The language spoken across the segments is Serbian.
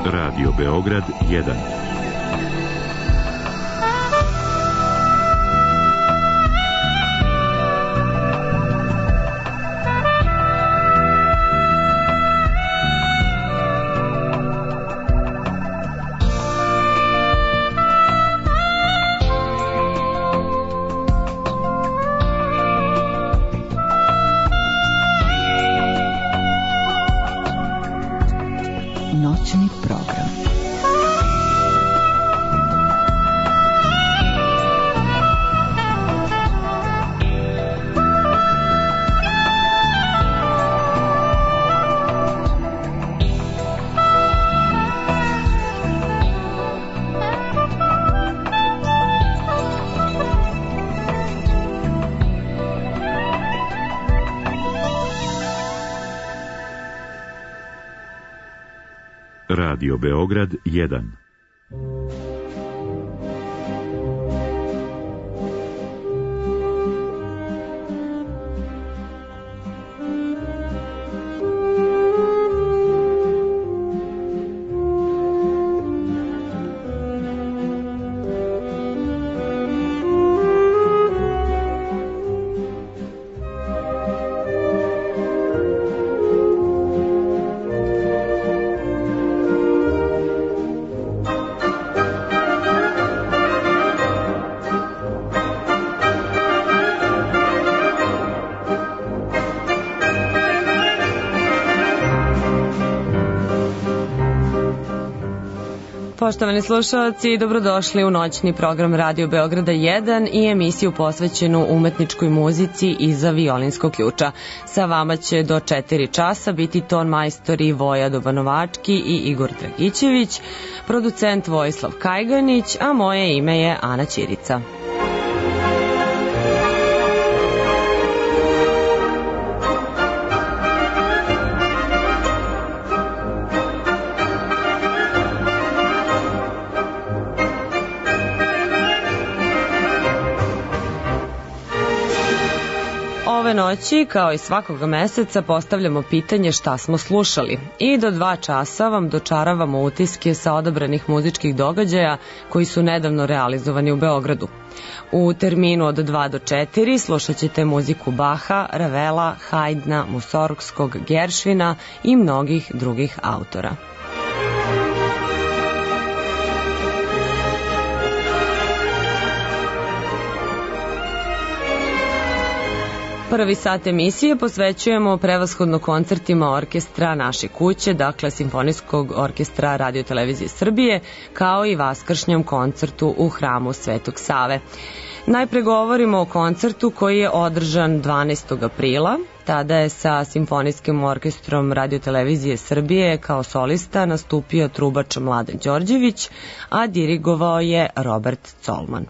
Radio Beograd 1. Noćni program. Radio Beograd 1. Poštovani slušalci, dobrodošli u noćni program Radio Beograda 1 i emisiju posvećenu umetničkoj muzici iza violinskog ključa. Sa vama će do 4 časa biti ton majstori Voja Dobanovački i Igor Dragićević, producent Vojislav Kajganić, a moje ime je Ana Ćirica. Ove noći, kao i svakoga meseca, postavljamo pitanje šta smo slušali i do 2 časa vam dočaravamo utiske sa odabranih muzičkih događaja koji su nedavno realizovani u Beogradu. U terminu od 2 do 4 slušat ćete muziku Baha, Ravela, Haydna, Musorgskog, Geršvina i mnogih drugih autora. Prvi sat emisije posvećujemo prevashodno koncertima orkestra Naše kuće, dakle Simfonijskog orkestra Radio-televizije Srbije, kao i vaskršnjem koncertu u hramu Svetog Save. Najpre govorimo o koncertu koji je održan 12. aprila. Tada je sa Simfonijskim orkestrom Radio-televizije Srbije kao solista nastupio trubač Mladen Đorđević, a dirigovao je Robert Colman.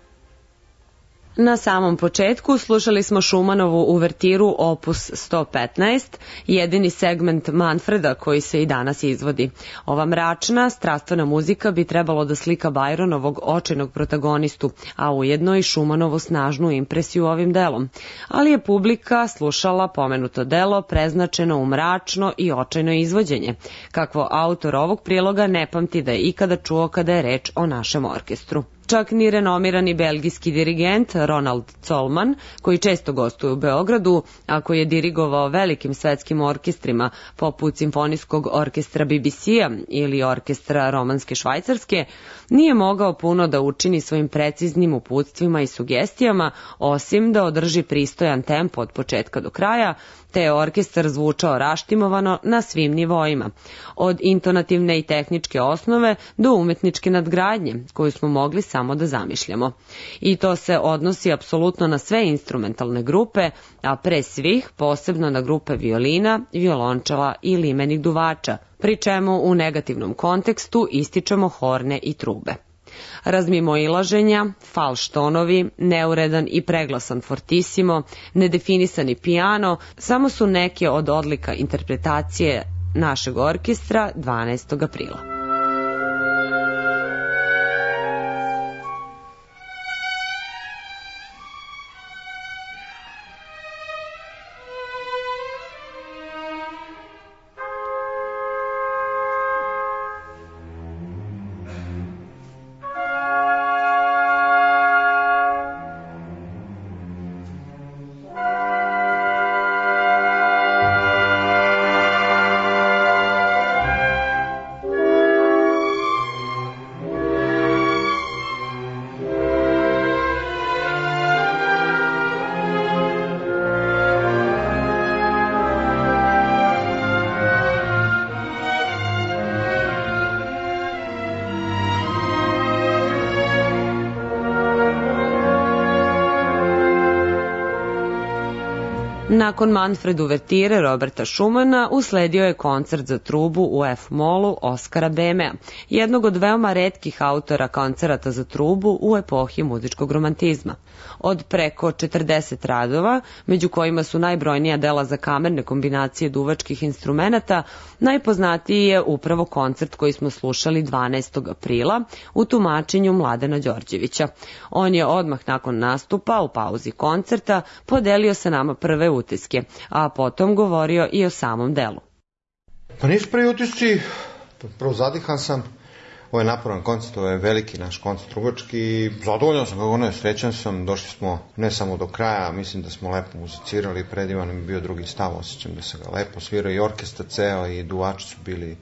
Na samom početku slušali smo Šumanovu uvertiru opus 115, jedini segment Manfreda koji se i danas izvodi. Ova mračna, strastvena muzika bi trebalo da slika Bajronovog očajnog protagonistu, a ujedno i Šumanovu snažnu impresiju ovim delom. Ali je publika slušala pomenuto delo preznačeno u mračno i očajno izvođenje, kakvo autor ovog priloga ne pamti da je ikada čuo kada je reč o našem orkestru. Čak ni renomirani belgijski dirigent Ronald Colman, koji često gostuje u Beogradu, a koji je dirigovao velikim svetskim orkestrima poput Simfonijskog orkestra BBC-a ili orkestra Romanske Švajcarske, nije mogao puno da učini svojim preciznim uputstvima i sugestijama, osim da održi pristojan tempo od početka do kraja, te je orkestar zvučao raštimovano na svim nivoima, od intonativne i tehničke osnove do umetničke nadgradnje, koju smo mogli samo da zamišljamo. I to se odnosi apsolutno na sve instrumentalne grupe, a pre svih posebno na grupe violina, violončela i limenih duvača, pri čemu u negativnom kontekstu ističemo horne i trube. Razmimoilaženja, falš tonovi, neuredan i preglasan fortissimo, nedefinisani piano, samo su neke od odlika interpretacije našeg orkestra 12. aprila. Nakon Manfred uvertire Roberta Schumana usledio je koncert za trubu u F-molu Oskara Bemea, jednog od veoma retkih autora koncerata za trubu u epohi muzičkog romantizma. Od preko 40 radova, među kojima su najbrojnija dela za kamerne kombinacije duvačkih instrumenata, najpoznatiji je upravo koncert koji smo slušali 12. aprila u tumačenju Mladena Đorđevića. On je odmah nakon nastupa u pauzi koncerta podelio sa nama prve utiske, a potom govorio i o samom delu. Pa nisu prvi utisci, prvo zadihan sam, ovo je naporan koncert, ovo je veliki naš koncert trubački, zadovoljan sam kako ne, srećan sam, došli smo ne samo do kraja, mislim da smo lepo muzicirali, predivan je bio drugi stav, osjećam da se ga lepo svirao i orkestar ceo i duvači su bili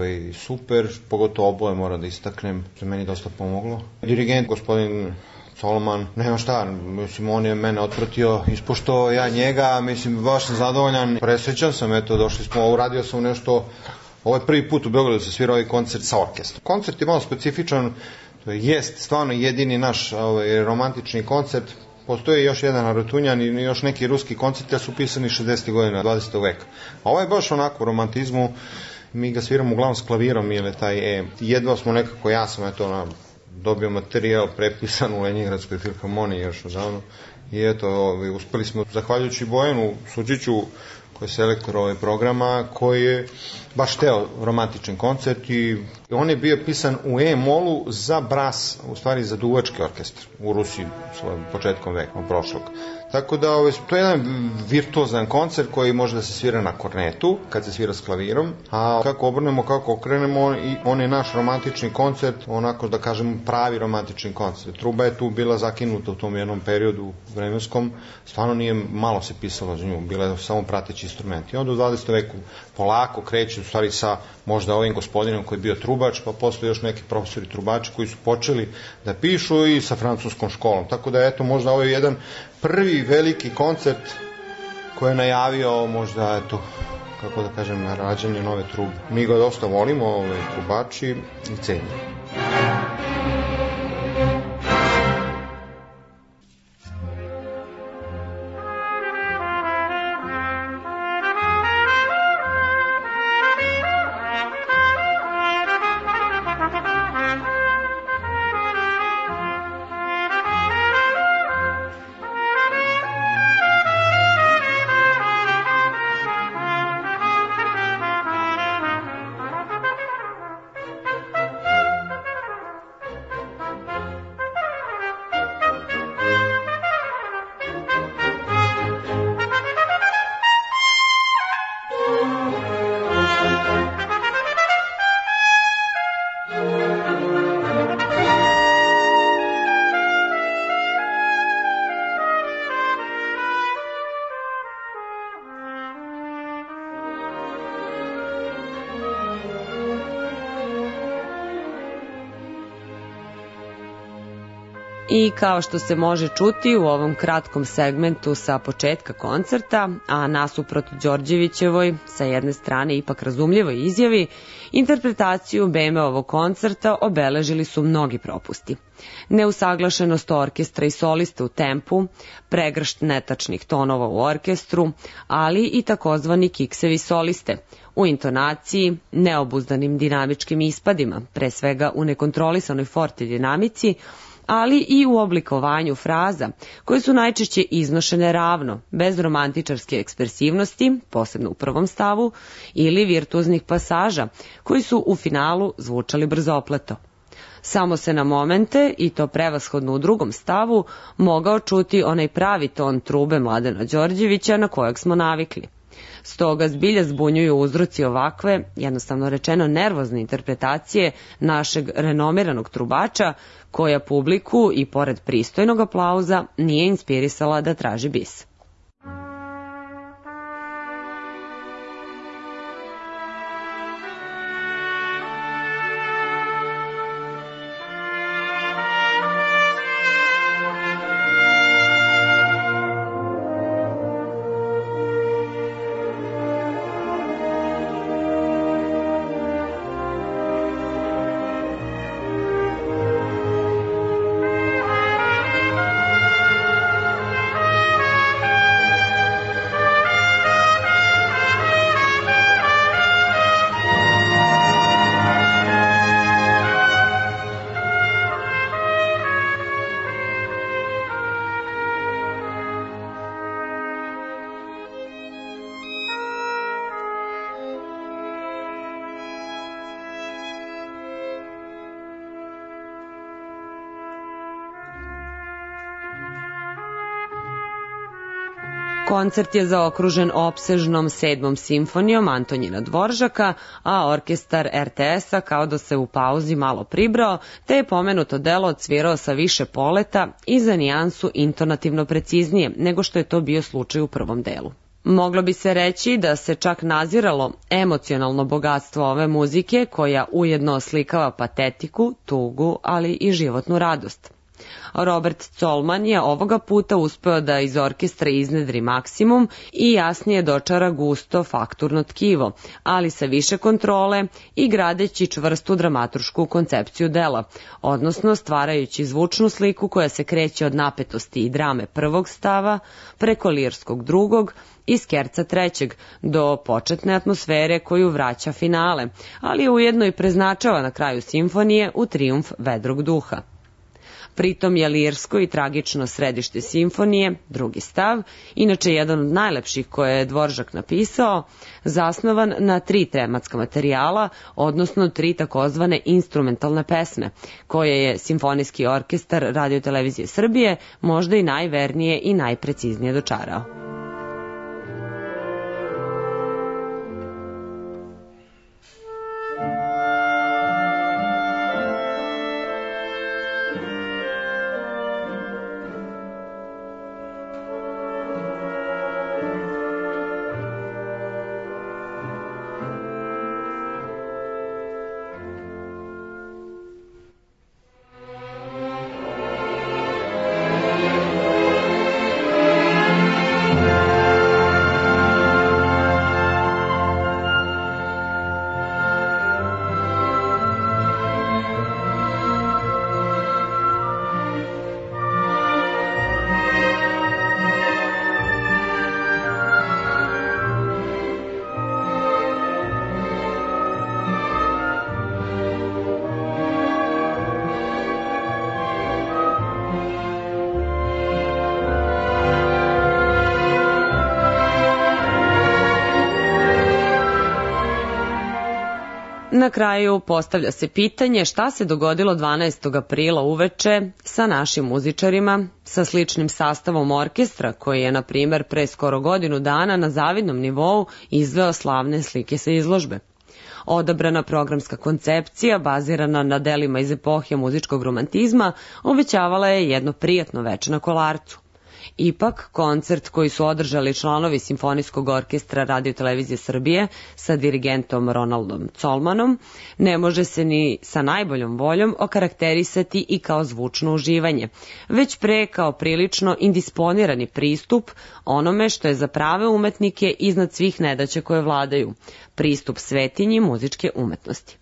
super, pogotovo oboje moram da istaknem, što je meni dosta pomoglo. Dirigent, gospodin Soloman, nema šta, mislim, on je mene otpratio, ispoštovao ja njega, mislim, baš sam zadovoljan, presrećan sam, eto, došli smo, uradio sam nešto, ovo je prvi put u Beogradu da se svira ovaj koncert sa orkestrom. Koncert je malo specifičan, to jest stvarno jedini naš romantični koncert, postoji još jedan Arutunjan i još neki ruski koncert, su pisani 60. godina 20. veka. A ovo je baš onako u romantizmu, mi ga sviramo uglavnom s klavirom, jer je taj, jedva smo nekako, ja sam, eto, dobio materijal prepisan u Lenjingradskoj filharmoniji još odavno i eto, uspeli smo, zahvaljujući Bojanu Suđiću, koji je selektor programa, koji je baš teo romantičan koncert i on je bio pisan u E-molu za bras, u stvari za duvački orkestar u Rusiji svojom početkom veka, prošlog. Tako da to je jedan virtuozan koncert koji može da se svira na kornetu, kad se svira s klavirom, a kako obrnemo, kako okrenemo, i on je naš romantični koncert, onako da kažem pravi romantični koncert. Truba je tu bila zakinuta u tom jednom periodu vremenskom, stvarno nije malo se pisalo za nju, bila je samo prateći instrument. I onda u 20. veku polako kreće u stvari sa možda ovim gospodinom koji je bio trubač, pa posle još neki profesori trubači koji su počeli da pišu i sa francuskom školom. Tako da eto, možda ovo je jedan prvi veliki koncert koji je najavio možda, eto, kako da kažem, rađanje nove trube. Mi ga dosta volimo, trubači, i cenimo. I kao što se može čuti u ovom kratkom segmentu sa početka koncerta, a nasuprot Đorđevićevoj, sa jedne strane ipak razumljivoj izjavi, interpretaciju Bemeovog koncerta obeležili su mnogi propusti. Neusaglašenost orkestra i solista u tempu, pregršt netačnih tonova u orkestru, ali i takozvani kiksevi soliste, u intonaciji, neobuzdanim dinamičkim ispadima, pre svega u nekontrolisanoj forte dinamici, ali i u oblikovanju fraza, koje su najčešće iznošene ravno, bez romantičarske ekspresivnosti, posebno u prvom stavu, ili virtuoznih pasaža, koji su u finalu zvučali brzopleto. Samo se na momente, i to prevashodno u drugom stavu, mogao čuti onaj pravi ton trube Mladena Đorđevića na kojeg smo navikli. Stoga zbilja zbunjuju uzroci ovakve, jednostavno rečeno nervozne interpretacije našeg renomiranog trubača, koja publiku i pored pristojnog aplauza nije inspirisala da traži bis. Koncert je zaokružen opsežnom 7. simfonijom Antonjina Dvoržaka, a orkestar RTS-a kao da se u pauzi malo pribrao, te je pomenuto delo odsvirao sa više poleta i za nijansu intonativno preciznije nego što je to bio slučaj u prvom delu. Moglo bi se reći da se čak naziralo emocionalno bogatstvo ove muzike koja ujedno oslikava patetiku, tugu, ali i životnu radost. Robert Colman je ovoga puta uspeo da iz orkestra iznedri maksimum i jasnije dočara gusto fakturno tkivo, ali sa više kontrole i gradeći čvrstu dramaturšku koncepciju dela, odnosno stvarajući zvučnu sliku koja se kreće od napetosti i drame prvog stava, preko lirskog drugog i skerca trećeg, do početne atmosfere koju vraća finale, ali ujedno i preznačava na kraju simfonije u trijumf vedrog duha. Pritom je lirsko i tragično središte simfonije, drugi stav, inače jedan od najlepših koje je Dvoržak napisao, zasnovan na 3 tematska materijala, odnosno 3 takozvane instrumentalne pesme, koje je Simfonijski orkestar Radio-televizije Srbije možda i najvernije i najpreciznije dočarao. Na kraju postavlja se pitanje šta se dogodilo 12. aprila uveče sa našim muzičarima, sa sličnim sastavom orkestra koji je, na primer, pre skoro godinu dana na zavidnom nivou izveo slavne slike sa izložbe. Odabrana programska koncepcija, bazirana na delima iz epohe muzičkog romantizma, obećavala je jedno prijatno veče na Kolarcu. Ipak, koncert koji su održali članovi Simfonijskog orkestra Radio-televizije Srbije sa dirigentom Ronaldom Colmanom ne može se ni sa najboljom voljom okarakterisati i kao zvučno uživanje, već pre kao prilično indisponirani pristup onome što je za prave umetnike iznad svih nedaća koje vladaju, pristup svetinji muzičke umetnosti.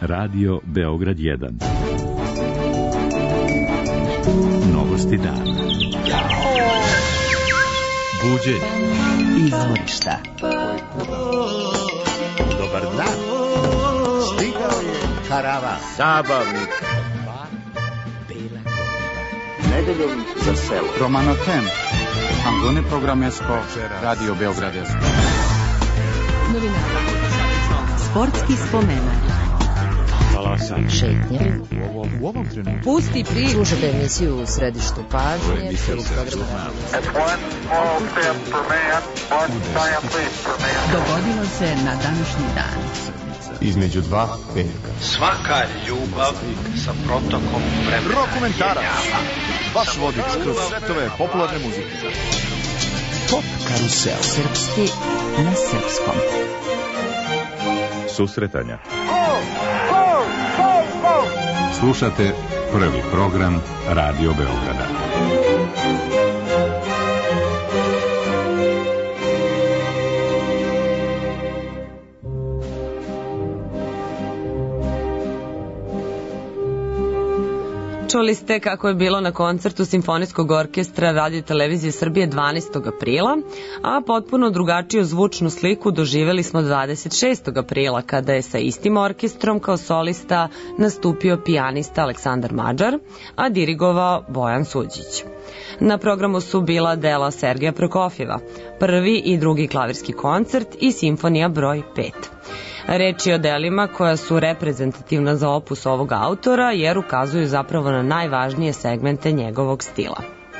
Radio Beograd 1. Novosti dana. Buđenje. Izvorišta. Dobar dan. Stigao je karavan. Zabavnik. Nedeljom za selo. Romanotem. Angone programesko. Radio Beogradsko. Novinara. Sportski spomenak. Šetnje. U ovom trenutku. Pusti priču. Slušajte emisiju u središtu pažnje. Dogodilo se na današnji dan. Između dva petka. Svaka ljubav sa protokom vremena. Rokomentarac. Vaš vodič kroz svetove popularne muzike. Pop karusel. Srpski na srpskom. Susretanja. Slušate prvi program Radio Beograda. Čuli ste kako je bilo na koncertu Simfonijskog orkestra Radio Televizije Srbije 12. aprila, a potpuno drugačiju zvučnu sliku doživeli smo 26. aprila, kada je sa istim orkestrom kao solista nastupio pijanista Aleksandar Mađar, a dirigovao Bojan Suđić. Na programu su bila dela Sergeja Prokofjeva, prvi i drugi klavirski koncert i simfonija broj 5. Reč je o delima koja su reprezentativna za opus ovog autora jer ukazuju zapravo na najvažnije segmente njegovog stila.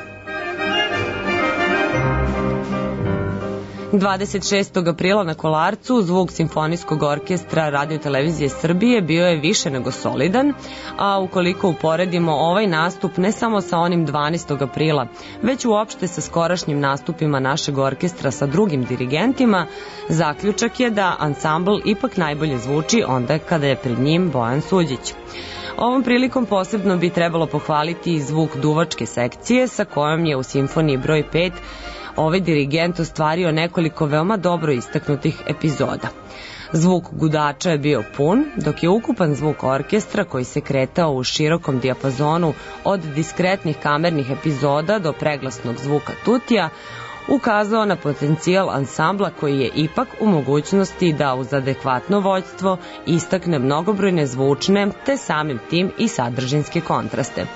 26. aprila na Kolarcu zvuk Simfonijskog orkestra Radio Televizije Srbije bio je više nego solidan, a ukoliko uporedimo ovaj nastup ne samo sa onim 12. aprila, već uopšte sa skorašnjim nastupima našeg orkestra sa drugim dirigentima, zaključak je da ansambl ipak najbolje zvuči onda kada je pred njim Bojan Suđić. Ovom prilikom posebno bi trebalo pohvaliti zvuk duvačke sekcije sa kojom je u simfoniji broj 5 ovaj dirigent ostvario nekoliko veoma dobro istaknutih epizoda. Zvuk gudača je bio pun, dok je ukupan zvuk orkestra koji se kretao u širokom dijapazonu od diskretnih kamernih epizoda do preglasnog zvuka tutija, ukazao na potencijal ansambla koji je ipak u mogućnosti da uz adekvatno vođstvo istakne mnogobrojne zvučne te samim tim i sadržinske kontraste.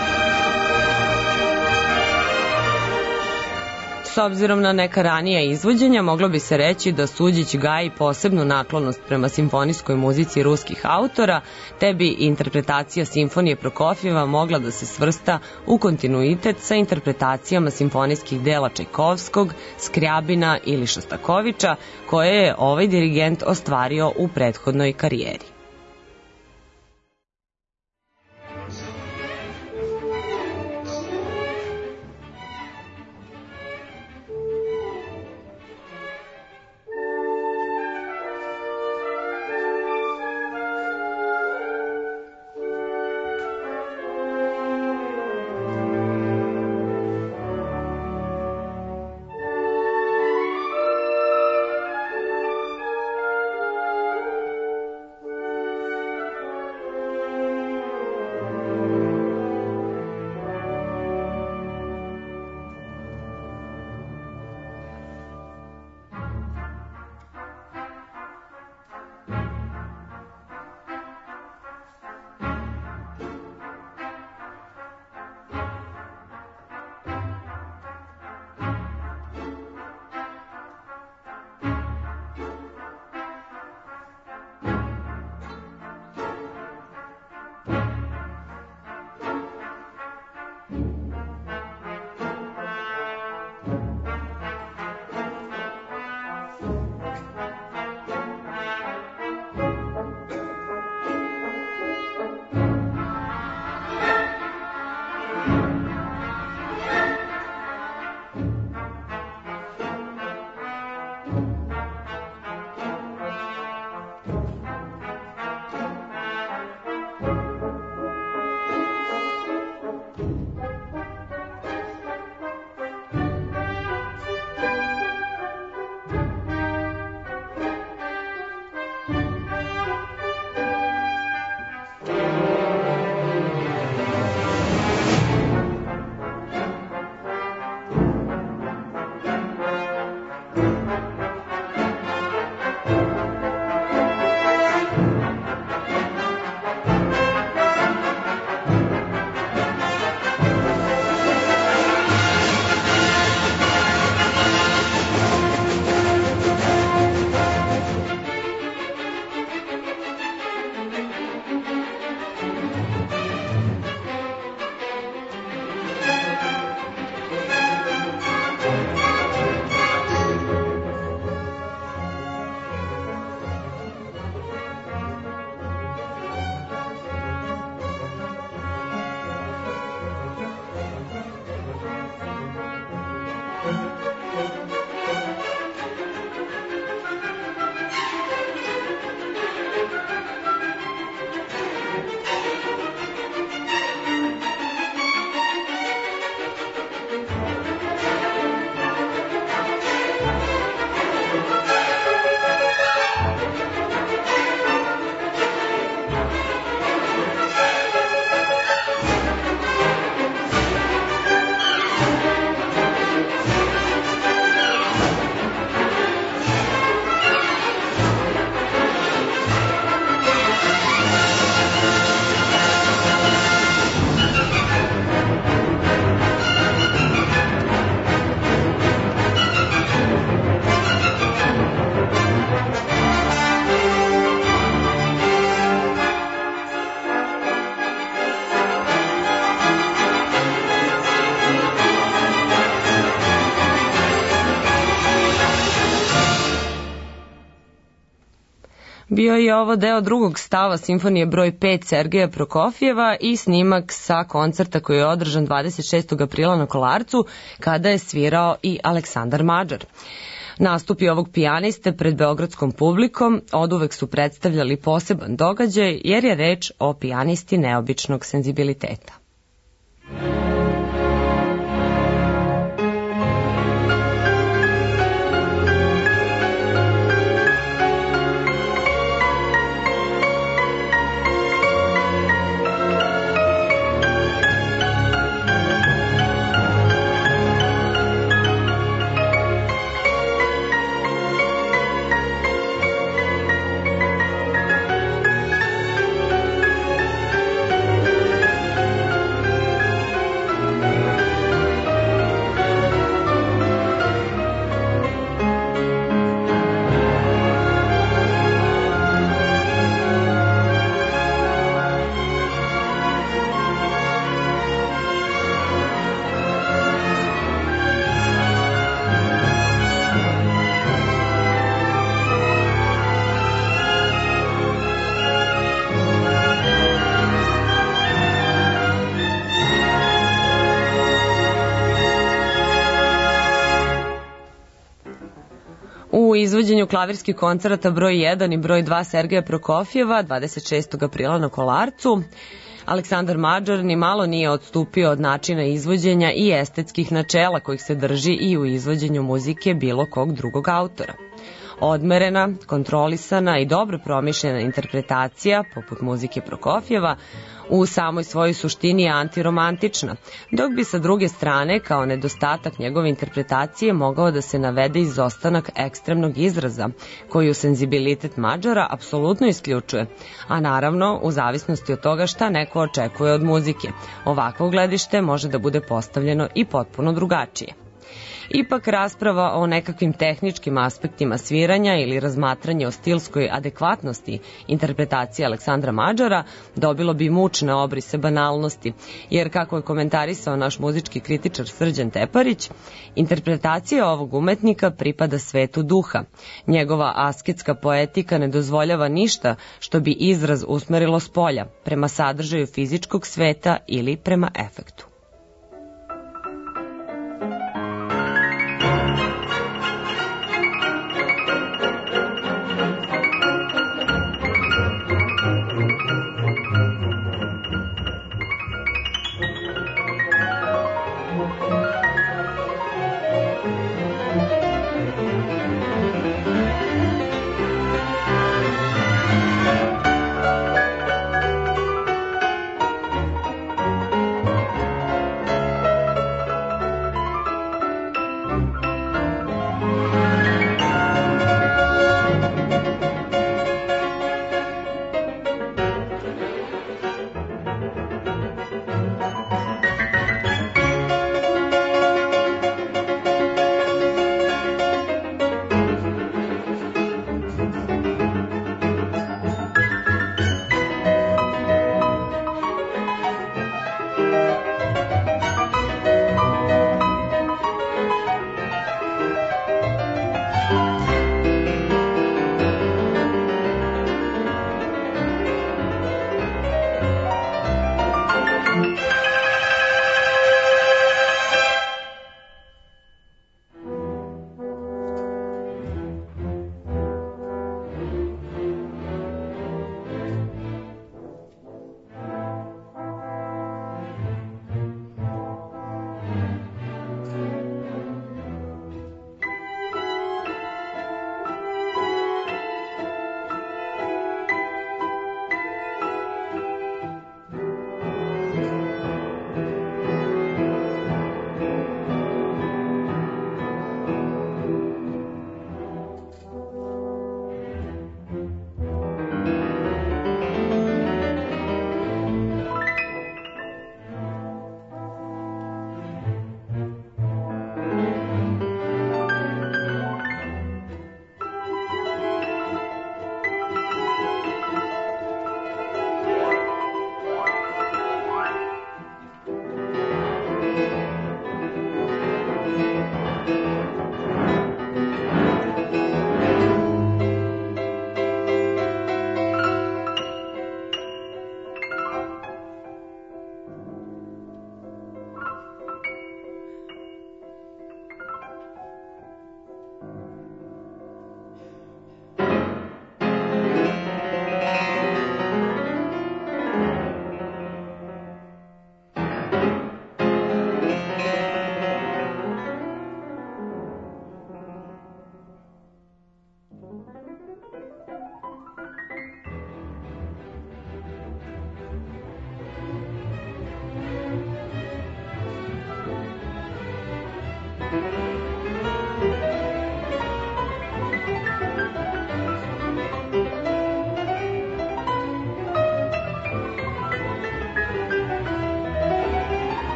S obzirom na neka ranija izvođenja, moglo bi se reći da Suđić gaji posebnu naklonost prema simfonijskoj muzici ruskih autora, te bi interpretacija simfonije Prokofjeva mogla da se svrsta u kontinuitet sa interpretacijama simfonijskih dela Čajkovskog, Skrjabina ili Šostakovića, koje je ovaj dirigent ostvario u prethodnoj karijeri. Bio je ovo deo drugog stava simfonije broj 5 Sergeja Prokofjeva i snimak sa koncerta koji je održan 26. aprila na Kolarcu, kada je svirao i Aleksandar Mađar. Nastupi ovog pijaniste pred beogradskom publikom oduvek su predstavljali poseban događaj, jer je reč o pijanisti neobičnog senzibiliteta. U izvođenju klavirskih koncerata broj 1 i broj 2 Sergeja Prokofjeva 26. aprila na Kolarcu, Aleksandar Mađar ni malo nije odstupio od načina izvođenja i estetskih načela kojih se drži i u izvođenju muzike bilo kog drugog autora. Odmerena, kontrolisana i dobro promišljena interpretacija, poput muzike Prokofjeva, u samoj svojoj suštini je antiromantična, dok bi sa druge strane, kao nedostatak njegove interpretacije, mogao da se navede izostanak ekstremnog izraza, koji u senzibilitet Mađara apsolutno isključuje, a naravno, u zavisnosti od toga šta neko očekuje od muzike. Ovakvo gledište može da bude postavljeno i potpuno drugačije. Ipak rasprava o nekakvim tehničkim aspektima sviranja ili razmatranje o stilskoj adekvatnosti interpretacije Aleksandra Mađara dobilo bi mučne obrise banalnosti, jer kako je komentarisao naš muzički kritičar Srđan Teparić, interpretacija ovog umetnika pripada svetu duha. Njegova asketska poetika ne dozvoljava ništa što bi izraz usmerilo s polja, prema sadržaju fizičkog sveta ili prema efektu.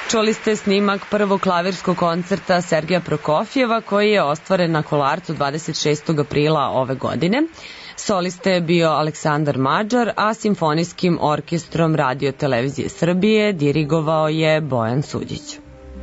Čuli ste snimak prvog klavirskog koncerta Sergeja Prokofjeva koji je ostvaren na Kolarcu 26. aprila ove godine. Solista je bio Aleksandar Mađar, a simfonijskim orkestrom Radio Televizije Srbije dirigovao je Bojan Suđić.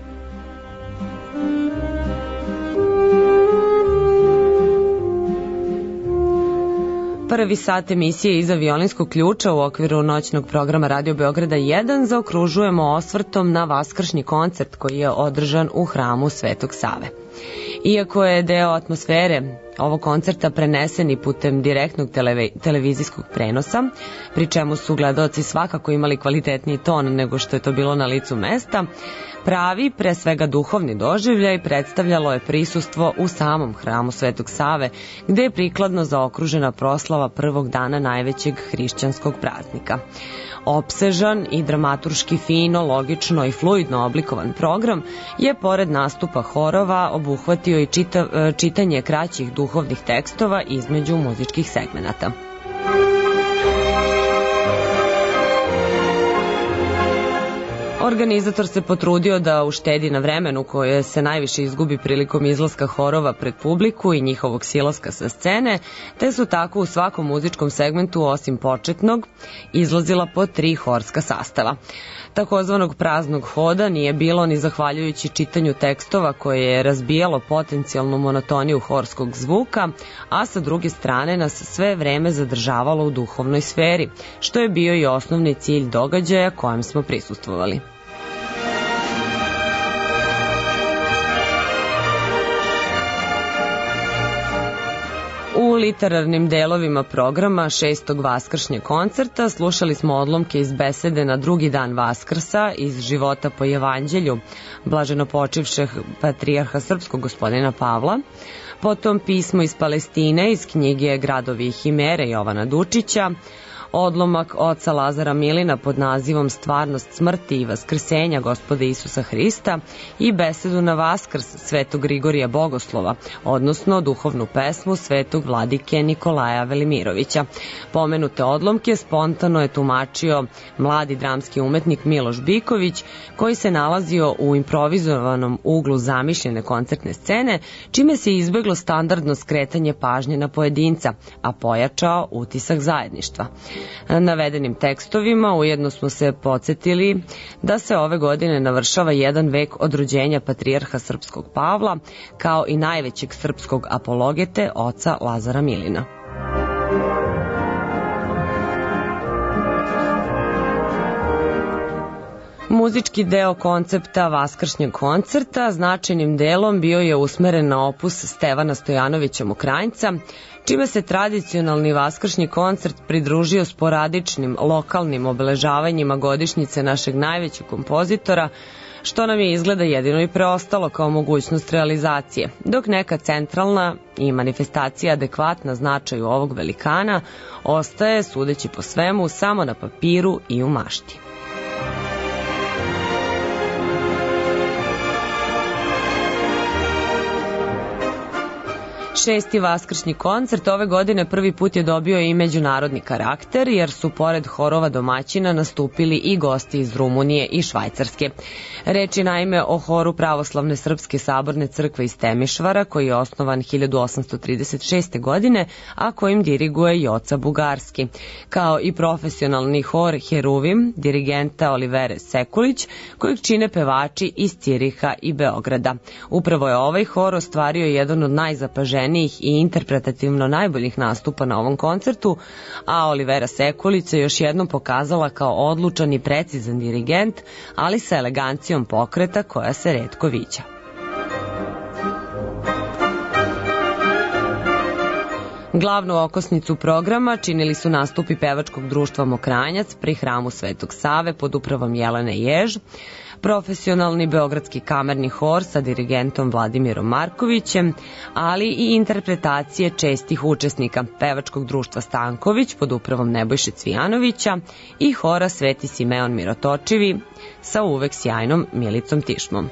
Prvi sat emisije Iza violinskog ključa u okviru noćnog programa Radio Beograda 1 zaokružujemo osvrtom na vaskršnji koncert koji je održan u hramu Svetog Save. Iako je deo atmosfere ovog koncerta prenesen i putem direktnog televizijskog prenosa, pri čemu su gledaoci svakako imali kvalitetniji ton nego što je to bilo na licu mesta, pravi, pre svega duhovni doživljaj predstavljalo je prisustvo u samom hramu Svetog Save, gde je prikladno zaokružena proslava prvog dana najvećeg hrišćanskog praznika. Opsežan i dramaturški fino, logično i fluidno oblikovan program je pored nastupa horova obuhvatio i čitanje kraćih duhovnih tekstova između muzičkih segmenata. Organizator se potrudio da uštedi na vremenu koje se najviše izgubi prilikom izlaska horova pred publiku i njihovog silaska sa scene, te su tako u svakom muzičkom segmentu, osim početnog, izlazila po 3 horska sastava. Takozvanog praznog hoda nije bilo ni zahvaljujući čitanju tekstova koje je razbijalo potencijalnu monotoniju horskog zvuka, a sa druge strane nas sve vreme zadržavalo u duhovnoj sferi, što je bio i osnovni cilj događaja kojem smo prisustvovali. U literarnim delovima programa 6. vaskršnjeg koncerta slušali smo odlomke iz besede na drugi dan Vaskrsa iz života po evanđelju blaženopočivšeg patrijarha srpskog gospodina Pavla, potom pismo iz Palestine iz knjige Gradovi i himere Jovana Dučića, odlomak oca Lazara Milina pod nazivom Stvarnost smrti i vaskrsenja Gospoda Isusa Hrista i besedu na Vaskrs Svetog Grigorija Bogoslova, odnosno duhovnu pesmu Svetog vladike Nikolaja Velimirovića. Pomenute odlomke spontano je tumačio mladi dramski umetnik Miloš Biković, koji se nalazio u improvizovanom uglu zamišljene koncertne scene, čime se izbeglo standardno skretanje pažnje na pojedinca, a pojačao utisak zajedništva. Navedenim tekstovima ujedno smo se podsjetili da se ove godine navršava 1 vek od rođenja patrijarha srpskog Pavla, kao i najvećeg srpskog apologete oca Lazara Milina. Muzički deo koncepta vaskršnjeg koncerta značajnim delom bio je usmeren na opus Stevana Stojanovića Mokranjca, čime se tradicionalni vaskršnji koncert pridružio sporadičnim lokalnim obeležavanjima godišnjice našeg najvećeg kompozitora, što nam je izgleda jedino i preostalo kao mogućnost realizacije, dok neka centralna i manifestacija adekvatna značaju ovog velikana ostaje, sudeći po svemu, samo na papiru i u mašti. 6. vaskršnji koncert ove godine prvi put je dobio i međunarodni karakter, jer su pored horova domaćina nastupili i gosti iz Rumunije i Švajcarske. Reč je naime o horu Pravoslavne srpske saborne crkve iz Temišvara, koji je osnovan 1836. godine, a kojim diriguje Joca Bugarski, kao i profesionalni hor Heruvim, dirigenta Olivere Sekulić, kojeg čine pevači iz Ciriha i Beograda. Upravo je ovaj hor ostvario jedan od najzapaženijih i interpretativno najboljih nastupa na ovom koncertu, a Olivera Sekulić se još jednom pokazala kao odlučan i precizan dirigent, ali sa elegancijom pokreta koja se retko viđa. Glavnu okosnicu programa činili su nastupi pevačkog društva Mokranjac pri hramu Svetog Save pod upravom Jelene Jež, profesionalni beogradski kamerni hor sa dirigentom Vladimirom Markovićem, ali i interpretacije čestih učesnika pevačkog društva Stanković pod upravom Nebojše Cvijanovića i hora Sveti Simeon Mirotočivi sa uvek sjajnom Milicom Tišmom.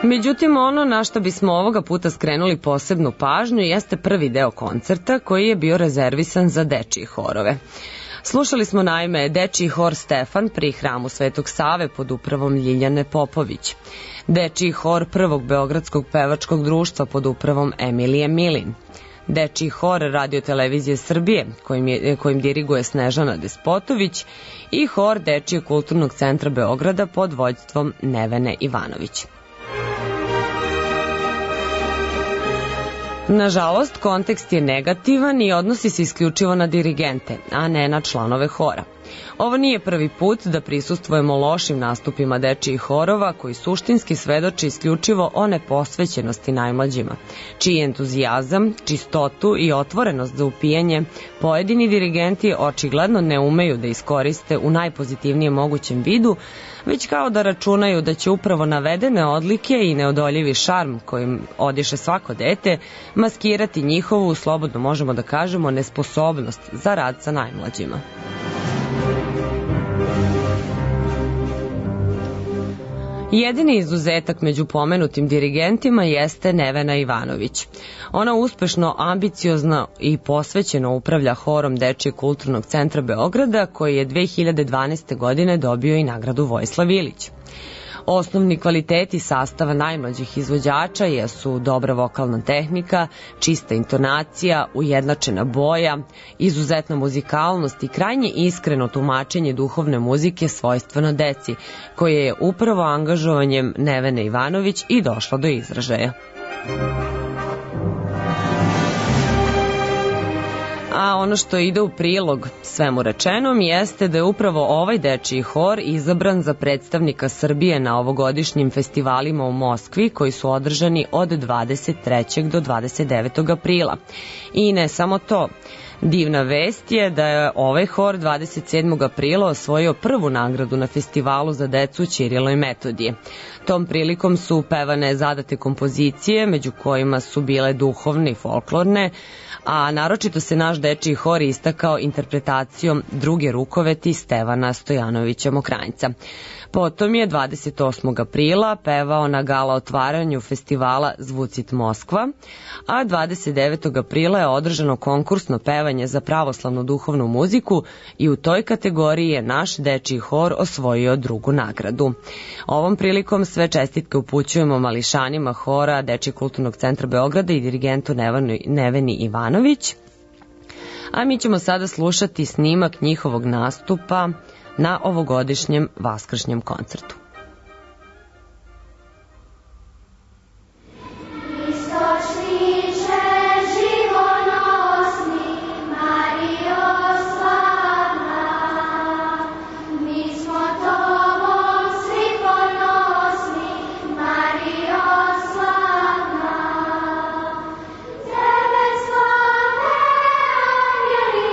Međutim, ono na što bismo ovoga puta skrenuli posebnu pažnju jeste prvi deo koncerta koji je bio rezervisan za dečije horove. Slušali smo naime dečiji hor Stefan pri hramu Svetog Save pod upravom Ljiljane Popović, dečiji hor Prvog beogradskog pevačkog društva pod upravom Emilije Milin, dečiji hor Radio televizije Srbije kojim diriguje Snežana Despotović i hor Dečijeg kulturnog centra Beograda pod vođstvom Nevene Ivanović. Nažalost, kontekst je negativan i odnosi se isključivo na dirigente, a ne na članove hora. Ovo nije prvi put da prisustvujemo lošim nastupima dečijih horova koji suštinski svedoče isključivo o neposvećenosti najmlađima, čiji entuzijazam, čistotu i otvorenost za upijanje pojedini dirigenti očigledno ne umeju da iskoriste u najpozitivnijem mogućem vidu, već kao da računaju da će upravo navedene odlike i neodoljivi šarm kojim odiše svako dete maskirati njihovu, slobodno možemo da kažemo, nesposobnost za rad sa najmlađima. Jedini izuzetak među pomenutim dirigentima jeste Nevena Ivanović. Ona uspešno, ambiciozno i posvećeno upravlja horom Dečijeg kulturnog centra Beograda, koji je 2012. godine dobio i nagradu Vojislav Ilić. Osnovni kvaliteti sastava najmlađih izvođača jesu dobra vokalna tehnika, čista intonacija, ujednačena boja, izuzetna muzikalnost i krajnje iskreno tumačenje duhovne muzike svojstveno deci, koje je upravo angažovanjem Nevene Ivanović i došlo do izražaja. A ono što ide u prilog svemu rečenom jeste da je upravo ovaj dečiji hor izabran za predstavnika Srbije na ovogodišnjim festivalima u Moskvi koji su održani od 23. do 29. aprila. I ne samo to. Divna vest je da je ovaj hor 27. aprila osvojio prvu nagradu na festivalu za decu Ćirilo i Metodije. Tom prilikom su pevane zadate kompozicije, među kojima su bile duhovne i folklorne, a naročito se naš dečiji hor istakao interpretacijom Druge rukoveti Stevana Stojanovića Mokranjca. Potom je 28. aprila pevao na gala otvaranju festivala Zvucit Moskva, a 29. aprila je održano konkursno pevanje za pravoslavnu duhovnu muziku i u toj kategoriji je naš dečiji hor osvojio drugu nagradu. Ovom prilikom sve čestitke upućujemo mališanima hora Dečijeg kulturnog centra Beograda i dirigentu Neveni Ivanović, a mi ćemo sada slušati snimak njihovog nastupa na ovogodišnjem vaskršnjem koncertu.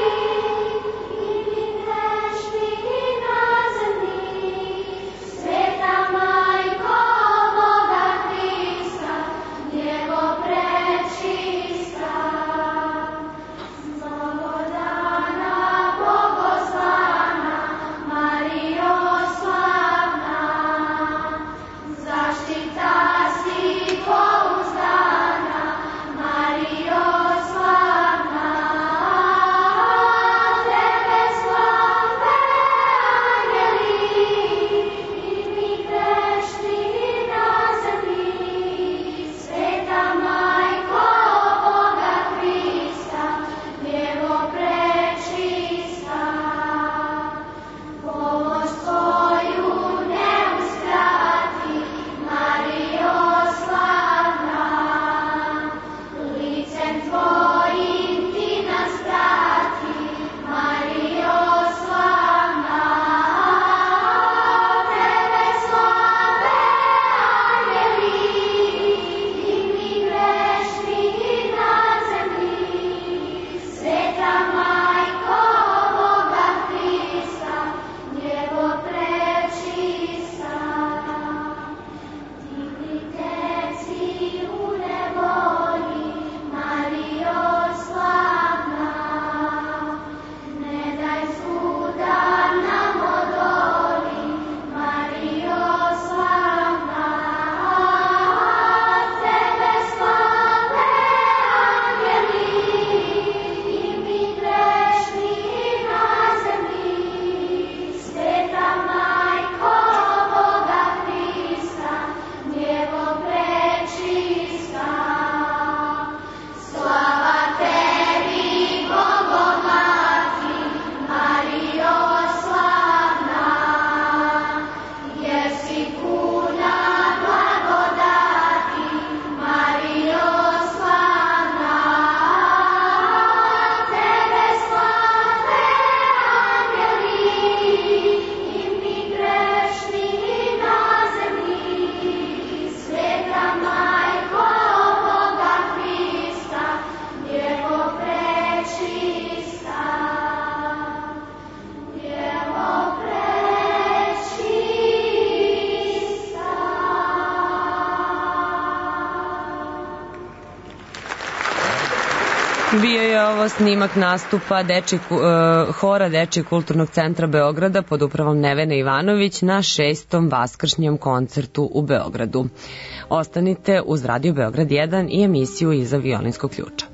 Sve Bio je ovo snimak nastupa hora Dečijeg kulturnog centra Beograda pod upravom Nevene Ivanović na 6. vaskršnjem koncertu u Beogradu. Ostanite uz Radio Beograd 1 i emisiju Iza violinskog ključa.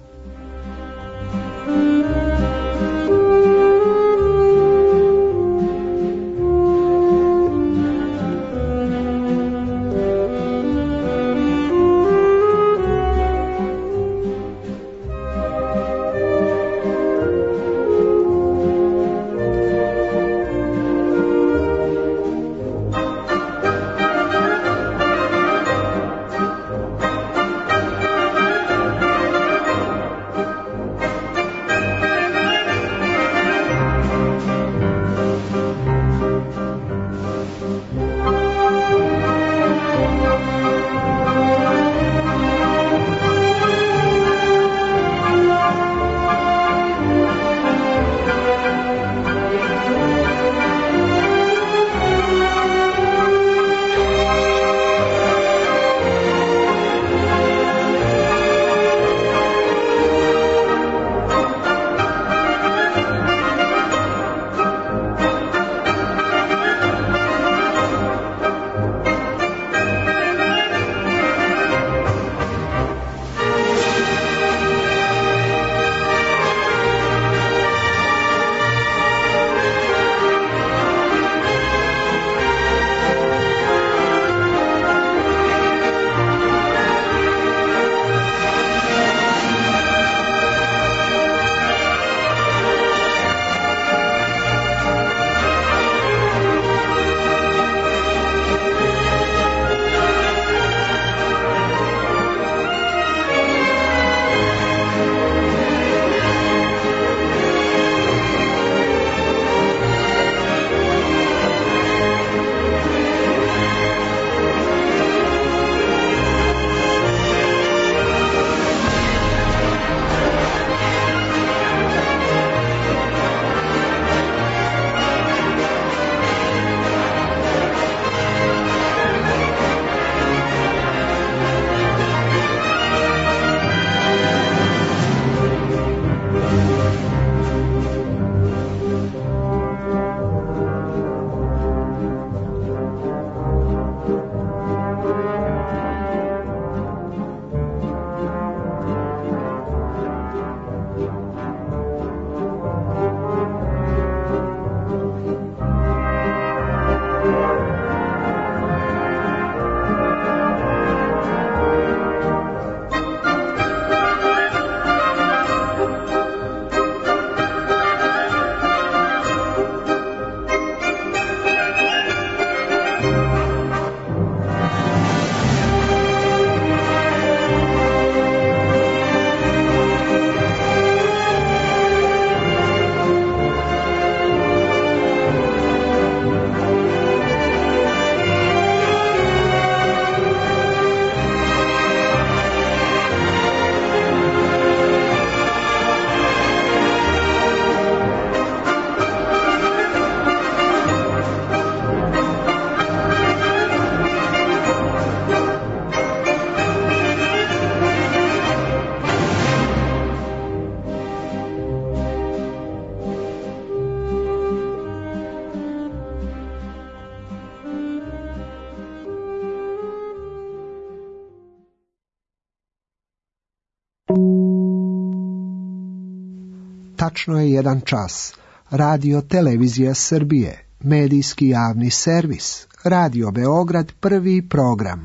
Tačno je 1 čas. Radio Televizija Srbije, medijski javni servis, Radio Beograd, prvi program.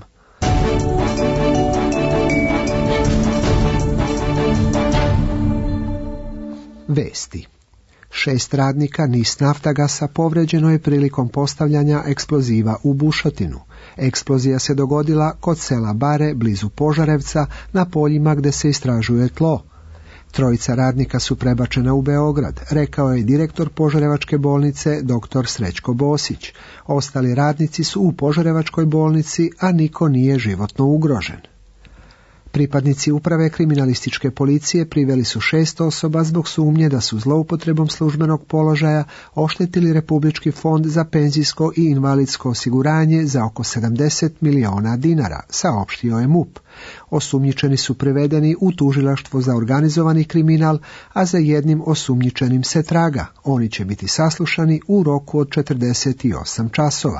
Vesti. 6 radnika NIS Naftagasa povređeno je prilikom postavljanja eksploziva u bušotinu. Eksplozija se dogodila kod sela Bare, blizu Požarevca, na poljima gde se istražuje tlo. 3 radnika su prebačena u Beograd, rekao je direktor Požarevačke bolnice dr. Srećko Bosić. Ostali radnici su u Požarevačkoj bolnici, a niko nije životno ugrožen. Pripadnici uprave kriminalističke policije priveli su 6 osoba zbog sumnje da su zloupotrebom službenog položaja oštetili Republički fond za penzijsko i invalidsko osiguranje za oko 70 miliona dinara, saopštio je MUP. Osumnjičeni su privedeni u tužilaštvo za organizovani kriminal, a za jednim osumnjičenim se traga. Oni će biti saslušani u roku od 48 časova.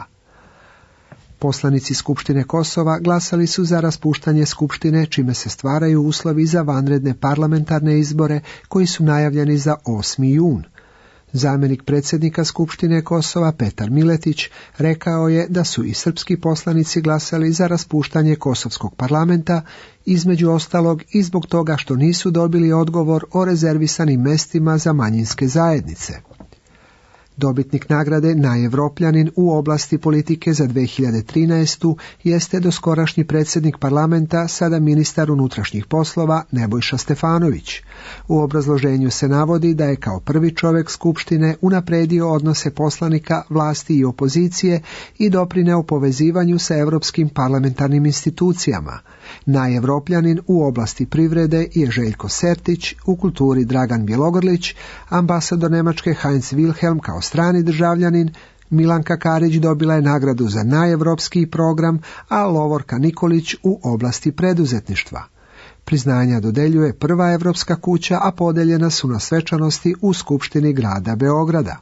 Poslanici Skupštine Kosova glasali su za raspuštanje Skupštine, čime se stvaraju uslovi za vanredne parlamentarne izbore koji su najavljeni za 8. jun. Zamjenik predsjednika Skupštine Kosova Petar Miletić rekao je da su i srpski poslanici glasali za raspuštanje Kosovskog parlamenta, između ostalog i zbog toga što nisu dobili odgovor o rezervisanim mestima za manjinske zajednice. Dobitnik nagrade Najevropljanin u oblasti politike za 2013. jeste doskorašnji predsjednik parlamenta, sada ministar unutrašnjih poslova Nebojša Stefanović. U obrazloženju se navodi da je kao prvi čovjek Skupštine unapredio odnose poslanika, vlasti i opozicije i doprineo povezivanju sa europskim parlamentarnim institucijama. Najevropljanin u oblasti privrede je Željko Sertić, u kulturi Dragan Bjelogrlić, ambasador Njemačke Heinz Wilhelm kao strani državljanin, Milanka Karić dobila je nagradu za najevropskiji program, a Lovorka Nikolić u oblasti preduzetništva. Priznanja dodeljuje Prva evropska kuća, a podeljena su na svečanosti u Skupštini grada Beograda.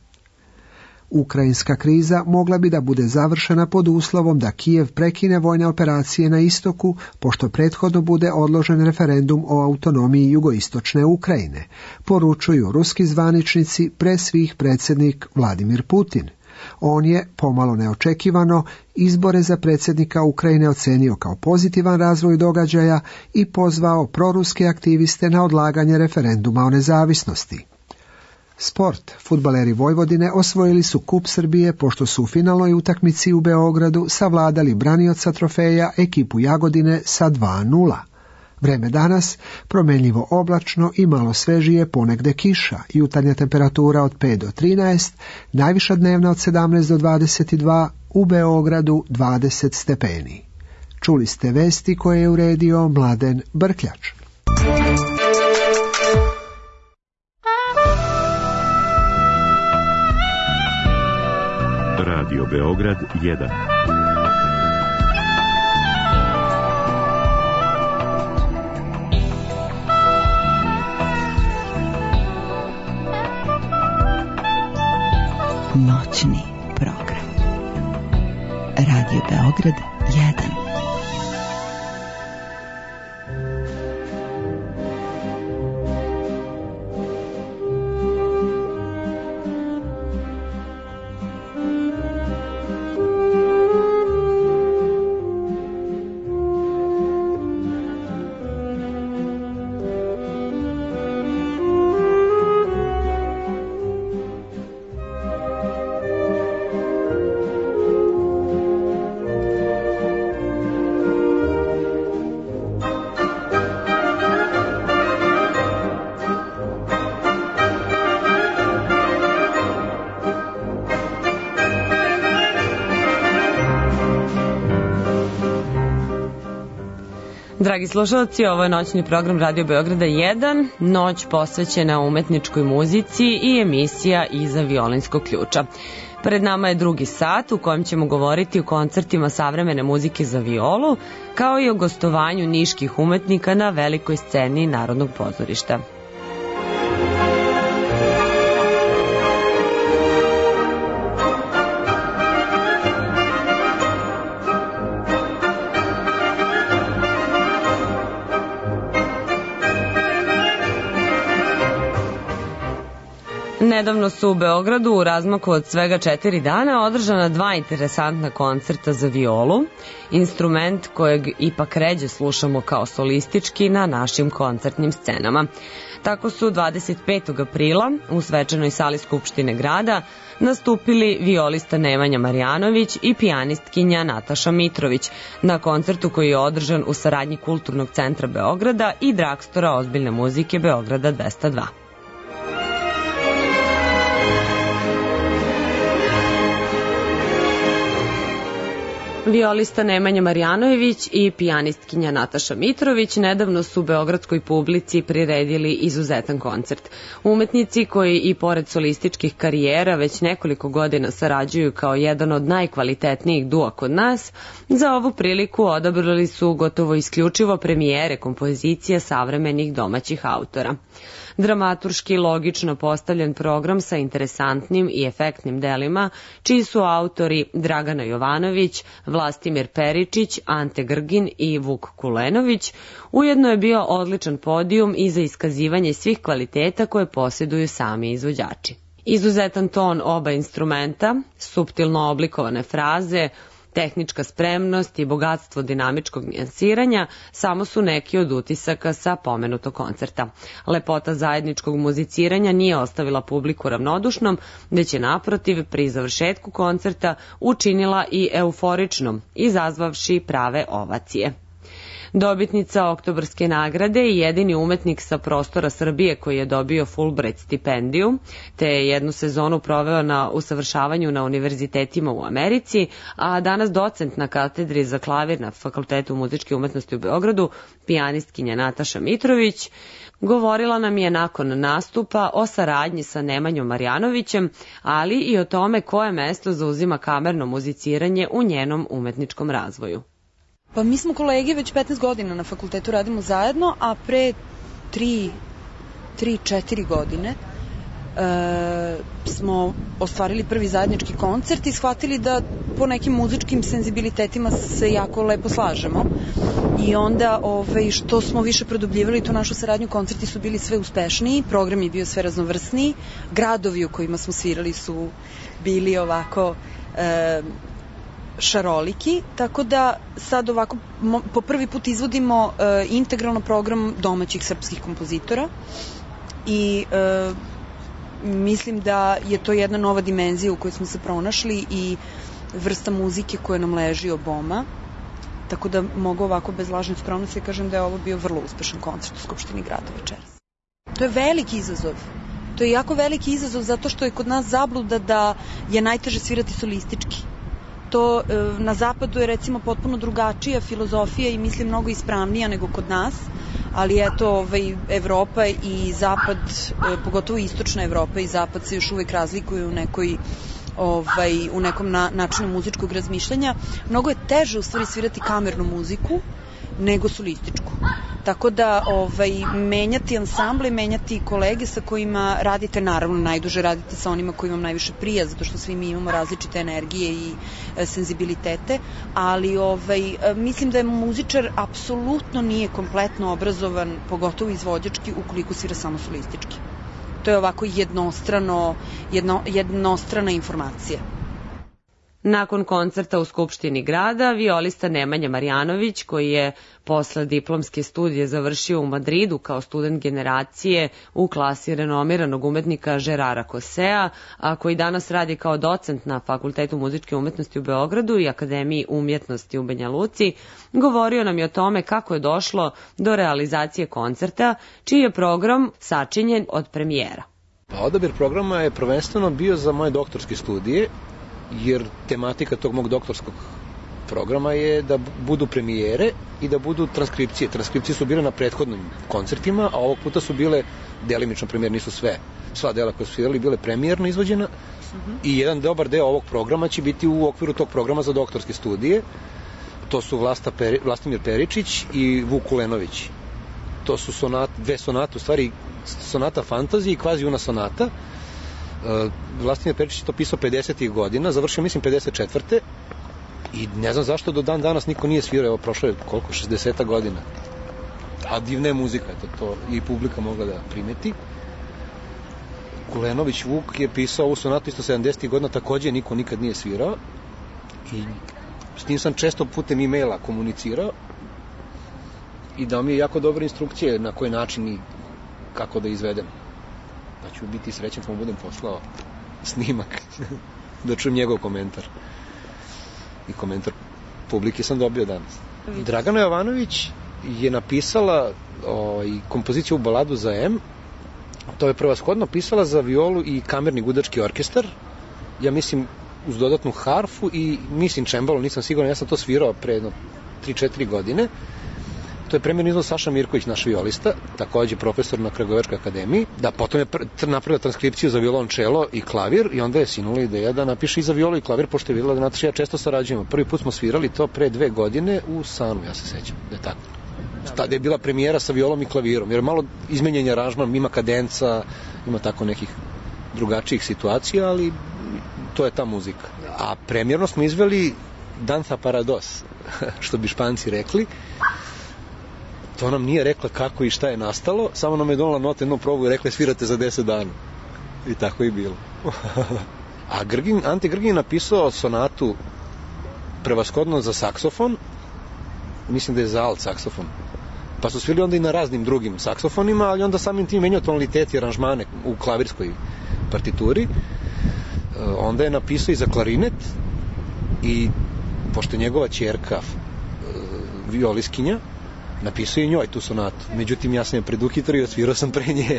Ukrajinska kriza mogla bi da bude završena pod uslovom da Kijev prekine vojne operacije na istoku, pošto prethodno bude odložen referendum o autonomiji jugoistočne Ukrajine, poručuju ruski zvaničnici, pre svih predsjednik Vladimir Putin. On je, pomalo neočekivano, izbore za predsjednika Ukrajine ocenio kao pozitivan razvoj događaja i pozvao proruske aktiviste na odlaganje referenduma o nezavisnosti. Sport. Fudbaleri Vojvodine osvojili su Kup Srbije pošto su u finalnoj utakmici u Beogradu savladali branioca trofeja ekipu Jagodine sa 2:0. Vreme danas promenljivo oblačno i malo svežije, ponegde kiša. Jutarnja temperatura od 5 do 13, najviša dnevna od 17 do 22, u Beogradu 20 stepeni. Čuli ste vesti koje je uredio Mladen Brkljač. Radio Beograd 1. Noćni program. Radio Beograd 1. Dragi slušalci, ovo je noćni program Radio Beograda 1, noć posvećena umetničkoj muzici i emisija Iza violinskog ključa. Pred nama je drugi sat u kojem ćemo govoriti o koncertima savremene muzike za violu, kao i o gostovanju niških umetnika na velikoj sceni Narodnog pozorišta. Nedavno su u Beogradu u razmaku od svega 4 dana održana 2 interesantna koncerta za violu, instrument kojeg ipak ređe slušamo kao solistički na našim koncertnim scenama. Tako su 25. aprila u svečanoj sali Skupštine grada nastupili violista Nemanja Marjanović i pijanistkinja Nataša Mitrović na koncertu koji je održan u saradnji Kulturnog centra Beograda i Dragstora ozbiljne muzike Beograda 202. Violista Nemanja Marjanović i pijanistkinja Nataša Mitrović nedavno su beogradskoj publici priredili izuzetan koncert. Umetnici koji i pored solističkih karijera već nekoliko godina sarađuju kao jedan od najkvalitetnijih dua kod nas, za ovu priliku odabrali su gotovo isključivo premijere kompozicija savremenih domaćih autora. Dramaturški logično postavljen program sa interesantnim i efektnim delima, čiji su autori Dragana Jovanović, Vlastimir Peričić, Ante Grgin i Vuk Kulenović, ujedno je bio odličan podijum i za iskazivanje svih kvaliteta koje posjeduju sami izvođači. Izuzetan ton oba instrumenta, suptilno oblikovane fraze, tehnička spremnost i bogatstvo dinamičkog nijansiranja samo su neki od utisaka sa pomenutog koncerta. Lepota zajedničkog muziciranja nije ostavila publiku ravnodušnom, već je naprotiv pri završetku koncerta učinila i euforičnom, izazvavši prave ovacije. Dobitnica oktobarske nagrade i jedini umetnik sa prostora Srbije koji je dobio Fulbright stipendiju, te je jednu sezonu proveo na usavršavanju na univerzitetima u Americi, a danas docent na katedri za klavir na Fakultetu muzičke umetnosti u Beogradu, pijanistkinja Nataša Mitrović, govorila nam je nakon nastupa o saradnji sa Nemanjom Marjanovićem, ali i o tome koje mesto zauzima kamerno muziciranje u njenom umetničkom razvoju. Pa mi smo kolege već 15 godina na fakultetu radimo zajedno, a pre 3-4 godine smo ostvarili prvi zajednički koncert i shvatili da po nekim muzičkim senzibilitetima se jako lepo slažemo. I onda što smo više produbljivali tu našu saradnju, koncerti su bili sve uspešniji, program je bio sve raznovrsniji, gradovi u kojima smo svirali su bili ovako šaroliki, tako da sad ovako po prvi put izvodimo integralno program domaćih srpskih kompozitora i mislim da je to jedna nova dimenzija u kojoj smo se pronašli i vrsta muzike koja nam leži oboma, tako da mogu ovako bez lažne skromnosti kažem da je ovo bio vrlo uspešan koncert u Skupštini grada večeras. To je veliki izazov. To je jako veliki izazov zato što je kod nas zabluda da je najteže svirati solistički. To na zapadu je recimo potpuno drugačija filozofija i mislim mnogo ispravnija nego kod nas, ali eto Evropa i zapad, pogotovo istočna Evropa i zapad se još uvek razlikuju u nekom načinu muzičkog razmišljanja. Mnogo je teže u stvari svirati kamernu muziku nego solističku. Tako da menjati ansamble, menjati kolege sa kojima radite, naravno najduže radite sa onima koji vam najviše prija, zato što svi mi imamo različite energije i senzibilitete, ali mislim da je muzičar apsolutno nije kompletno obrazovan, pogotovo izvođački, ukoliko svira samo solistički. To je ovako jednostrana informacija. Nakon koncerta u Skupštini grada, violista Nemanja Marjanović, koji je posle diplomske studije završio u Madridu kao student generacije u klasi renomiranog umetnika Žerara Kosea, a koji danas radi kao docent na Fakultetu muzičke umetnosti u Beogradu i Akademiji umjetnosti u Banja Luci, govorio nam je o tome kako je došlo do realizacije koncerta, čiji je program sačinjen od premijera. Odabir programa je prvenstveno bio za moje doktorske studije, jer tematika tog mog doktorskog programa je da budu premijere i da budu transkripcije. Transkripcije su bile na prethodnim koncertima, a ovog puta su bile delimično premijer, nisu sva dela koje su svirali bile premijerno izvođena i jedan dobar deo ovog programa će biti u okviru tog programa za doktorske studije. To su Vlastimir Peričić i Vuk Kulenović. To su dve sonate, u stvari sonata fantazije i kvazi una sonata. Vlastimir Peričić je to pisao 50. godina, završio mislim 54. I ne znam zašto do dan danas niko nije svirao, evo prošlo je koliko, 60 godina. A divna je muzika, to i publika mogla da primeti. Kulenović Vuk je pisao ovu sonatu isto 70. godina, takođe niko nikad nije svirao i s njim sam često putem e-maila komunicirao i dao mi je jako dobre instrukcije na koji način i kako da izvedem. Da ću biti srećan kad mu budem poslao snimak da čujem njegov komentar. I komentar publike sam dobio danas. Dragana Jovanović je napisala kompoziciju u baladu za M. To je prevashodno pisala za violu i kamerni gudački orkestar. Ja mislim uz dodatnu harfu i mislim čembalo, nisam siguran, ja sam to svirao pre 3-4 godine. To je premijerno izvod Saša Mirković, naš violista, takođe profesor na Kragujevačkoj akademiji. Da, potom je napravila transkripciju za violončelo i klavir i onda je sinula ideja da napiše i za violu i klavir, pošto je videla da Nataša i ja često sarađujemo. Prvi put smo svirali to pre 2 godine u Sanu, ja se sećam, da je tako. Tada je bila premijera sa violom i klavirom, jer malo izmenjen je aranžman, ima kadenca, ima tako nekih drugačijih situacija, ali to je ta muzika. A premijerno smo izveli Danza Parados, što bi Španci rekli. To nam nije rekla kako i šta je nastalo, samo nam je donala note, jednu probu i rekla svirate za 10 dana. I tako je bilo. A Ante Grgin je napisao sonatu prevashodno za saksofon, mislim da je za alt saksofon. Pa su svirali onda i na raznim drugim saksofonima, ali onda samim tim menjao tonalitet i aranžmane u klavirskoj partituri. Onda je napisao i za klarinet i pošto je njegova ćerka violiskinja, napisao i njoj tu sonatu. Međutim, ja sam je preduhitrio, svirao sam pre nje.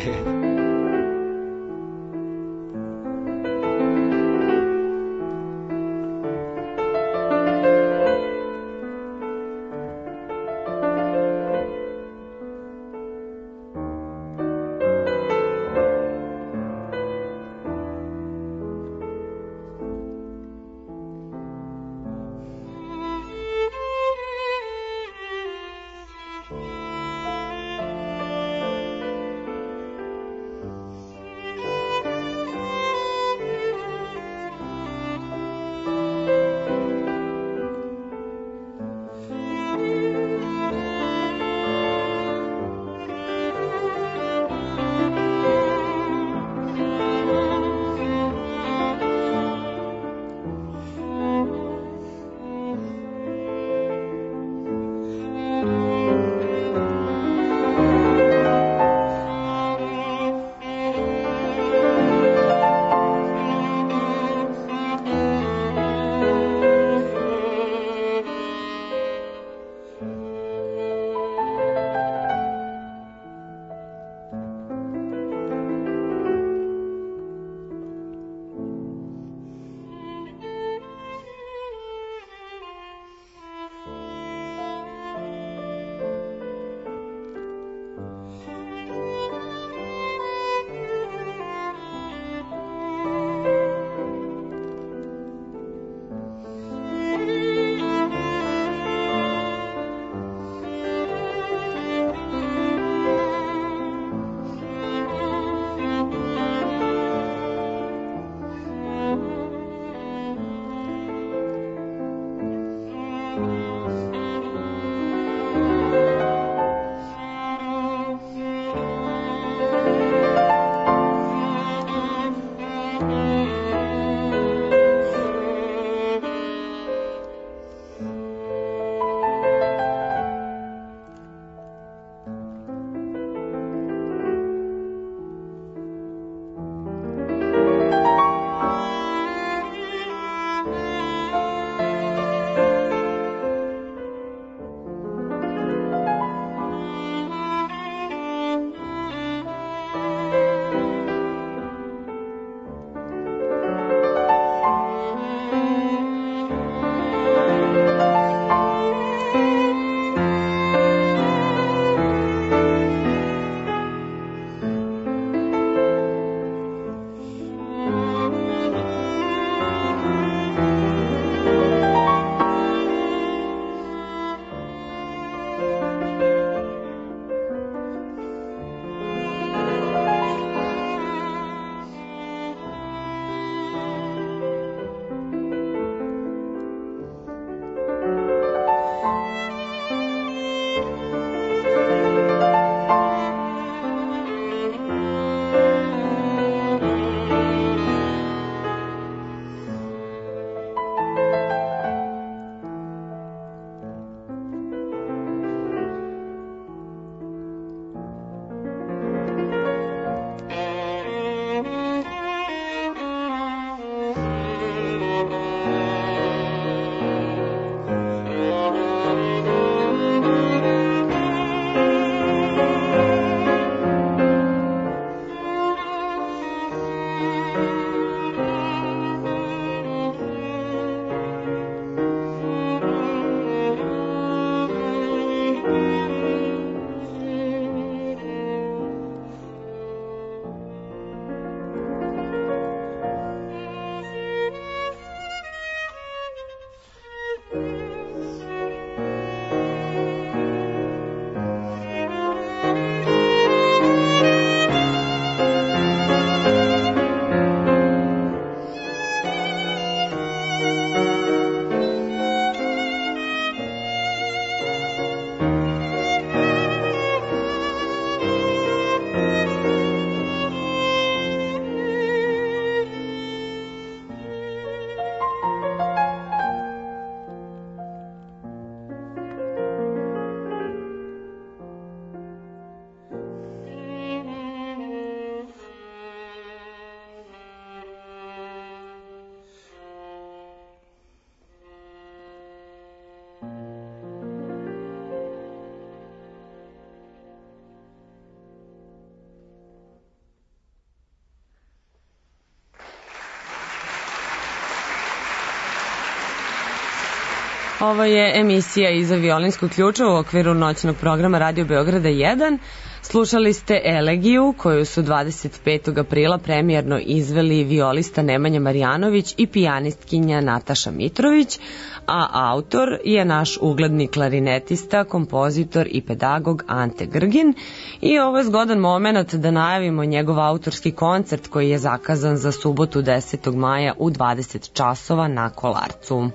Ovo je emisija Iza violinskog ključa u okviru noćnog programa Radio Beograda 1. Slušali ste Elegiju koju su 25. aprila premijerno izveli violista Nemanja Marjanović i pijanistkinja Nataša Mitrović, a autor je naš ugledni klarinetista, kompozitor i pedagog Ante Grgin. I ovo je zgodan moment da najavimo njegov autorski koncert koji je zakazan za subotu 10. maja u 20 časova na Kolarcu.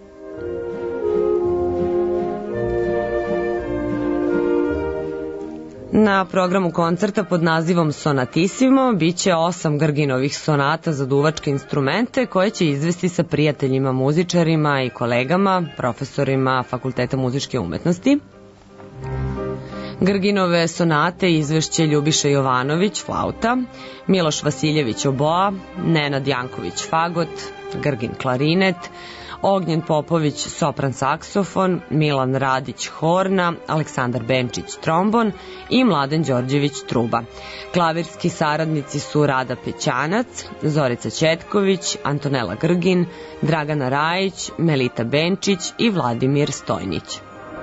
Na programu koncerta pod nazivom Sonatissimo biće 8 Grginovih sonata za duvačke instrumente koje će izvesti sa prijateljima muzičarima i kolegama, profesorima Fakulteta muzičke umetnosti. Grginove sonate izvešće Ljubiša Jovanović, flauta, Miloš Vasiljević, oboa, Nenad Janković, fagot, Grgin, klarinet, Ognjen Popović, sopran saksofon, Milan Radić, horna, Aleksandar Benčić, trombon i Mladen Đorđević, truba. Klavirski saradnici su Rada Pećanac, Zorica Ćetković, Antonela Grgin, Dragana Rajić, Melita Benčić i Vladimir Stojnić.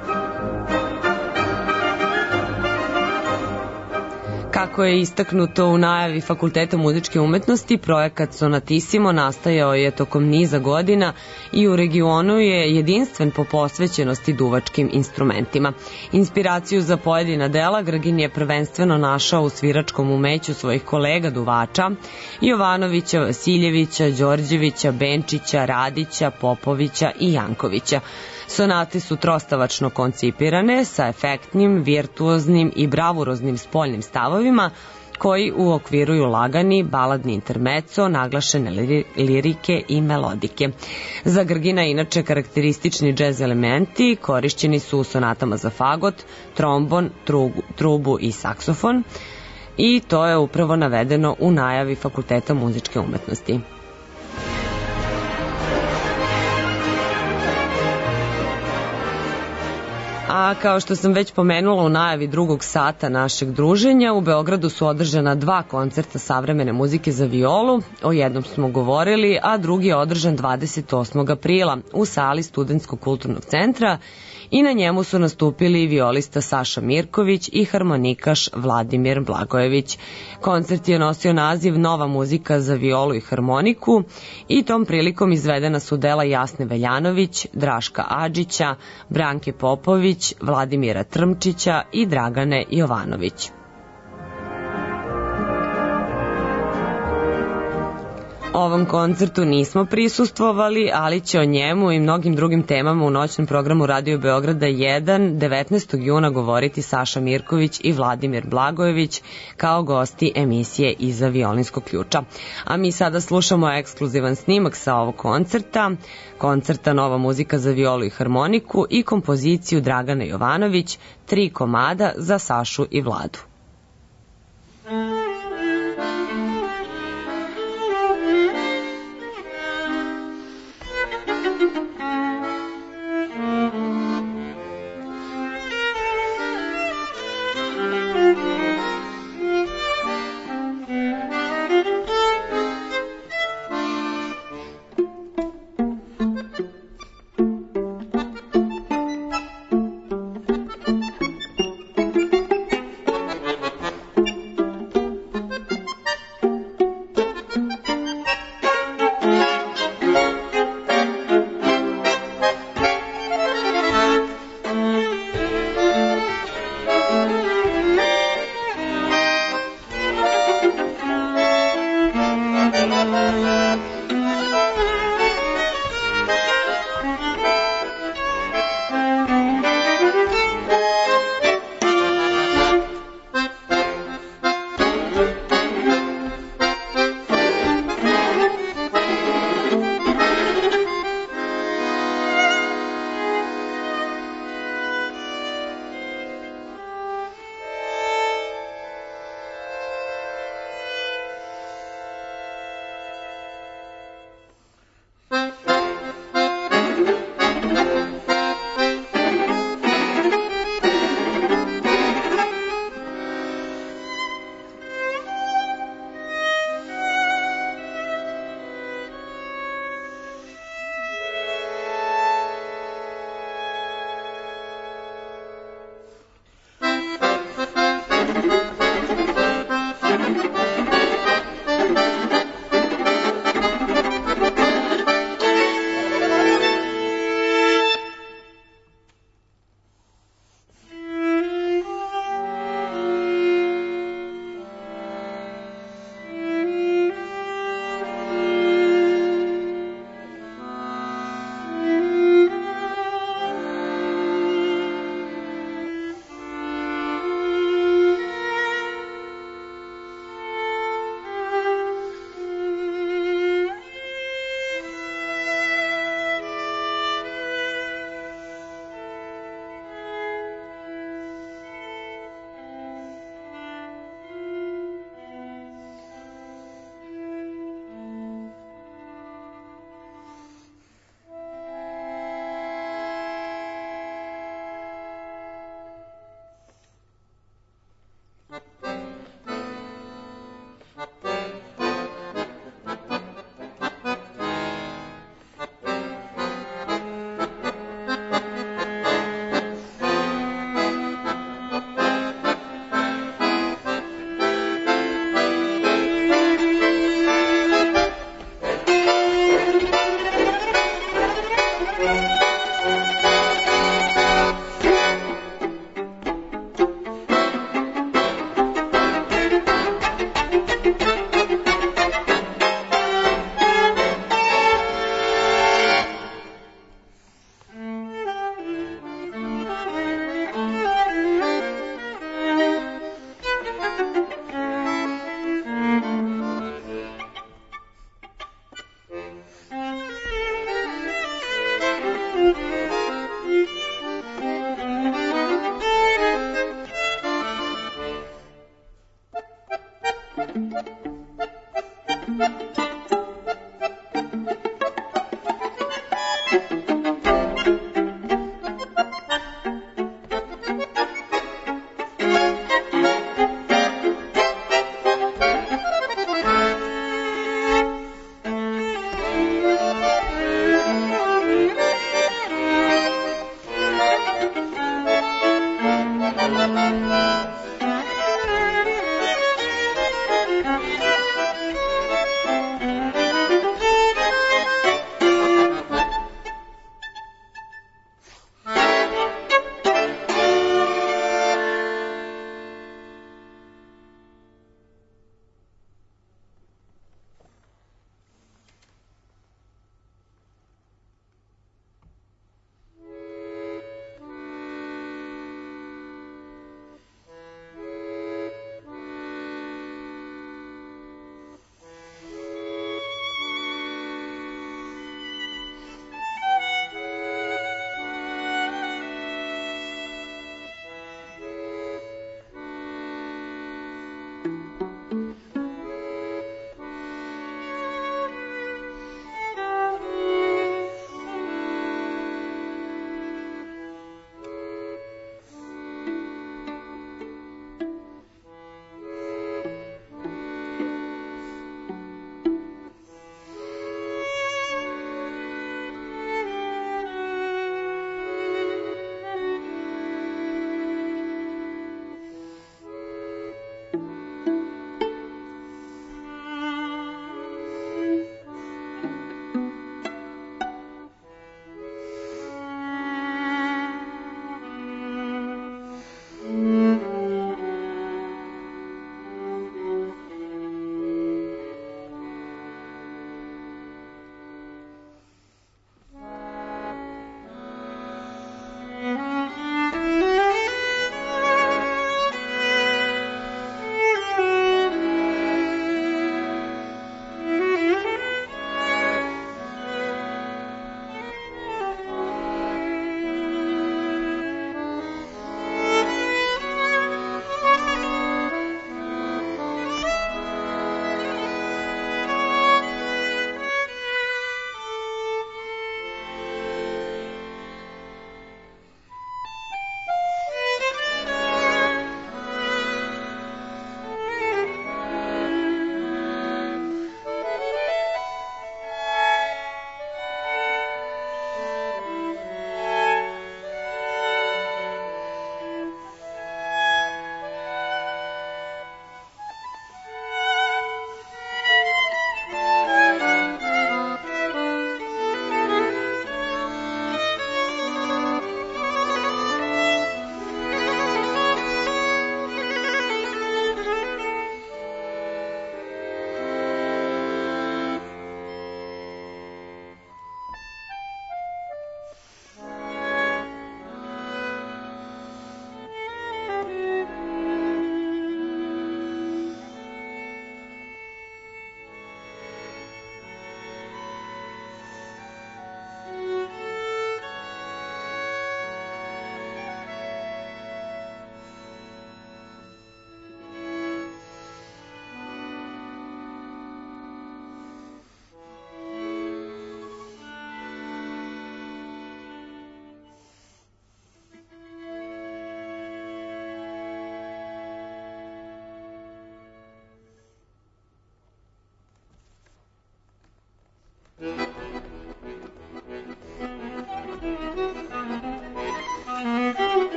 Kako je istaknuto u najavi Fakulteta muzičke umetnosti, projekat Sonatissimo nastajao je tokom niza godina i u regionu je jedinstven po posvećenosti duvačkim instrumentima. Inspiraciju za pojedina dela Grgin je prvenstveno našao u sviračkom umeću svojih kolega duvača Jovanovića, Vasiljevića, Đorđevića, Benčića, Radića, Popovića i Jankovića. Sonate su trostavačno koncipirane sa efektnim, virtuoznim i bravuroznim spoljnim stavovima koji uokviruju lagani, baladni intermezzo, naglašene lirike i melodike. Za Grgina inače karakteristični džez elementi korišćeni su u sonatama za fagot, trombon, trubu i saksofon i to je upravo navedeno u najavi Fakulteta muzičke umetnosti. A kao što sam već pomenula u najavi drugog sata našeg druženja, u Beogradu su održana 2 koncerta savremene muzike za violu, o jednom smo govorili, a drugi je održan 28. aprila u sali Studentskog kulturnog centra i na njemu su nastupili violista Saša Mirković i harmonikaš Vladimir Blagojević. Koncert je nosio naziv Nova muzika za violu i harmoniku i tom prilikom izvedena su dela Jasne Veljanović, Draška Adžića, Branke Popović, Vladimira Trmčića i Dragane Jovanović. Ovom koncertu nismo prisustvovali, ali će o njemu i mnogim drugim temama u noćnom programu Radio Beograda 1 19. juna govoriti Saša Mirković i Vladimir Blagojević kao gosti emisije Iza violinskog ključa. A mi sada slušamo ekskluzivan snimak sa ovog koncerta Nova muzika za violu i harmoniku i kompoziciju Dragane Jovanović, 3 komada za Sašu i Vladu.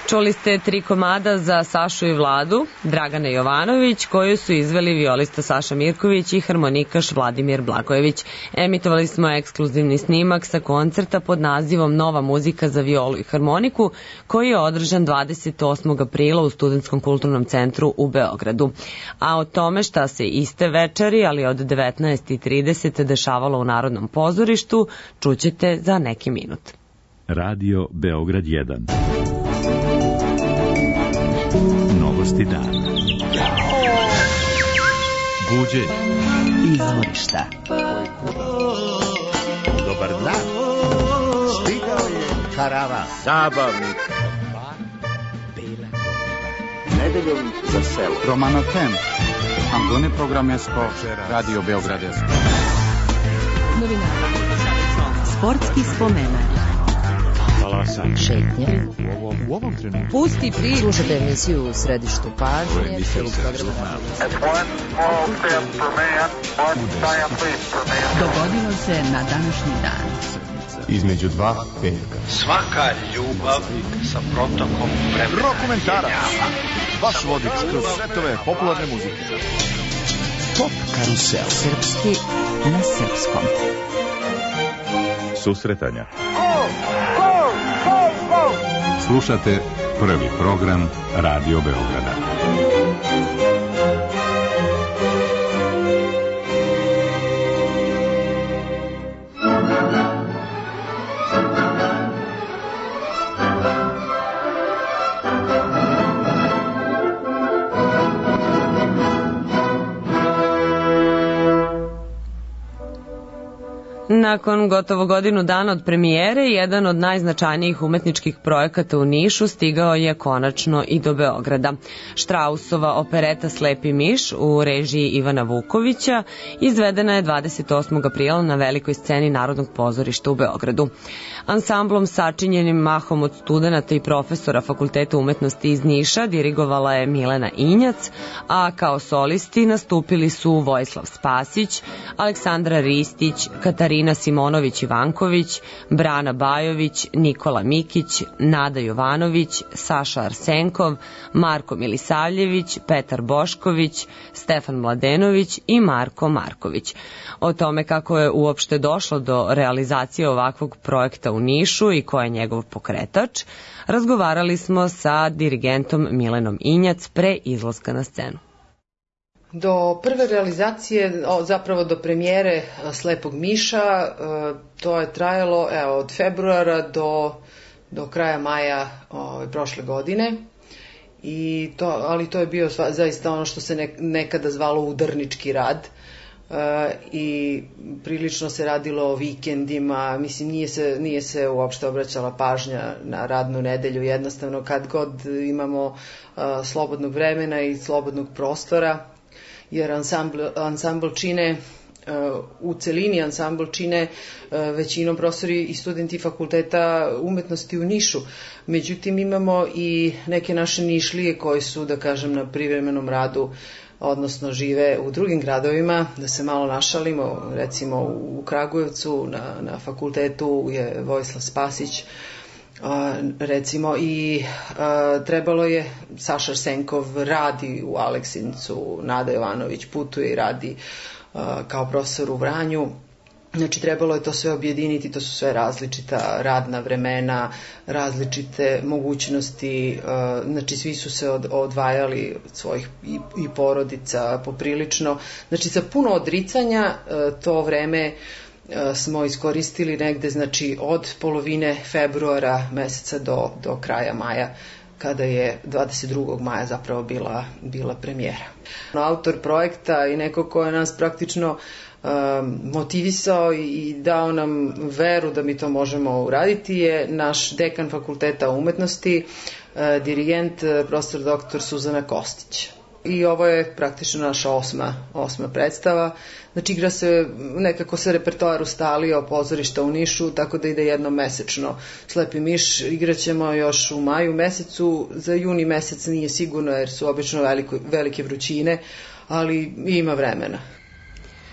Čuli ste 3 komada za Sašu i Vladu, Dragana Jovanović, koju su izveli violista Saša Mirković i harmonikaš Vladimir Blagojević. Emitovali smo ekskluzivni snimak sa koncerta pod nazivom Nova muzika za violu i harmoniku, koji je održan 28. aprila u Studentskom kulturnom centru u Beogradu. A o tome šta se iste večeri, ali od 19:30 dešavalo u Narodnom pozorištu, čućete za neki minut. Radio Beograd 1. Novosti dana. Buđenje. Izvorišta. Dobar dan. Stigao je karavan. Zabavnik. Nedeljom za selo. Romana Tem. Angone programesko. Radio Beograd 1. Novinari. Sportski spomenak. Šetnje. U ovom trenutku. Pusti priču. Slušajte emisiju u središtu pažnje. Dogodilo se na današnji dan. Između dva petka. Svaka ljubav sa protokom vremena. Rokomentarac. Vaš vodič kroz svetove popularne muzike. Pop karusel. Srpski na srpskom. Susretanja. Slušate prvi program Radio Beograda. Nakon gotovo godinu dana od premijere, jedan od najznačajnijih umetničkih projekata u Nišu stigao je konačno i do Beograda. Štrausova opereta Slepi miš u režiji Ivana Vukovića izvedena je 28. aprila na velikoj sceni Narodnog pozorišta u Beogradu. Ansamblom sačinjenim mahom od studenata i profesora Fakulteta umetnosti iz Niša dirigovala je Milena Injac, a kao solisti nastupili su Vojislav Spasić, Aleksandra Ristić, Katarina Simonović-Ivanković, Brana Bajović, Nikola Mikić, Nada Jovanović, Saša Arsenkov, Marko Milisavljević, Petar Bošković, Stefan Mladenović i Marko Marković. O tome kako je uopšte došlo do realizacije ovakvog projekta u Nišu i ko je njegov pokretač, razgovarali smo sa dirigentom Milenom Injac pre izlaska na scenu. Do prve realizacije, zapravo do premijere Slepog miša, to je trajalo od februara do kraja maja prošle godine. Ali to je bio zaista ono što se nekada zvalo udarnički rad. I prilično se radilo o vikendima, mislim nije se uopšte obraćala pažnja na radnu nedelju, jednostavno kad god imamo slobodnog vremena i slobodnog prostora, jer ansambl čine u celini ansambl čine većinom profesori i studenti Fakulteta umetnosti u Nišu. Međutim, imamo i neke naše Nišlije koji su, da kažem, na privremenom radu, odnosno žive u drugim gradovima. Da se malo našalimo, recimo u Kragujevcu na fakultetu je Vojislav Spasić, recimo, i trebalo je, Saša Arsenkov radi u Aleksincu, Nada Jovanović putuje i radi kao profesor u Vranju. Znači, trebalo je to sve objediniti, to su sve različita radna vremena, različite mogućnosti, znači svi su se odvajali od svojih i porodica poprilično. Znači, sa puno odricanja to vreme smo iskoristili negde, znači, od polovine februara meseca do kraja maja, kada je 22. maja zapravo bila premijera. Autor projekta i neko ko je nas praktično motivisao i dao nam veru da mi to možemo uraditi je naš dekan Fakulteta umetnosti, dirigent profesor dr. Suzana Kostić. I ovo je praktično naša osma predstava. Znači, igra se, nekako se repertoar ustalio pozorišta u Nišu, tako da ide jednom mesečno. Slepi miš igraćemo još u maju mesecu, za juni mesec nije sigurno jer su obično velike vrućine, ali ima vremena.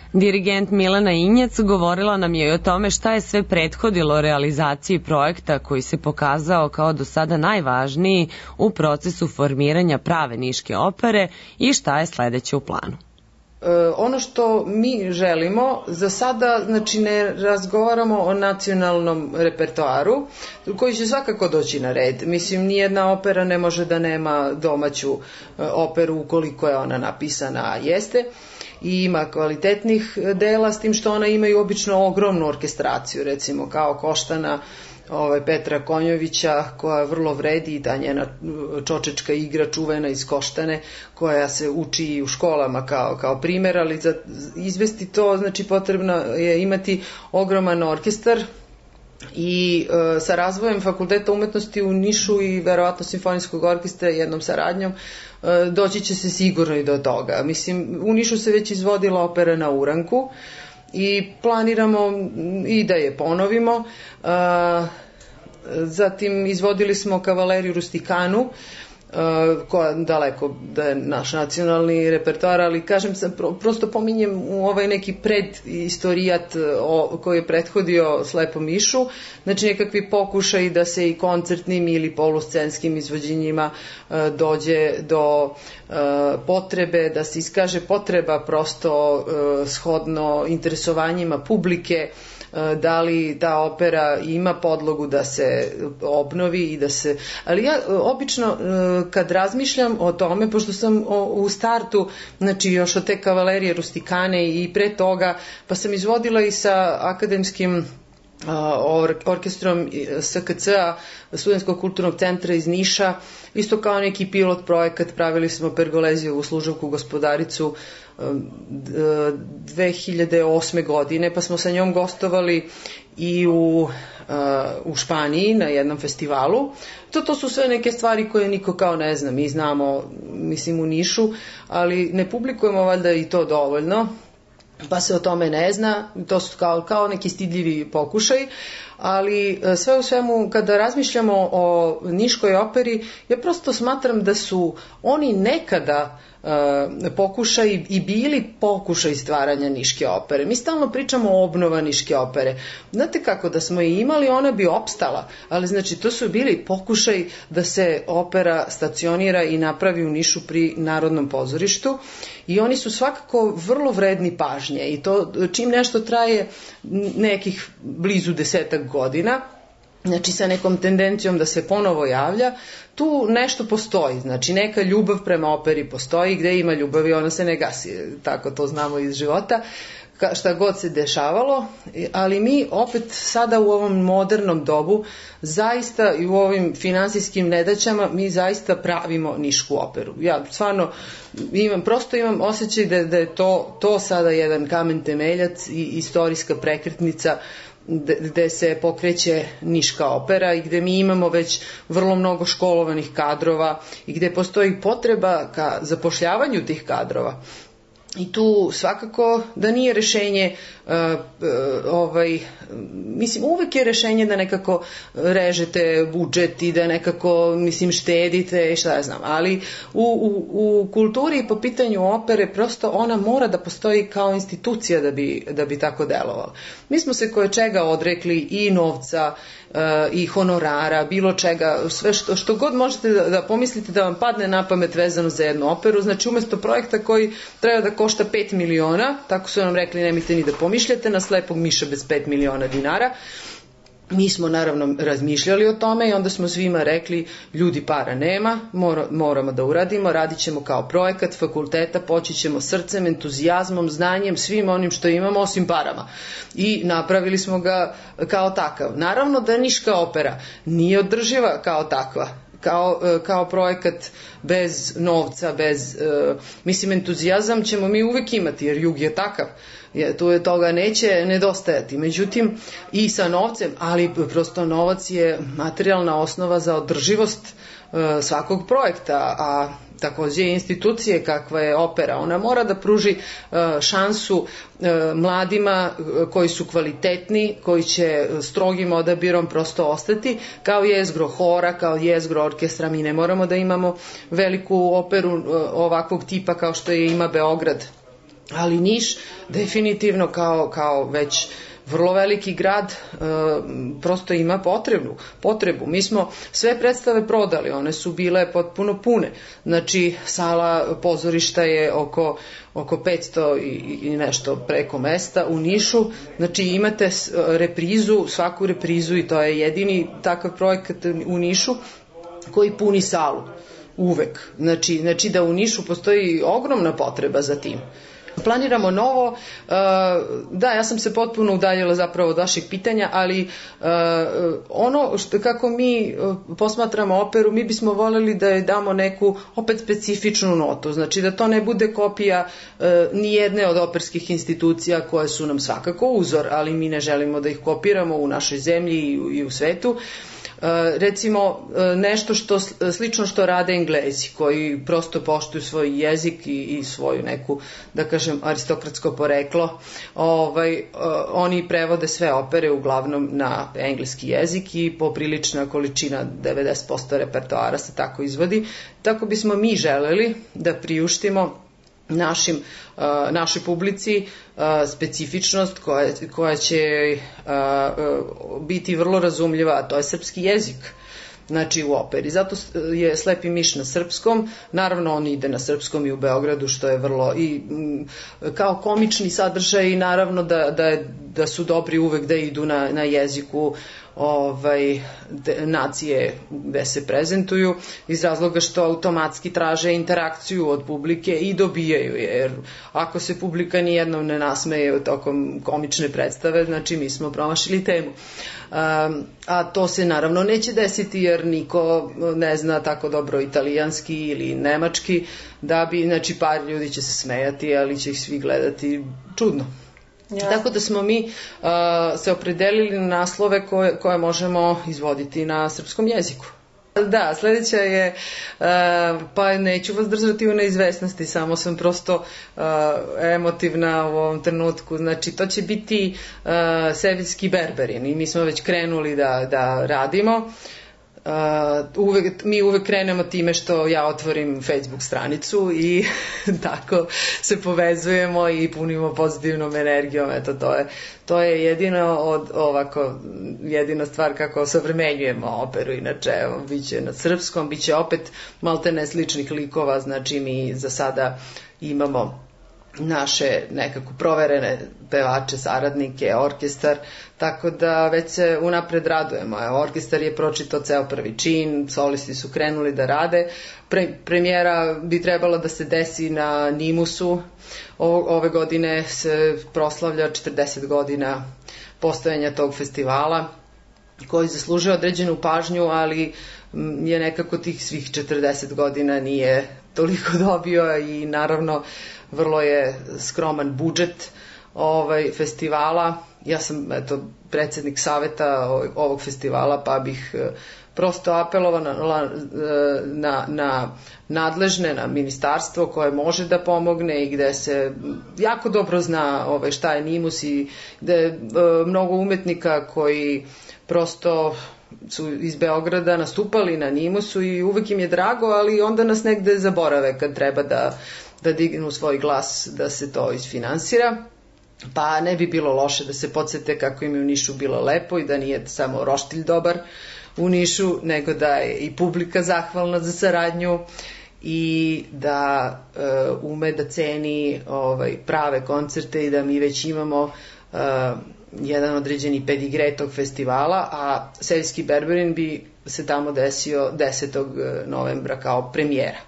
Dirigent Milena Injac govorila nam je i o tome šta je sve prethodilo realizaciji projekta koji se pokazao kao do sada najvažniji u procesu formiranja prave niške opere i šta je sledeće u planu. Ono što mi želimo, za sada znači ne razgovaramo o nacionalnom repertoaru koji će svakako doći na red. Mislim, nijedna opera ne može da nema domaću operu ukoliko je ona napisana, a jeste, i ima kvalitetnih dela, s tim što ona imaju obično ogromnu orkestraciju, recimo kao Koštana Petra Konjovića, koja vrlo vredi, i ta njena čočečka igra čuvena iz Koštane, koja se uči i u školama kao primer, ali za izvesti to, znači potrebno je imati ogroman orkestar, i sa razvojem Fakulteta umetnosti u Nišu i verovatno Simfonijskog orkestra jednom saradnjom doći će se sigurno i do toga. Mislim, u Nišu se već izvodila opera na Uranku i planiramo i da je ponovimo. Zatim izvodili smo Kavaleriju Rustikanu, koja daleko da je naš nacionalni repertoar, ali kažem sam, prosto pominjem u ovaj neki predistorijat koji je prethodio Slepom mišu, znači nekakvi pokušaj da se i koncertnim ili poluscenskim izvođenjima dođe do potrebe, da se iskaže potreba prosto shodno interesovanjima publike, da li ta opera ima podlogu da se obnovi i da se... Ali ja obično kad razmišljam o tome, pošto sam u startu, znači još od te Kavalerije Rustikane i pre toga, pa sam izvodila i sa akademskim orkestrom SKC-a, Studentskog kulturnog centra iz Niša, isto kao neki pilot projekat, pravili smo Pergolezijovu služavku Gospodaricu 2008. godine, pa smo sa njom gostovali i u Španiji na jednom festivalu. To su sve neke stvari koje niko kao ne zna, mi znamo, mislim, u Nišu, ali ne publikujemo valjda i to dovoljno, pa se o tome ne zna, to su kao neki stidljivi pokušaj, ali sve u svemu, kada razmišljamo o niškoj operi, ja prosto smatram da su oni nekada pokušaj i bili pokušaj stvaranja niške opere. Mi stalno pričamo o obnova niške opere. Znate kako, da smo i imali, ona bi opstala, ali znači to su bili pokušaj da se opera stacionira i napravi u Nišu pri Narodnom pozorištu, i oni su svakako vrlo vredni pažnje, i to čim nešto traje nekih blizu 10 godina, znači sa nekom tendencijom da se ponovo javlja, tu nešto postoji, znači neka ljubav prema operi postoji, gde ima ljubavi ona se ne gasi, tako to znamo iz života, šta god se dešavalo, ali mi opet sada u ovom modernom dobu zaista i u ovim finansijskim nedaćama mi zaista pravimo nišku operu. Ja stvarno imam osjećaj da je to sada jedan kamen temeljac i istorijska prekretnica gde se pokreće niška opera i gde mi imamo već vrlo mnogo školovanih kadrova i gde postoji potreba ka zapošljavanju tih kadrova. I tu svakako da nije rešenje, mislim, uvek je rešenje da nekako režete budžet i da nekako, mislim, štedite i šta ja znam, ali u kulturi i po pitanju opere prosto ona mora da postoji kao institucija da bi tako delovala. Mi smo se koje čega odrekli, i novca, i honorara, bilo čega, sve što god možete da pomislite da vam padne na pamet vezano za jednu operu. Znači umesto projekta koji treba da košta 5 miliona, tako su nam rekli, nemojte ni da pomišljate na Slepog miša bez 5 miliona dinara. Mi smo naravno razmišljali o tome i onda smo svima rekli, ljudi, para nema, moramo da uradimo, radit ćemo kao projekat fakulteta, poći ćemo srcem, entuzijazmom, znanjem, svim onim što imamo osim parama. I napravili smo ga kao takav. Naravno da niška opera nije održiva kao takva, kao projekat bez novca, mislim, entuzijazam ćemo mi uvek imati jer jug je takav. Tu je toga neće nedostajati. Međutim, i sa novcem, ali prosto novac je materijalna osnova za održivost svakog projekta, a takođe institucije kakva je opera, ona mora da pruži šansu mladima koji su kvalitetni, koji će strogim odabirom prosto ostati, kao jezgro hora, kao jezgro orkestra. Mi ne moramo da imamo veliku operu ovakvog tipa kao što je ima Beograd ali Niš definitivno kao već vrlo veliki grad prosto ima potrebu. Mi smo sve predstave prodali, one su bile potpuno pune. Znači, sala pozorišta je oko 500 i nešto preko mesta u Nišu. Znači, imate svaku reprizu i to je jedini takav projekat u Nišu koji puni salu. Uvek. Znači da u Nišu postoji ogromna potreba za tim. Planiramo novo, da, ja sam se potpuno udaljila zapravo od vaših pitanja, ali ono kako mi posmatramo operu, mi bismo voljeli da je damo neku opet specifičnu notu, znači da to ne bude kopija ni jedne od operskih institucija koje su nam svakako uzor, ali mi ne želimo da ih kopiramo u našoj zemlji i u svetu. Recimo nešto slično što rade Englezi koji prosto poštuju svoj jezik i svoju neku, da kažem, aristokratsko poreklo. Oni prevode sve opere uglavnom na engleski jezik i poprilična količina 90% repertoara se tako izvodi. Tako bismo mi želeli da priuštimo našoj publici specifičnost koja će biti vrlo razumljiva, a to je srpski jezik, znači u operi. Zato je Slepi miš na srpskom, naravno on ide na srpskom i u Beogradu, što je vrlo i kao komični sadržaj i naravno da su dobri uvek da idu na jeziku nacije gde se prezentuju, iz razloga što automatski traže interakciju od publike i dobijaju, jer ako se publika nijednom ne nasmeje tokom komične predstave, znači mi smo promašili temu. A to se naravno neće desiti jer niko ne zna tako dobro italijanski ili nemački, da bi, znači par ljudi će se smejati, ali će ih svi gledati čudno. Ja. Tako da smo mi se opredelili na naslove koje možemo izvoditi na srpskom jeziku. Da, sledeća je, pa neću vas držati u neizvesnosti, samo sam prosto emotivna u ovom trenutku. Znači, to će biti Seviljski Berberin i mi smo već krenuli da radimo. Mi uvek krenemo time što ja otvorim Facebook stranicu i tako se povezujemo i punimo pozitivnom energijom. Eto, to je jedina stvar kako savremenjujemo operu. Inače, biće na srpskom, biće opet maltene sličnih likova, znači mi za sada imamo naše nekako proverene pevače, saradnike, orkestar, tako da već se unapred radujemo. Orkestar je pročitao ceo prvi čin, solisti su krenuli da rade. Premijera bi trebala da se desi na Nimusu. Ove godine se proslavlja 40 godina postojanja tog festivala, koji zaslužuje određenu pažnju, ali je nekako tih svih 40 godina nije toliko dobio i naravno vrlo je skroman budžet festivala. Ja sam predsednik saveta ovog festivala, pa bih prosto apelovala na nadležne, na ministarstvo koje može da pomogne i gde se jako dobro zna šta je Nimus i gde je mnogo umetnika koji prosto su iz Beograda nastupali na Nimusu i uvek im je drago, ali onda nas negde zaborave kad treba da dignu svoj glas da se to isfinansira. Pa ne bi bilo loše da se podsete kako im je u Nišu bilo lepo i da nije samo roštilj dobar u Nišu, nego da je i publika zahvalna za saradnju i da ume da ceni prave koncerte i da mi već imamo jedan određeni pedigre tog festivala, a Seviljski Berberin bi se tamo desio 10. novembra kao premijera.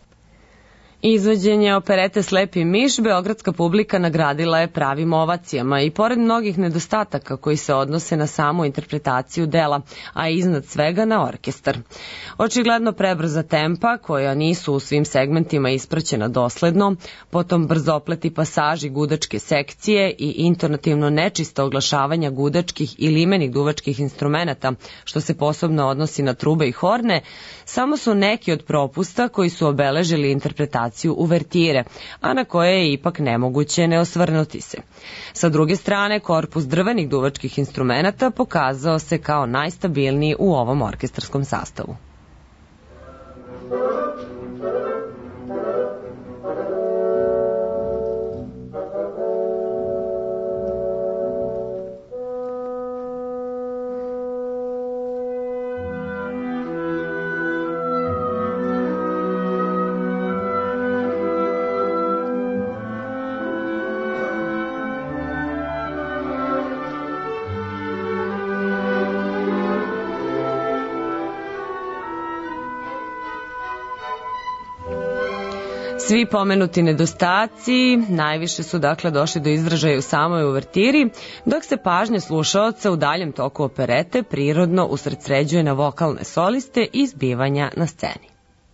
Izvođenje operete Slepi miš beogradska publika nagradila je pravim ovacijama i pored mnogih nedostataka koji se odnose na samu interpretaciju dela, a iznad svega na orkestar. Očigledno prebrza tempa, koja nisu u svim segmentima ispraćena dosledno, potom brzopleti pasaži gudačke sekcije i intonativno nečista oglašavanja gudačkih i limenih duvačkih instrumenata, što se posebno odnosi na trube i horne, samo su neki od propusta koji su obeležili interpretaciju uvertire, a na koje je ipak nemoguće ne osvrnuti se. Sa druge strane, korpus drvenih duvačkih instrumenata pokazao se kao najstabilniji u ovom orkestarskom sastavu. Svi pomenuti nedostaci najviše su dakle došli do izražaja u samoj uvertiri, dok se pažnja slušaoca u daljem toku operete prirodno usredsređuje na vokalne soliste i zbivanja na sceni.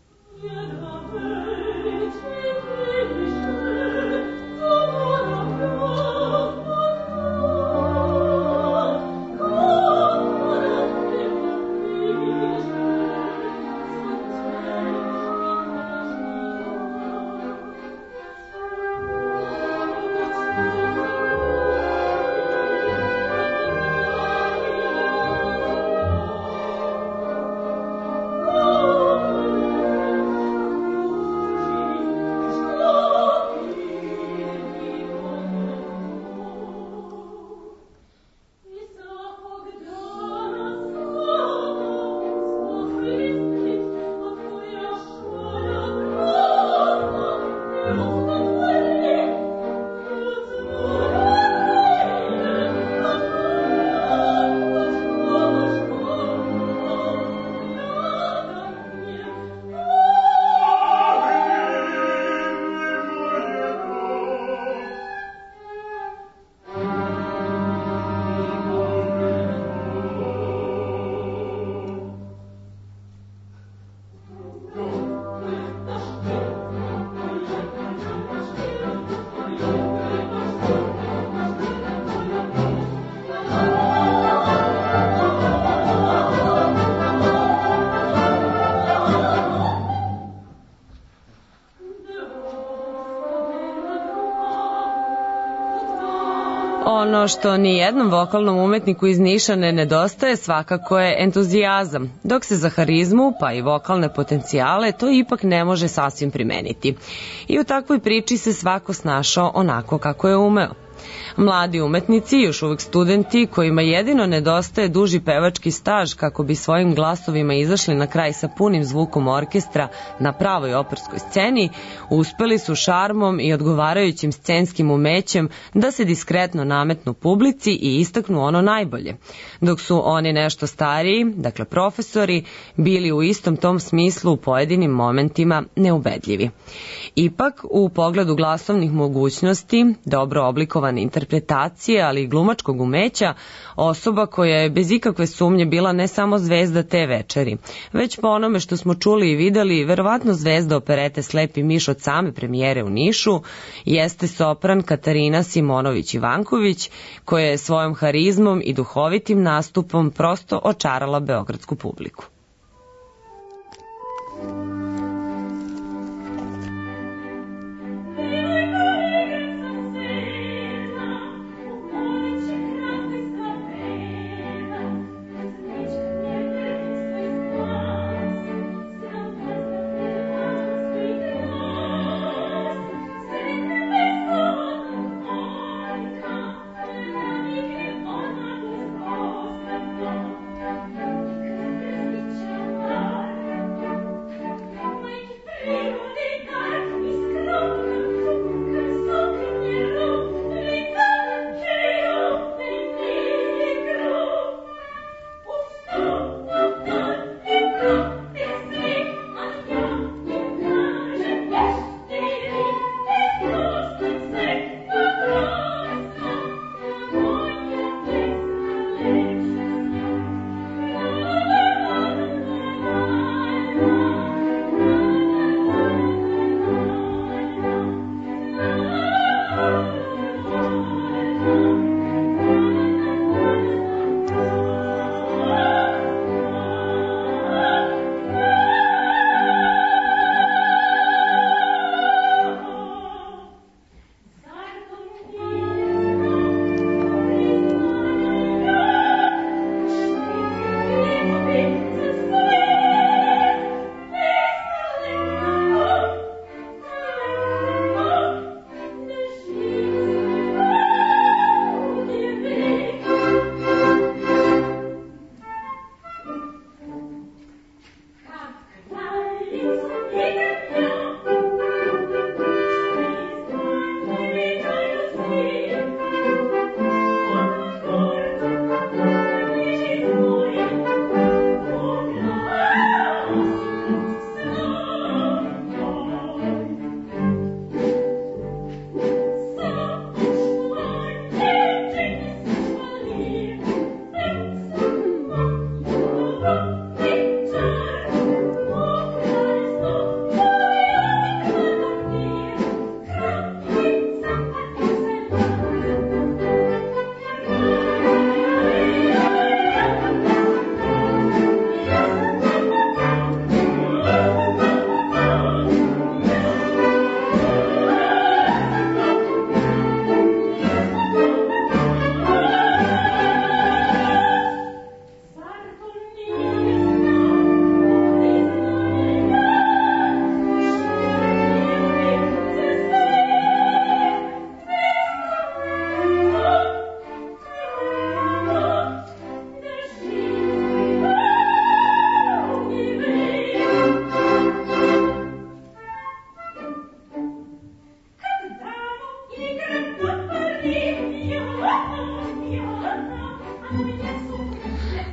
Ono što ni jednom vokalnom umetniku iz Niša ne nedostaje svakako je entuzijazam, dok se za harizmu pa i vokalne potencijale to ipak ne može sasvim primeniti. I u takvoj priči se svako snašao onako kako je umeo. Mladi umetnici, još uvek studenti, kojima jedino nedostaje duži pevački staž kako bi svojim glasovima izašli na kraj sa punim zvukom orkestra na pravoj operskoj sceni, uspeli su šarmom i odgovarajućim scenskim umećem da se diskretno nametnu publici i istaknu ono najbolje, dok su oni nešto stariji, dakle profesori, bili u istom tom smislu u pojedinim momentima neubedljivi. Ipak, u pogledu glasovnih mogućnosti, dobro oblikovane interpretacije, ali i glumačkog umeća, osoba koja je bez ikakve sumnje bila ne samo zvezda te večeri, već po onome što smo čuli i videli, verovatno zvezda operete Slepi miš od same premijere u Nišu, jeste sopran Katarina Simonović-Ivanković, koja je svojom harizmom i duhovitim nastupom prosto očarala beogradsku publiku.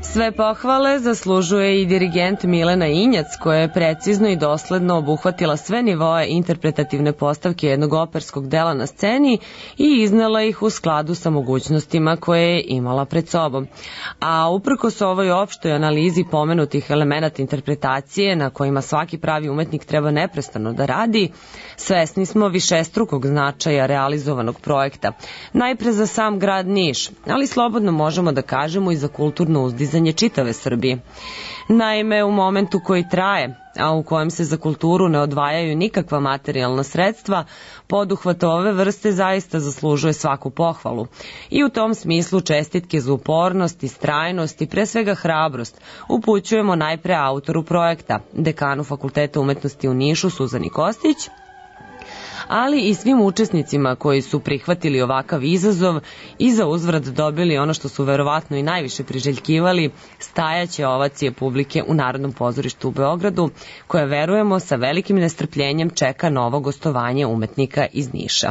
Sve pohvale zaslužuje i dirigent Milena Injac, koja je precizno i dosledno obuhvatila sve nivoe interpretativne postavke jednog operskog dela na sceni i iznela ih u skladu sa mogućnostima koje je imala pred sobom. A uprkos ovoj opštoj analizi pomenutih elemenata interpretacije na kojima svaki pravi umetnik treba neprestano da radi, svesni smo višestrukog značaja realizovanog projekta. Najpre za sam grad Niš, ali slobodno možemo da kažemo i za kulturno uzdizanje čitave Srbije. Naime, u momentu koji traje, a u kojem se za kulturu ne odvajaju nikakva materijalna sredstva, poduhvat ove vrste zaista zaslužuje svaku pohvalu. I u tom smislu čestitke za upornost, istrajnost i pre svega hrabrost upućujemo najpre autoru projekta, dekanu Fakulteta umetnosti u Nišu Suzani Kostić, ali i svim učesnicima koji su prihvatili ovakav izazov i za uzvrat dobili ono što su verovatno i najviše priželjkivali, stajaće ovacije publike u Narodnom pozorištu u Beogradu, koje verujemo sa velikim nestrpljenjem čeka novo gostovanje umetnika iz Niša.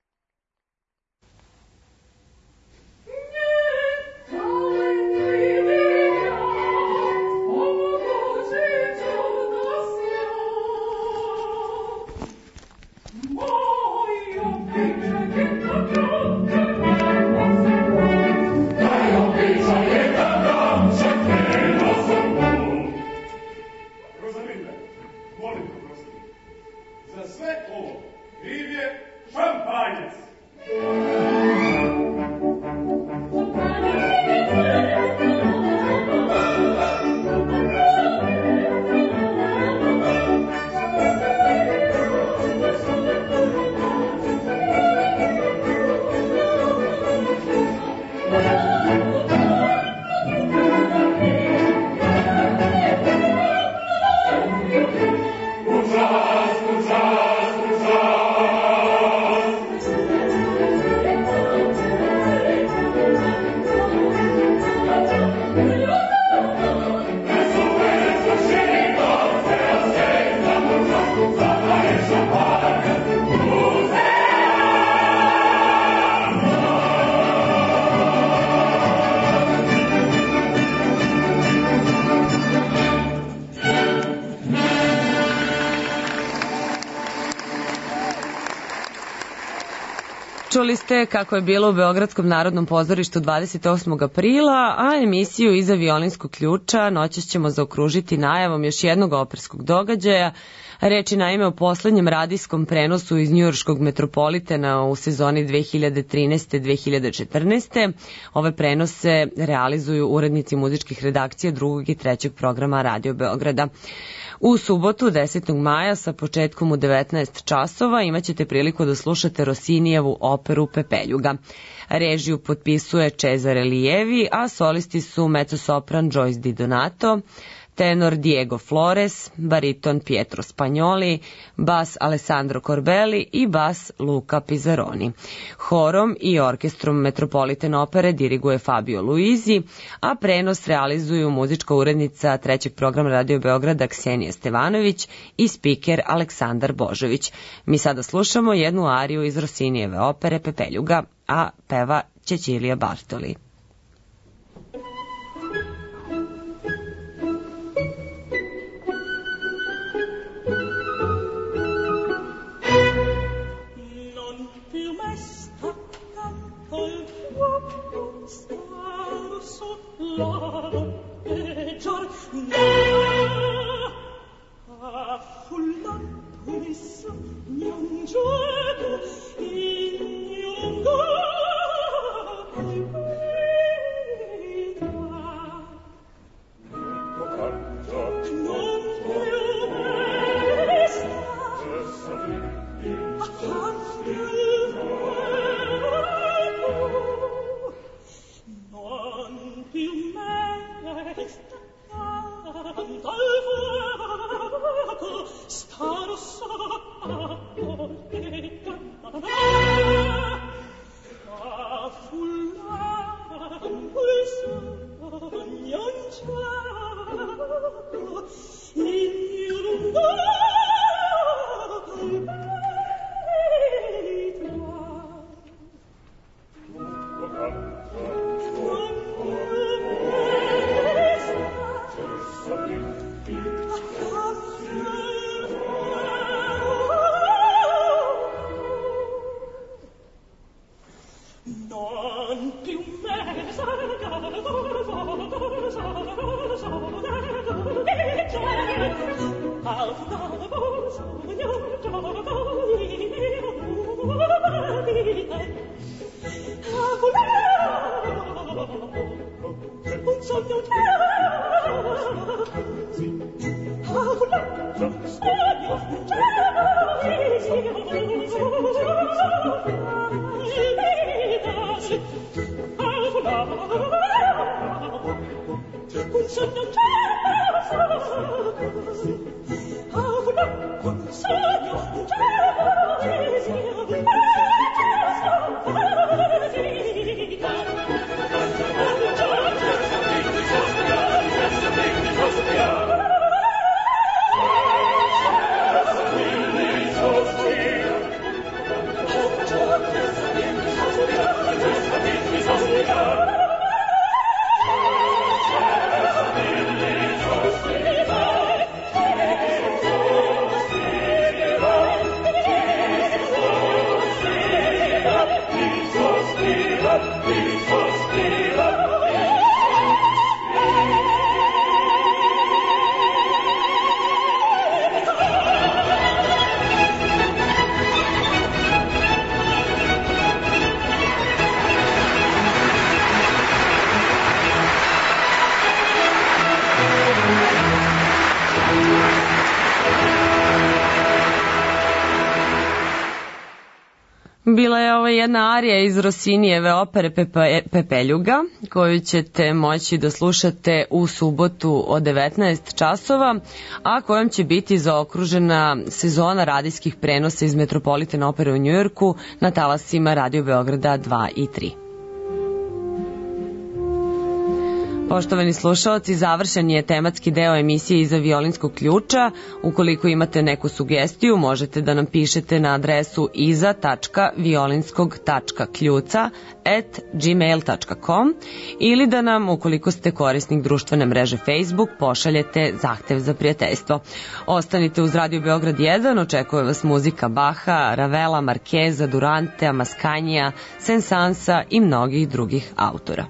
Čuli ste kako je bilo u Beogradskom narodnom pozorištu 28. aprila, a emisiju Iza violinskog ključa noćas ćemo zaokružiti najavom još jednog operskog događaja. Reč je naime o poslednjem radijskom prenosu iz njujorškog Metropolitana u sezoni 2013-2014. Ove prenose realizuju urednici muzičkih redakcija 2. i 3. programa Radio Beograda. U subotu 10. maja sa početkom u 19 časova imaćete priliku da slušate Rossinijevu operu Pepeljuga. Režiju potpisuje Cesare Lijevi, a solisti su mezzosopran Joyce Di Donato, tenor Diego Flores, bariton Pietro Spagnoli, bas Alessandro Corbelli i bas Luca Pizzaroni. Horom i orkestrom Metropolitan opere diriguje Fabio Luizi, a prenos realizuju muzička urednica 3. programa Radio Beograda Ksenija Stevanović i spiker Aleksandar Božović. Mi sada slušamo jednu ariju iz Rossinijeve opere Pepeljuga, a peva Cecilia Bartoli. Bila je ovo jedna arija iz Rossinijeve opere Pepeljuga, koju ćete moći da slušate u subotu od 19 časova, a kojom će biti zaokružena sezona radijskih prenosa iz Metropolitan opere u Njujorku na talasima Radio Beograda 2 i 3. Poštovani slušaoci, završen je tematski deo emisije Iza violinskog ključa. Ukoliko imate neku sugestiju, možete da nam pišete na adresu iza.violinskog.kljuca@gmail.com ili da nam, ukoliko ste korisnik društvene mreže Facebook, pošaljete zahtev za prijateljstvo. Ostanite uz Radio Beograd 1, očekuje vas muzika Baha, Ravela, Markeza, Durantea, Maskanija, Sensansa i mnogih drugih autora.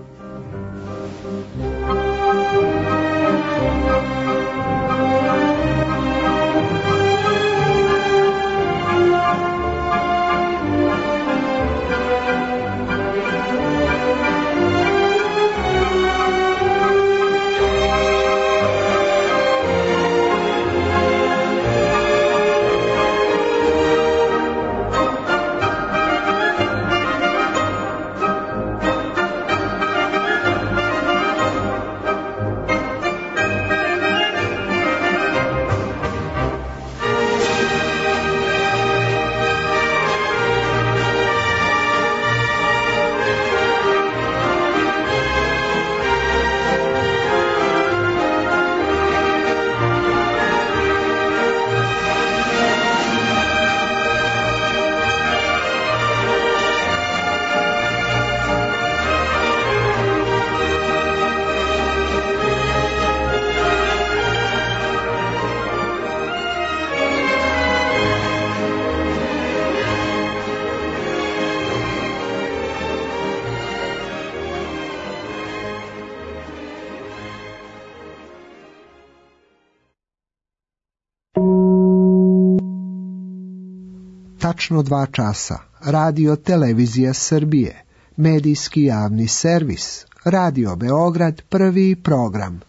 Tačno 2 časa. Radio Televizija Srbije. Medijski javni servis. Radio Beograd, prvi program.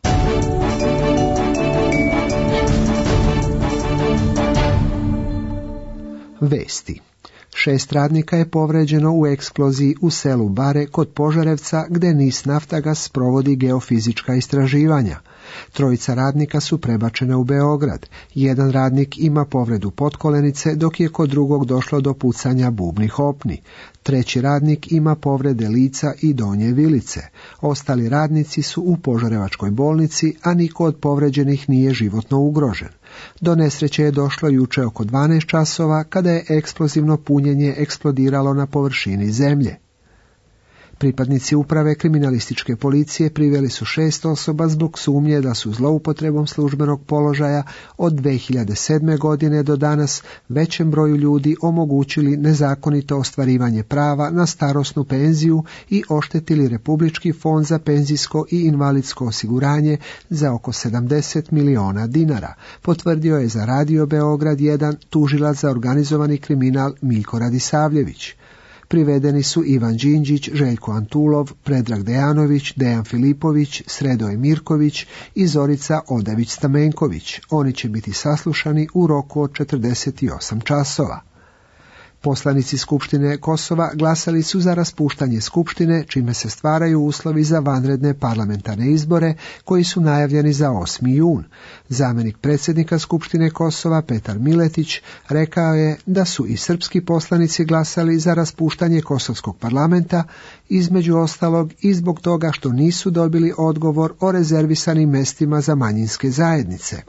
Vesti. 6 radnika je povređeno u eksploziji u selu Bare kod Požarevca, gde NIS Naftagas provodi geofizička istraživanja. 3 radnika su prebačene u Beograd. 1 radnik ima povredu potkolenice, dok je kod drugog došlo do pucanja bubnih opni. 3 radnik ima povrede lica i donje vilice. Ostali radnici su u Požarevačkoj bolnici, a niko od povređenih nije životno ugrožen. Do nesreće je došlo juče oko 12 časova, kada je eksplozivno punjenje eksplodiralo na površini zemlje. Pripadnici uprave kriminalističke policije priveli su 6 osoba zbog sumnje da su zloupotrebom službenog položaja od 2007. godine do danas većem broju ljudi omogućili nezakonito ostvarivanje prava na starosnu penziju i oštetili Republički fond za penzijsko i invalidsko osiguranje za oko 70 miliona dinara, potvrdio je za Radio Beograd 1 tužilac za organizovani kriminal Miljko Radisavljević. Privedeni su Ivan Đinđić, Željko Antulov, Predrag Dejanović, Dejan Filipović, Sredoj Mirković i Zorica Odavić-Stamenković. Oni će biti saslušani u roku od 48 časova. Poslanici Skupštine Kosova glasali su za raspuštanje Skupštine, čime se stvaraju uslovi za vanredne parlamentarne izbore koji su najavljeni za 8. jun. Zamjenik predsjednika Skupštine Kosova Petar Miletić rekao je da su i srpski poslanici glasali za raspuštanje Kosovskog parlamenta, između ostalog i zbog toga što nisu dobili odgovor o rezervisanim mestima za manjinske zajednice.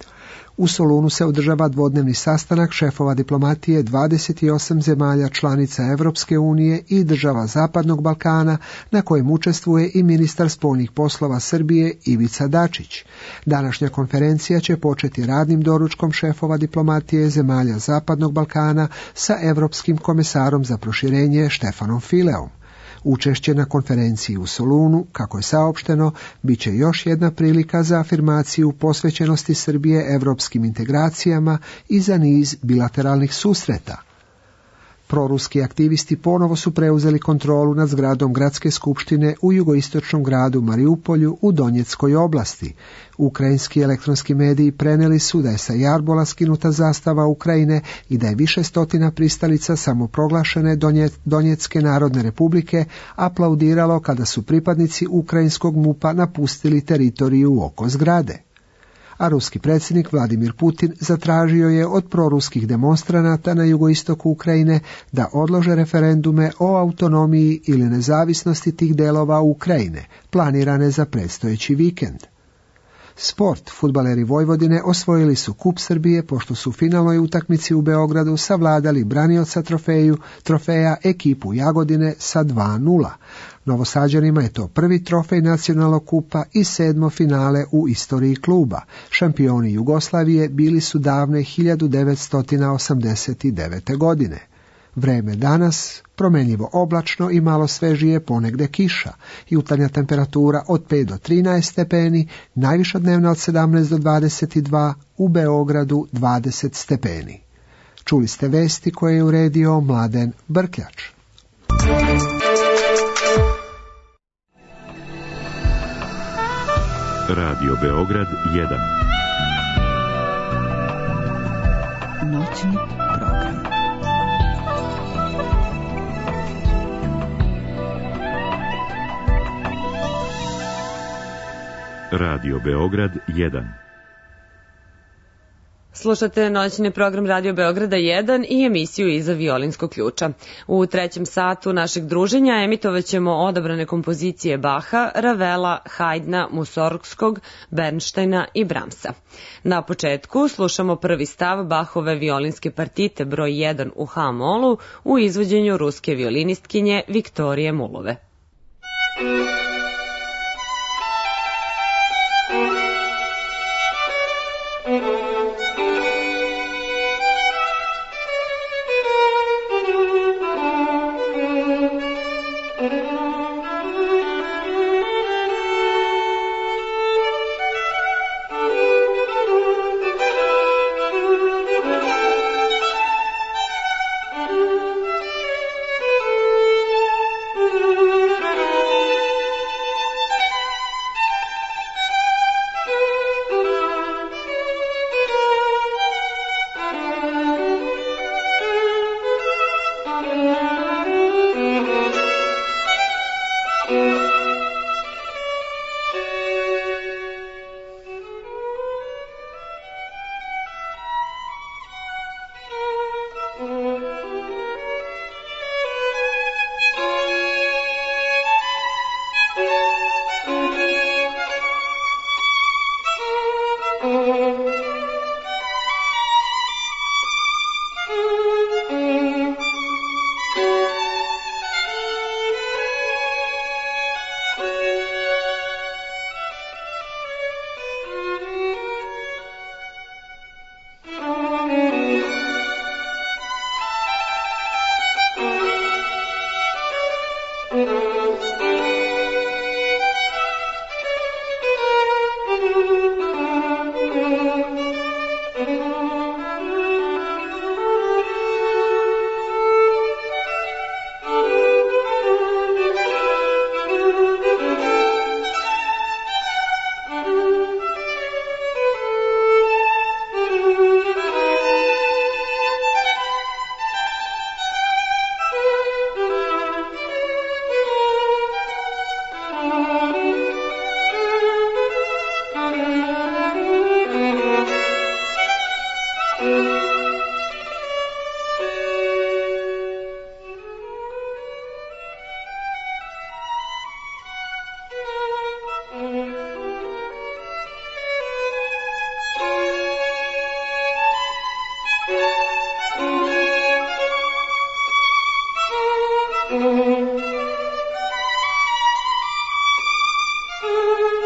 U Solunu se održava dvodnevni sastanak šefova diplomatije 28 zemalja članica Evropske unije i država Zapadnog Balkana, na kojem učestvuje i ministar spoljnih poslova Srbije Ivica Dačić. Današnja konferencija će početi radnim doručkom šefova diplomatije zemalja Zapadnog Balkana sa Evropskim komesarom za proširenje Štefanom Fileom. Učešće na konferenciji u Solunu, kako je saopšteno, bit će još jedna prilika za afirmaciju posvećenosti Srbije evropskim integracijama i za niz bilateralnih susreta. Proruski aktivisti ponovo su preuzeli kontrolu nad zgradom gradske skupštine u jugoistočnom gradu Mariupolju u Donjeckoj oblasti. Ukrajinski elektronski mediji preneli su da je sa jarbola skinuta zastava Ukrajine i da je više stotina pristalica samoproglašene Donjecke narodne republike aplaudiralo kada su pripadnici ukrajinskog MUP-a napustili teritoriju oko zgrade. A ruski predsjednik Vladimir Putin zatražio je od proruskih demonstranata na jugoistoku Ukrajine da odlože referendume o autonomiji ili nezavisnosti tih delova Ukrajine, planirane za predstojeći vikend. Sport. Fudbaleri Vojvodine osvojili su Kup Srbije pošto su u finalnoj utakmici u Beogradu savladali branioca trofeja ekipu Jagodine sa 2:0. Novosađanima je to prvi trofej nacionalnog kupa i 7. finale u istoriji kluba. Šampioni Jugoslavije bili su davne 1989. godine. Vreme danas promjenjivo oblačno i malo svežije, ponegde kiša. Jutarnja temperatura od 5 do 13 stepeni, najviša dnevna od 17 do 22, u Beogradu 20 stepeni. Čuli ste vesti koje je uredio Mladen Brkljač. Radio Beograd 1. Noćni program. Radio Beograd 1. Slušate noćni program Radio Beograda 1 i emisiju Iza violinskog ključa. U trećem satu našeg druženja emitovaćemo odabrane kompozicije Baha, Ravela, Haydna, Musorgskog, Bernsteina i Brahmsa. Na početku slušamo prvi stav Bahove violinske partite broj 1 u H-molu u izvođenju ruske violinistkinje Viktorije Mulove.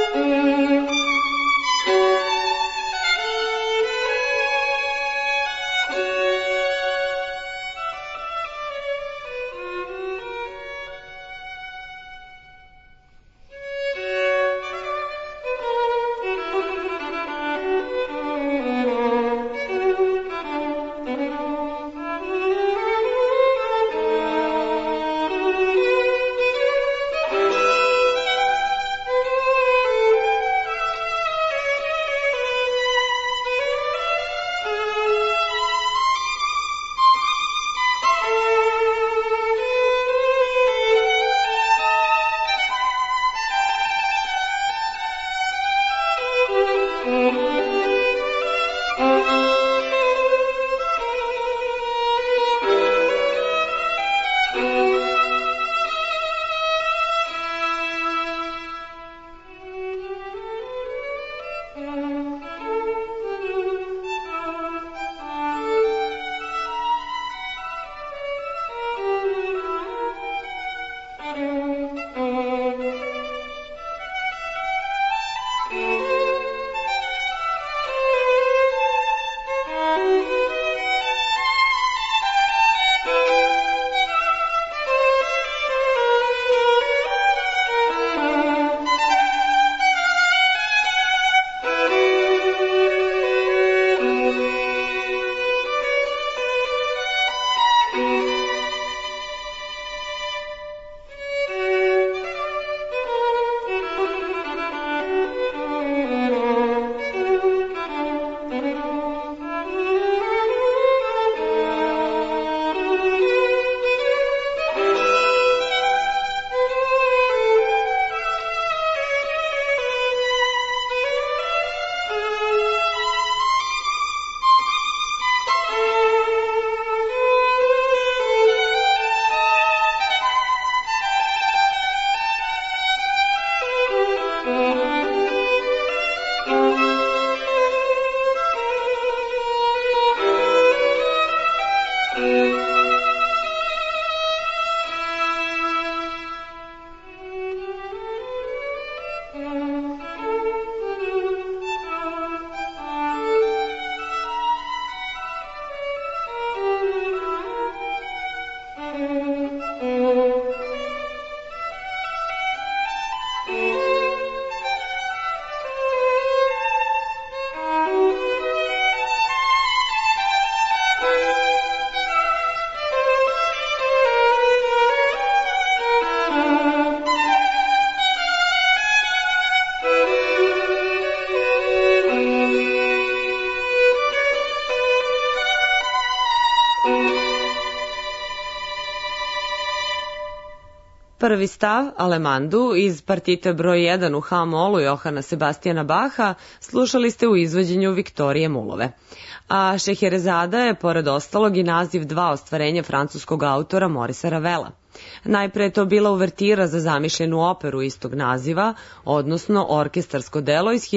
Prvi stav, Alemandu, iz partite broj 1 u H-molu Johana Sebastijana Baha, slušali ste u izvođenju Viktorije Mulove. A Šeherezada je, pored ostalog, i naziv dva ostvarenja francuskog autora Morisa Ravela. Najpre je to bila uvertira za zamišljenu operu istog naziva, odnosno orkestarsko delo iz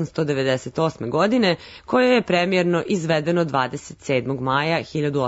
1898. godine, koje je premijerno izvedeno 27. maja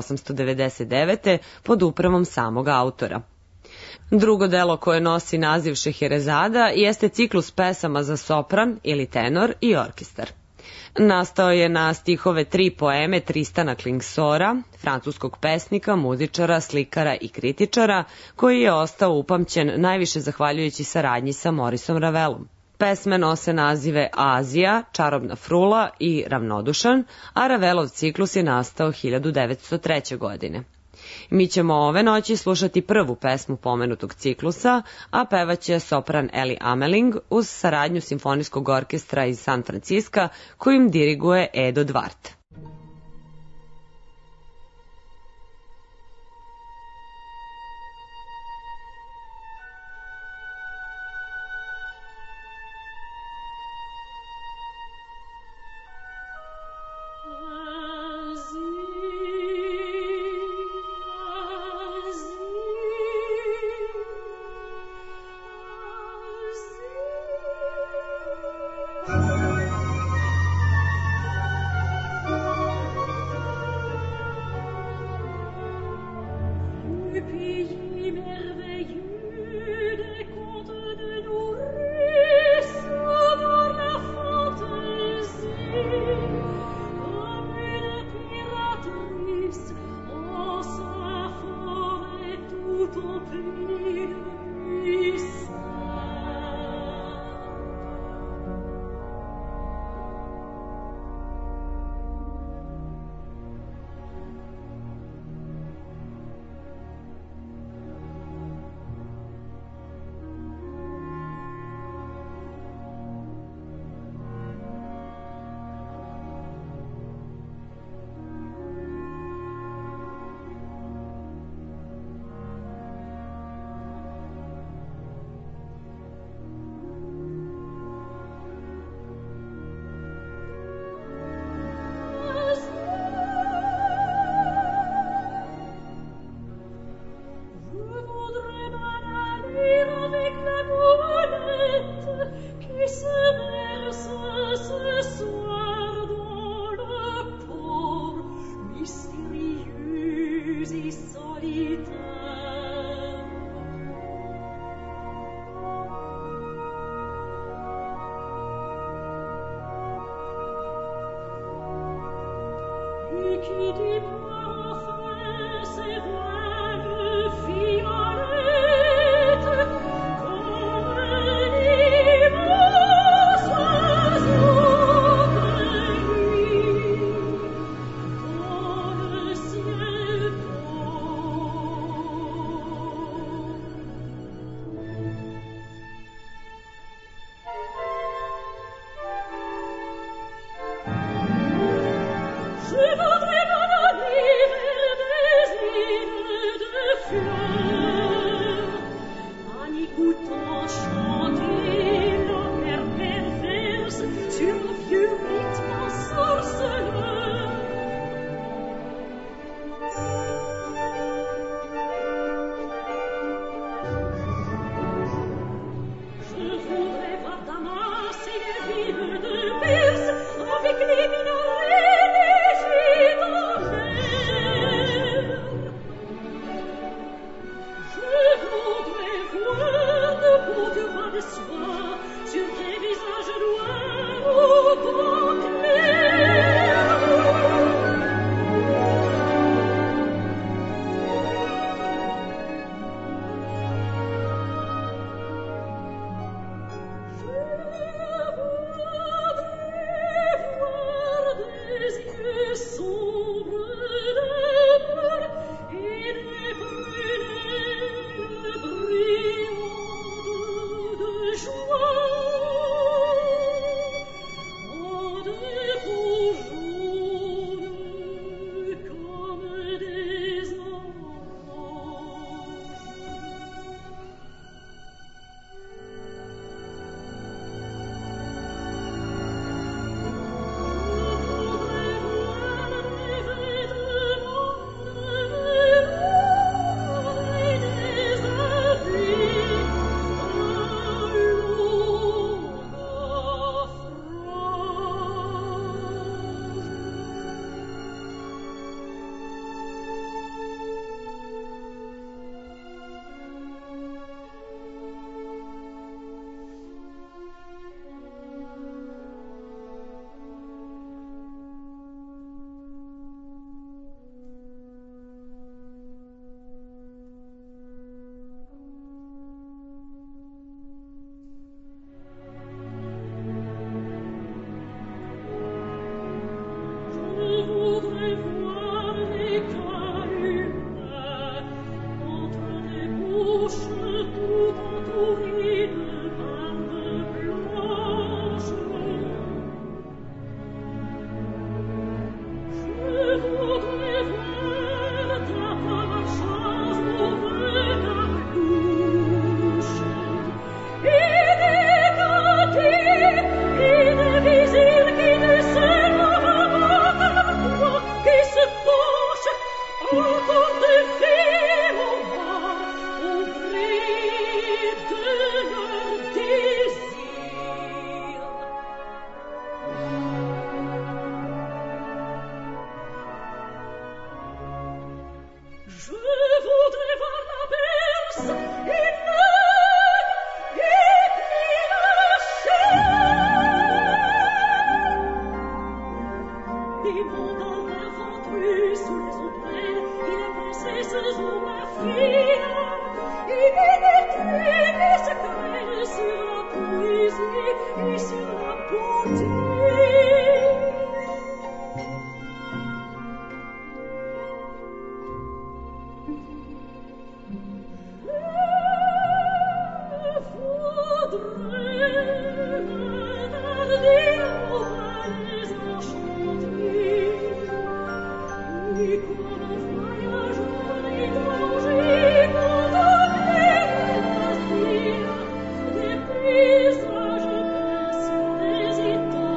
1899. pod upravom samog autora. Drugo delo koje nosi naziv Šeherezada jeste ciklus pesama za sopran ili tenor i orkestar. Nastao je na stihove 3 poeme Tristana Klingsora, francuskog pesnika, muzičara, slikara i kritičara, koji je ostao upamćen najviše zahvaljujući saradnji sa Morisom Ravelom. Pesme nose nazive Azija, Čarobna frula i Ravnodušan, a Ravelov ciklus je nastao 1903. godine. Mi ćemo ove noći slušati prvu pesmu pomenutog ciklusa, a pevaće sopran Ellie Ameling uz saradnju Simfonijskog orkestra iz San Franciska, kojim diriguje Edo Dvart. Merveilleux des contes de nos Russes. Des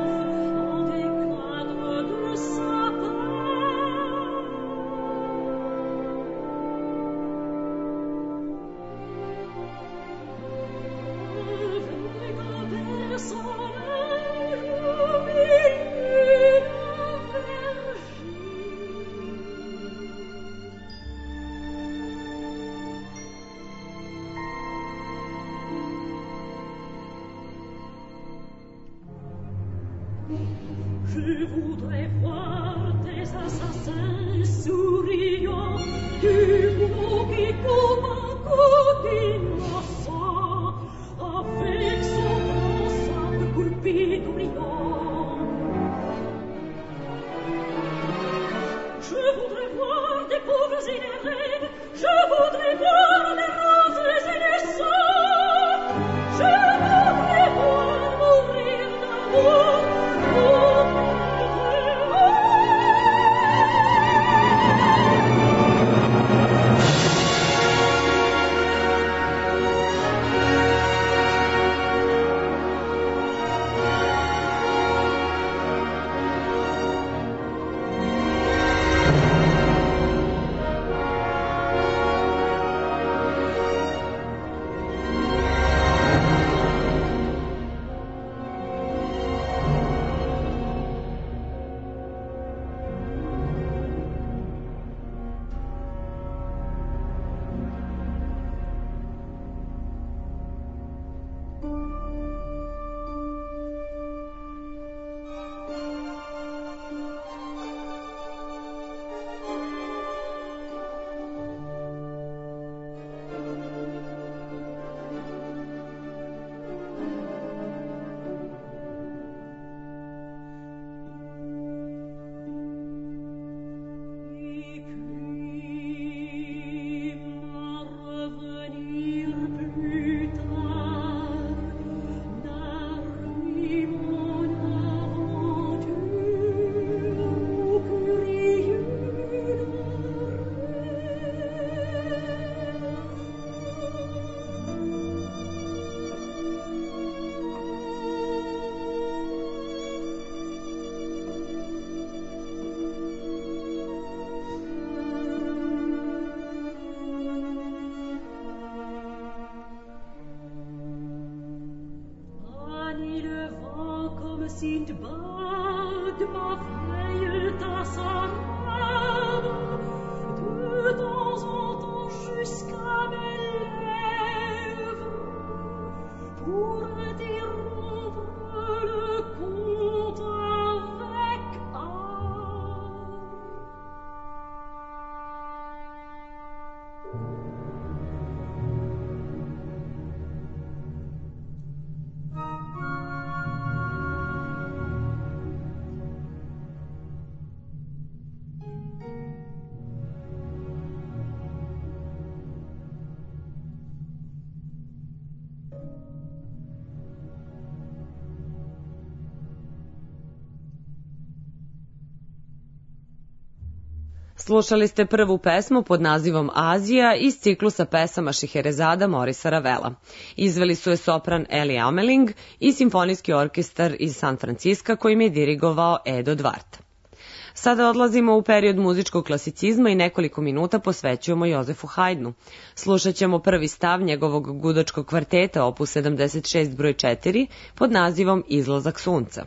Slušali ste prvu pesmu pod nazivom Azija iz ciklusa pesama Šiherezada Morisa Ravela. Izveli su je sopran Eli Ameling i simfonijski orkestar iz San Franciska kojim je dirigovao Edo Dvart. Sada odlazimo u period muzičkog klasicizma i nekoliko minuta posvećujemo Jozefu Haydnu. Slušat ćemo prvi stav njegovog gudačkog kvarteta opus 76 broj 4 pod nazivom Izlazak sunca.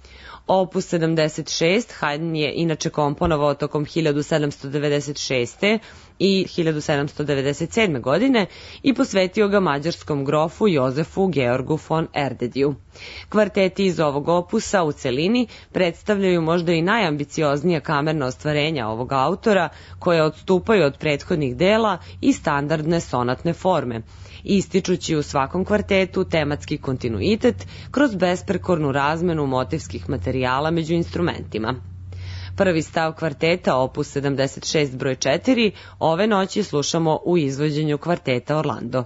Opus 76 Haydn je inače komponovao tokom 1796. i 1797. godine i posvetio ga mađarskom grofu Jozefu Georgu von Erdediju. Kvarteti iz ovog opusa u celini predstavljaju možda i najambicioznija kamerna ostvarenja ovog autora, koje odstupaju od prethodnih dela i standardne sonatne forme, ističući u svakom kvartetu tematski kontinuitet kroz besprekornu razmenu motivskih materijala među instrumentima. Prvi stav kvarteta opus 76 broj 4 ove noći slušamo u izvođenju kvarteta Orlando.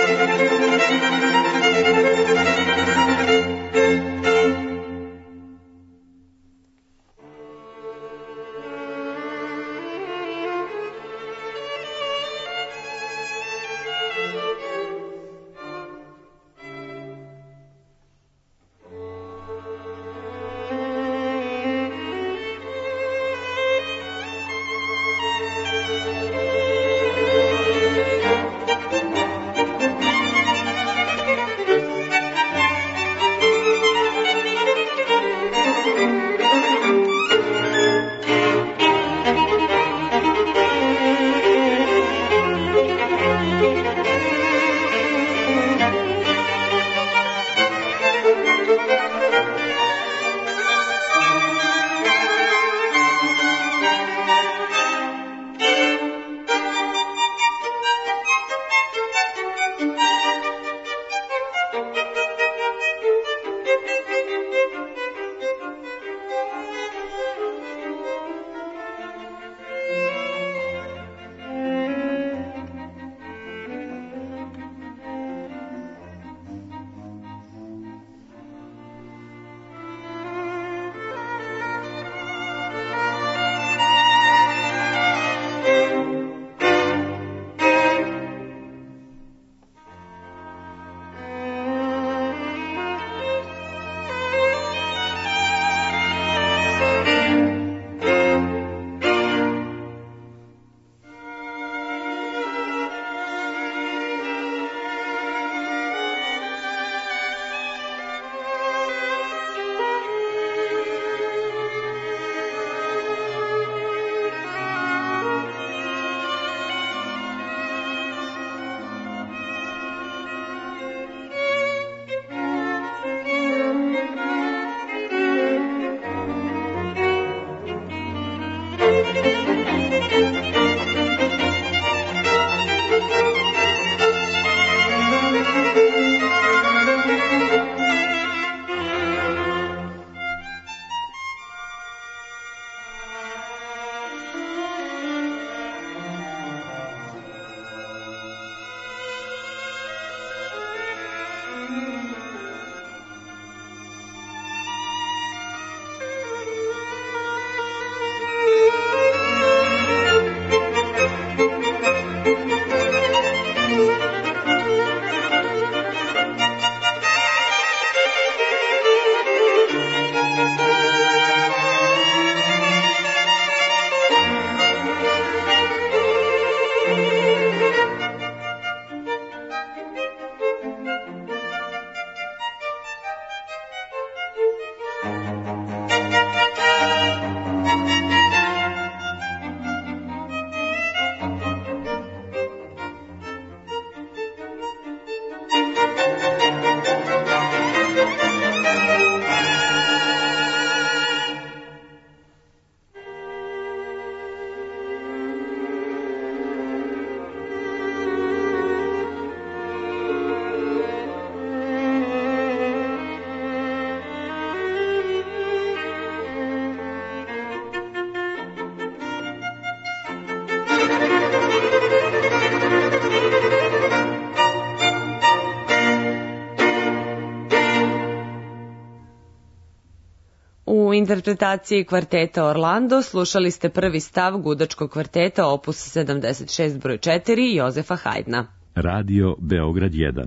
U interpretaciji kvarteta Orlando slušali ste prvi stav gudačkog kvarteta opus 76 broj 4 Jozefa Haydna. Radio Beograd 1.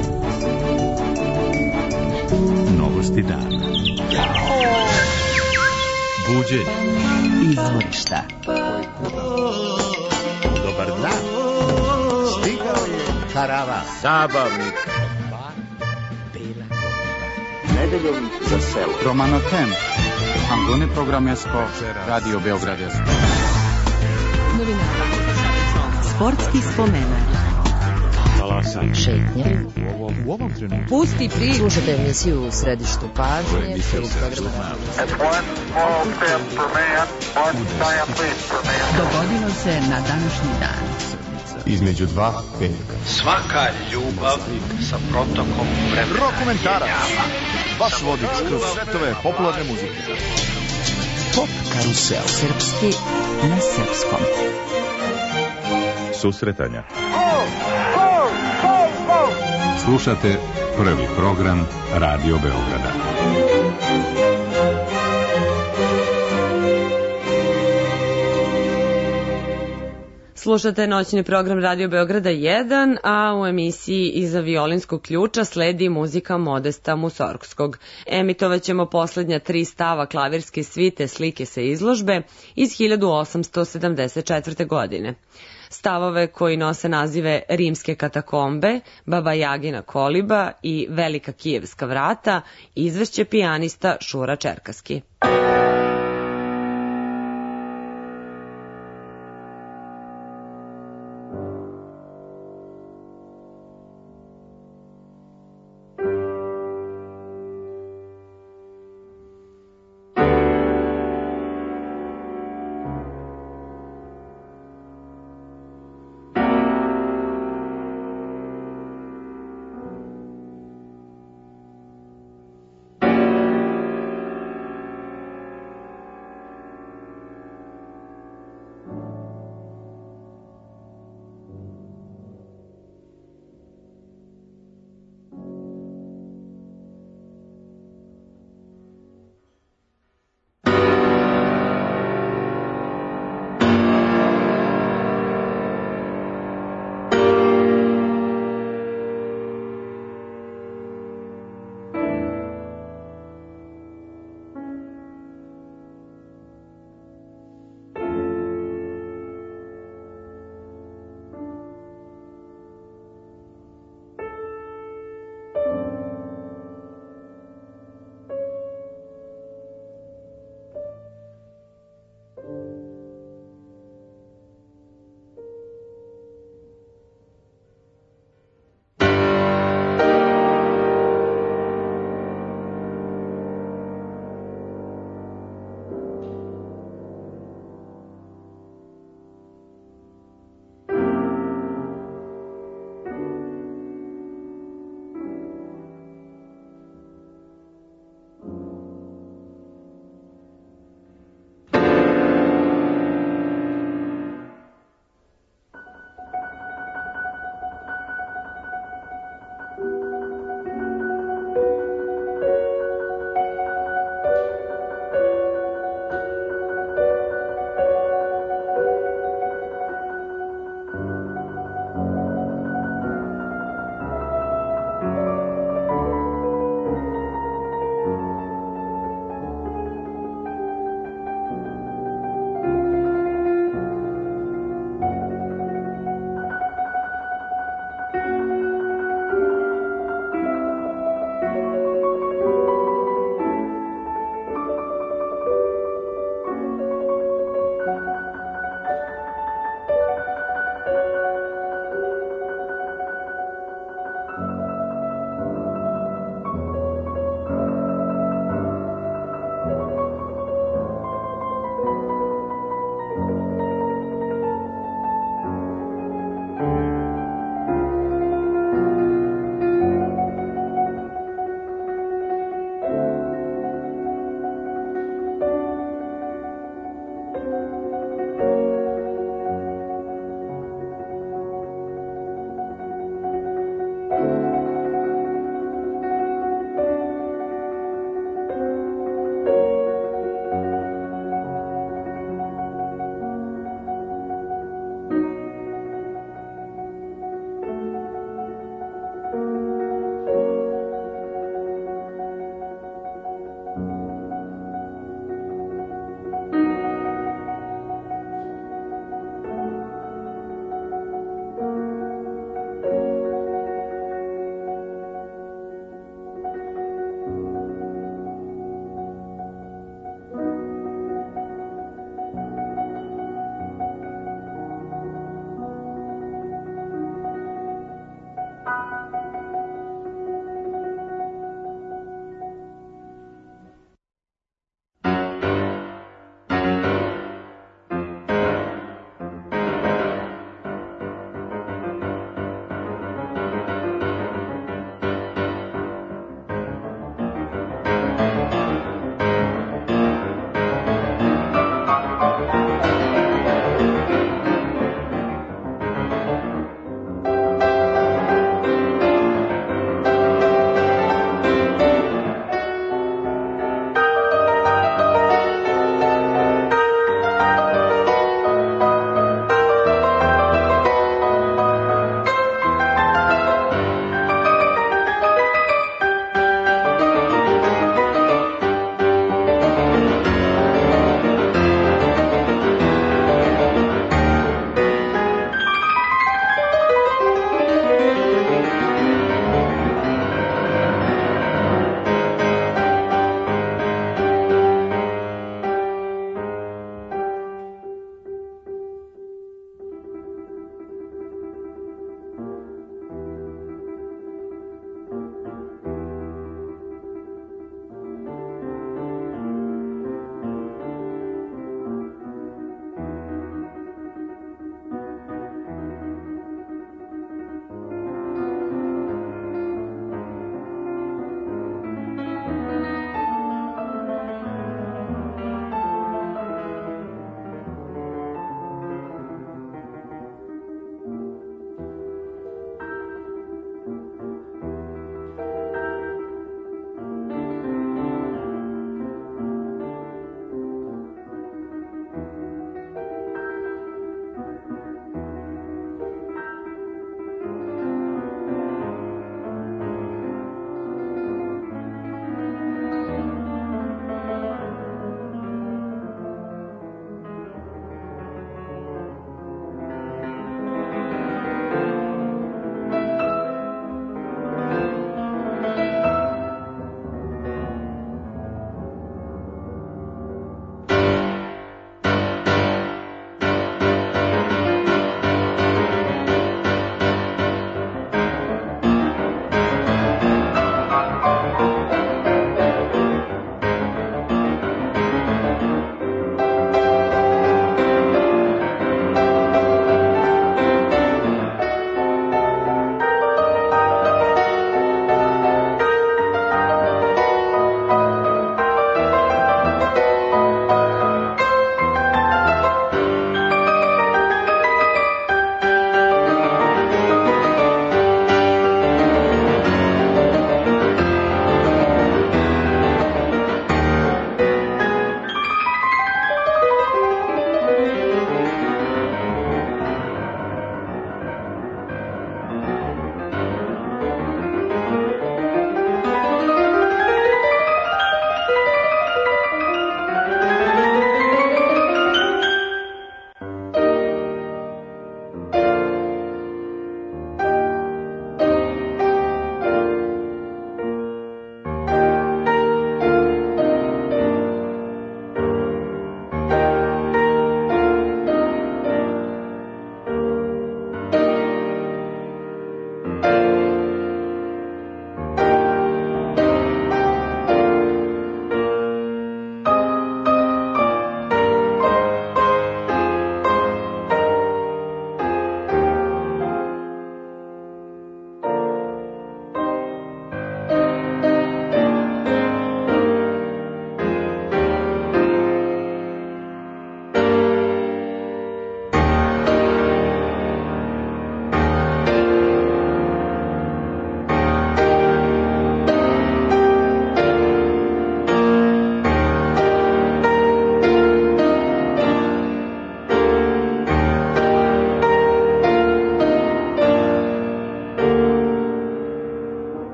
Novosti dana. Buđenje. Izvorišta. Dobar dan. Stigao je karavan. Zabavnik. Nedeljom za selo. Romanotem. Angone programesko. Radio Beograd 1. Novinara. Sportski spomenak. Šetnje. U ovom trenutku. Pusti priču. Slušajte emisiju u središtu pažnje. Dogodilo se na današnji dan. Između dva petka. Svaka ljubav sa protokom vremena. Rock komentara. Vaš vodič kroz svetove popularne muzike. Pop karusel. Srpski na srpskom. Susretanja. Go, go, go, go. Slušate prvi program Radio Beograda. Slušate noćni program Radio Beograda 1, a u emisiji Iza violinskog ključa sledi muzika Modesta Musorgskog. Emitovaćemo poslednja 3 stava klavirske svite Slike sa izložbe iz 1874. godine. Stavove koji nose nazive Rimske katakombe, Baba Jagina koliba i Velika kijevska vrata izvešće pijanista Šura Čerkaski.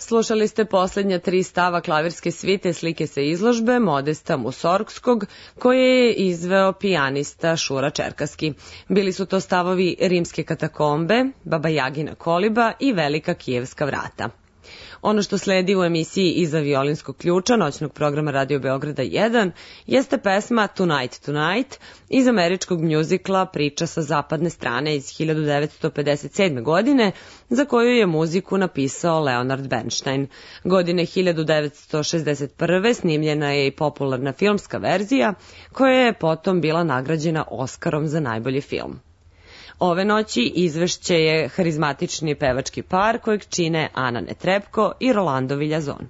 Slušali ste poslednja 3 stava klavirske svite Slike sa izložbe Modesta Musorgskog, koje je izveo pijanista Šura Čerkaski. Bili su to stavovi Rimske katakombe, Baba Jagina koliba i Velika kijevska vrata. Ono što sledi u emisiji Iza violinskog ključa noćnog programa Radio Beograda 1 jeste pesma Tonight Tonight iz američkog mjuzikla Priča sa zapadne strane iz 1957. godine, za koju je muziku napisao Leonard Bernstein. Godine 1961. snimljena je i popularna filmska verzija, koja je potom bila nagrađena Oskarom za najbolji film. Ove noći izvešće je harizmatični pevački par kojeg čine Ana Netrebko i Rolando Viljazon.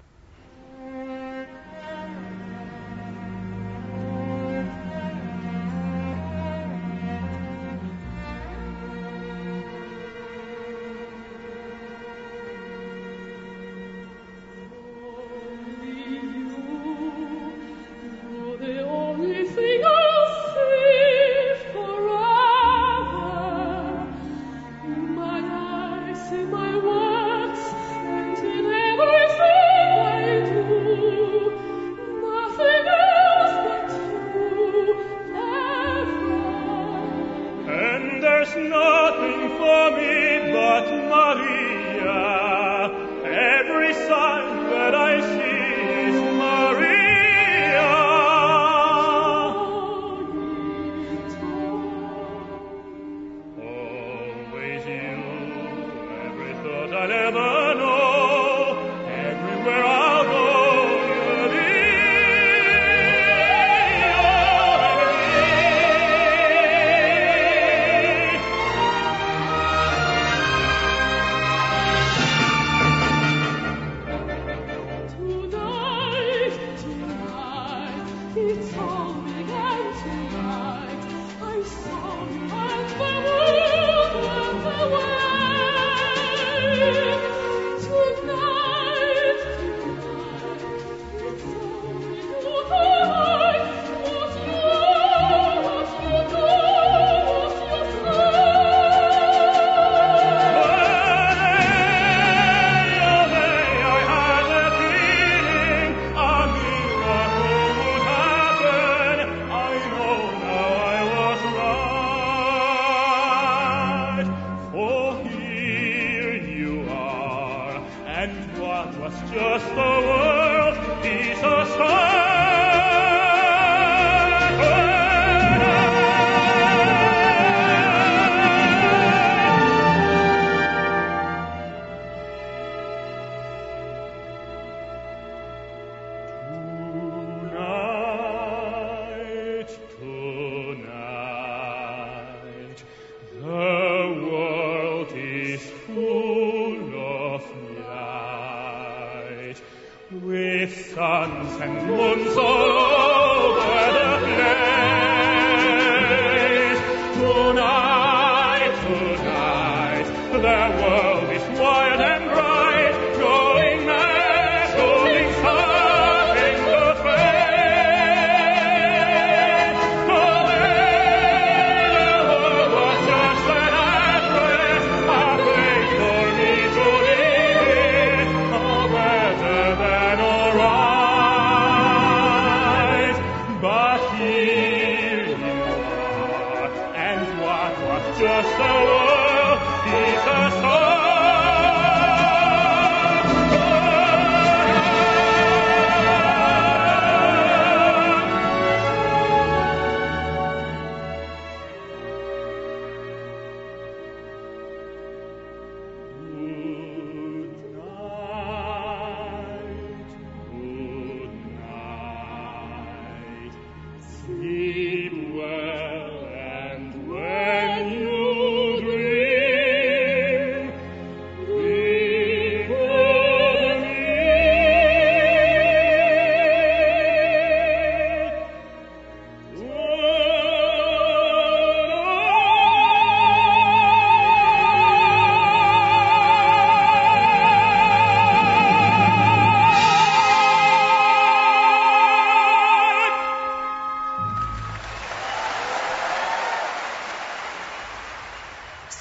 But he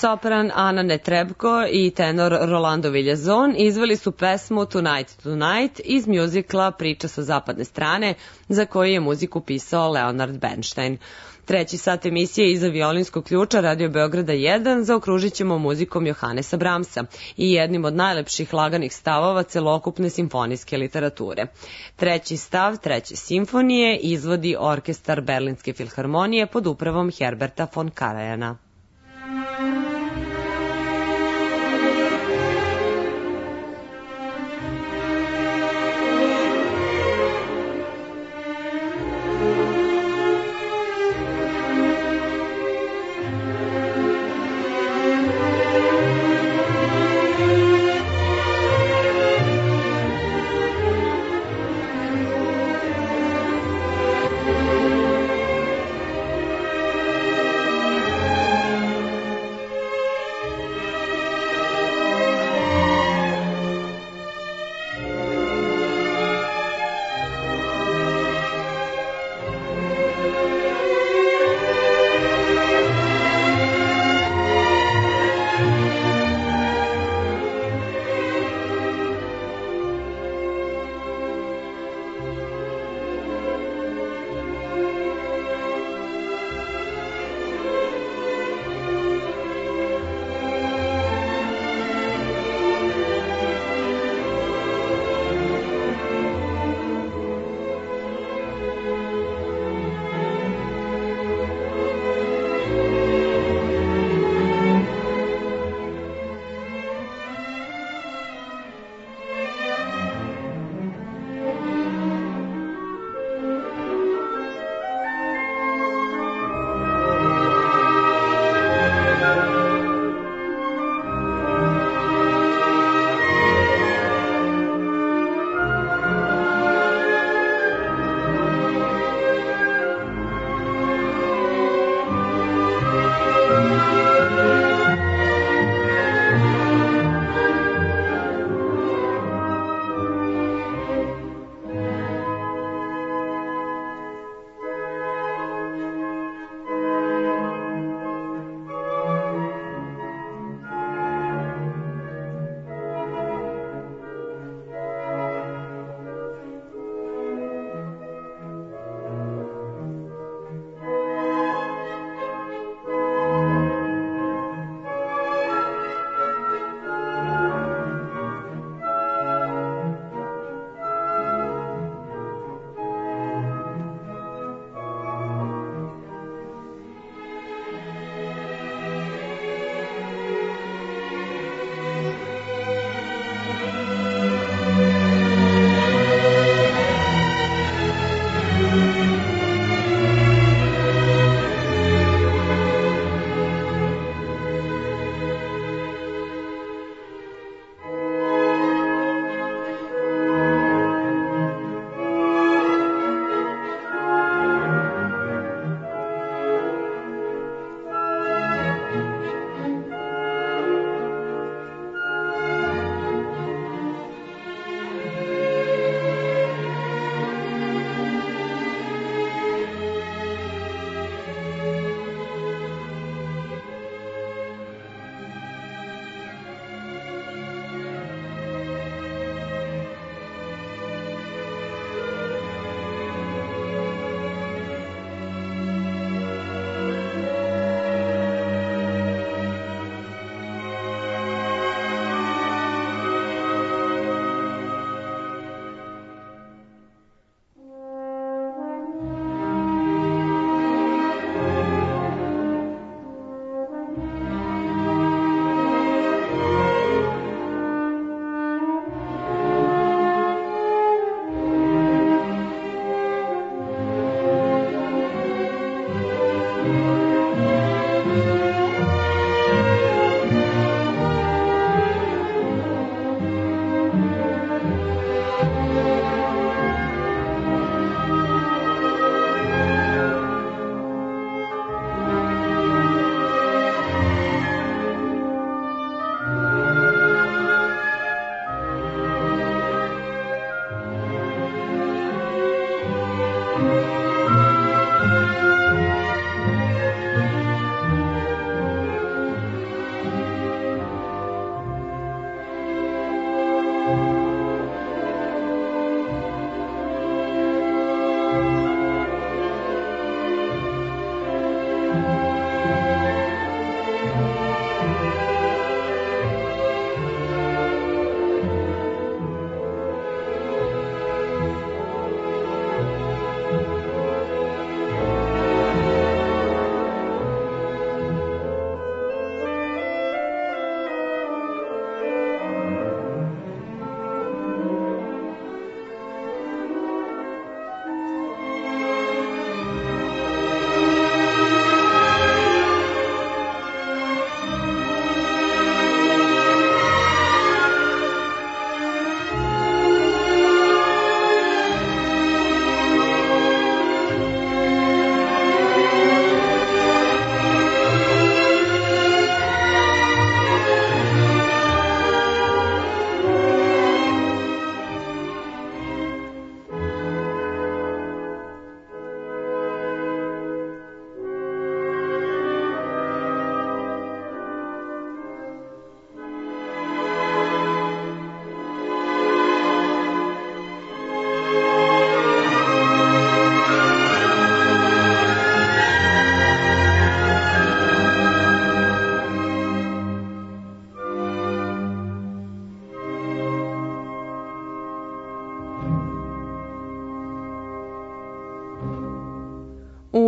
Sopran Ana Netrebko i tenor Rolando Villazon izveli su pesmu Tonight Tonight iz mjuzikla Priča sa zapadne strane, za koju je muziku pisao Leonard Bernstein. Treći sat emisije iza violinskog ključa Radio Beograda 1 zaokružit ćemo muzikom Johanesa Brahmsa i jednim od najlepših laganih stavova celokupne simfonijske literature. Treći stav treće simfonije izvodi orkestar Berlinske filharmonije pod upravom Herberta von Karajana.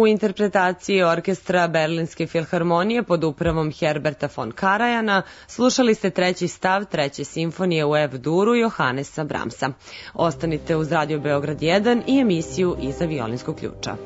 U interpretaciji orkestra Berlinske filharmonije pod upravom Herberta von Karajana slušali ste treći stav treće simfonije u F-duru Johannesa Brahmsa. Ostanite uz Radio Beograd 1 i emisiju Iza violinskog ključa.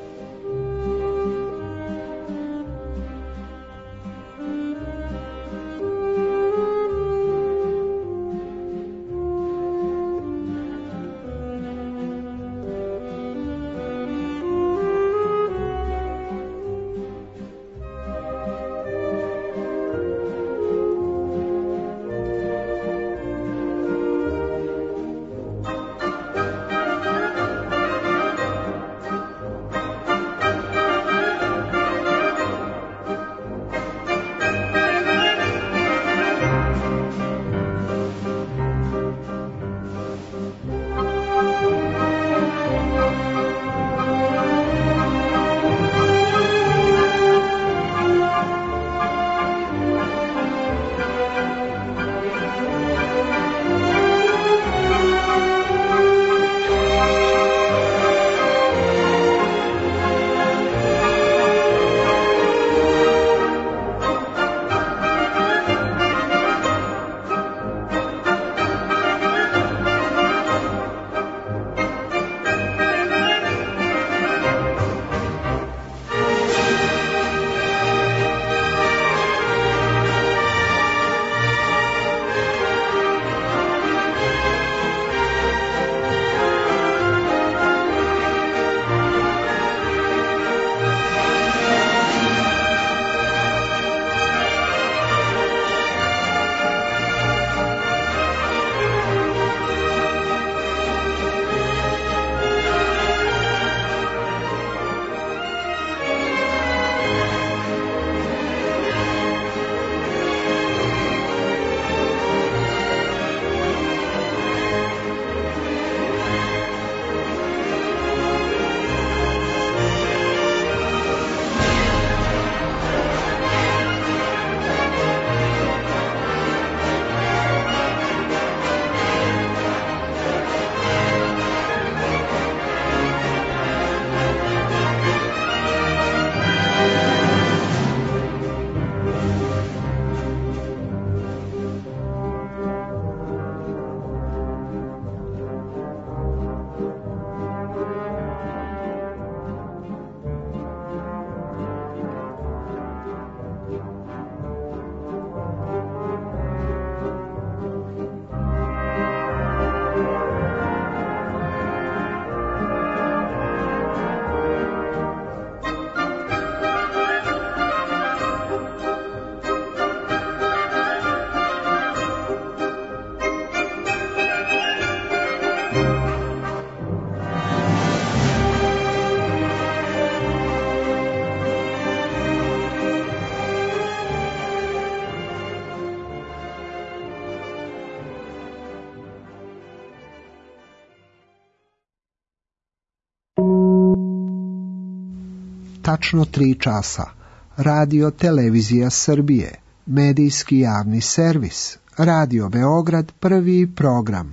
Tačno 3 časa. Radio Televizija Srbije. Medijski javni servis. Radio Beograd, prvi program.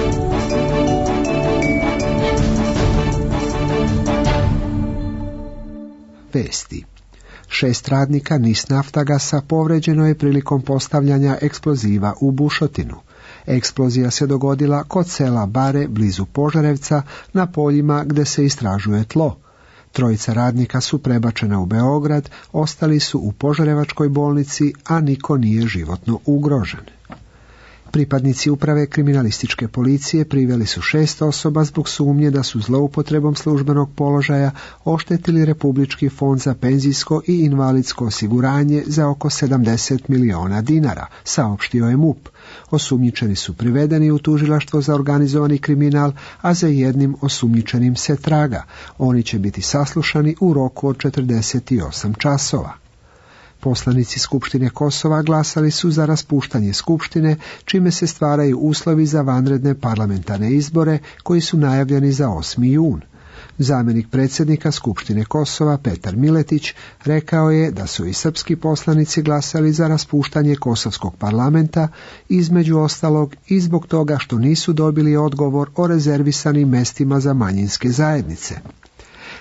Vesti. 6 radnika NIS Naftagasa povređeno je prilikom postavljanja eksploziva u bušotinu. Eksplozija se dogodila kod sela Bare, blizu Požarevca, na poljima gde se istražuje tlo. 3 radnika su prebačena u Beograd, ostali su u Požarevačkoj bolnici, a niko nije životno ugrožen. Pripadnici uprave kriminalističke policije priveli su 6 osoba zbog sumnje da su zloupotrebom službenog položaja oštetili Republički fond za penzijsko i invalidsko osiguranje za oko 70 miliona dinara, saopštio je MUP. Osumnjičeni su privedeni u tužilaštvo za organizovani kriminal, a za jednim osumnjičenim se traga. Oni će biti saslušani u roku od 48 časova. Poslanici Skupštine Kosova glasali su za raspuštanje Skupštine, čime se stvaraju uslovi za vanredne parlamentarne izbore koji su najavljeni za 8. jun. Zamjenik predsjednika Skupštine Kosova, Petar Miletić, rekao je da su i srpski poslanici glasali za raspuštanje Kosovskog parlamenta, između ostalog i zbog toga što nisu dobili odgovor o rezervisanim mestima za manjinske zajednice.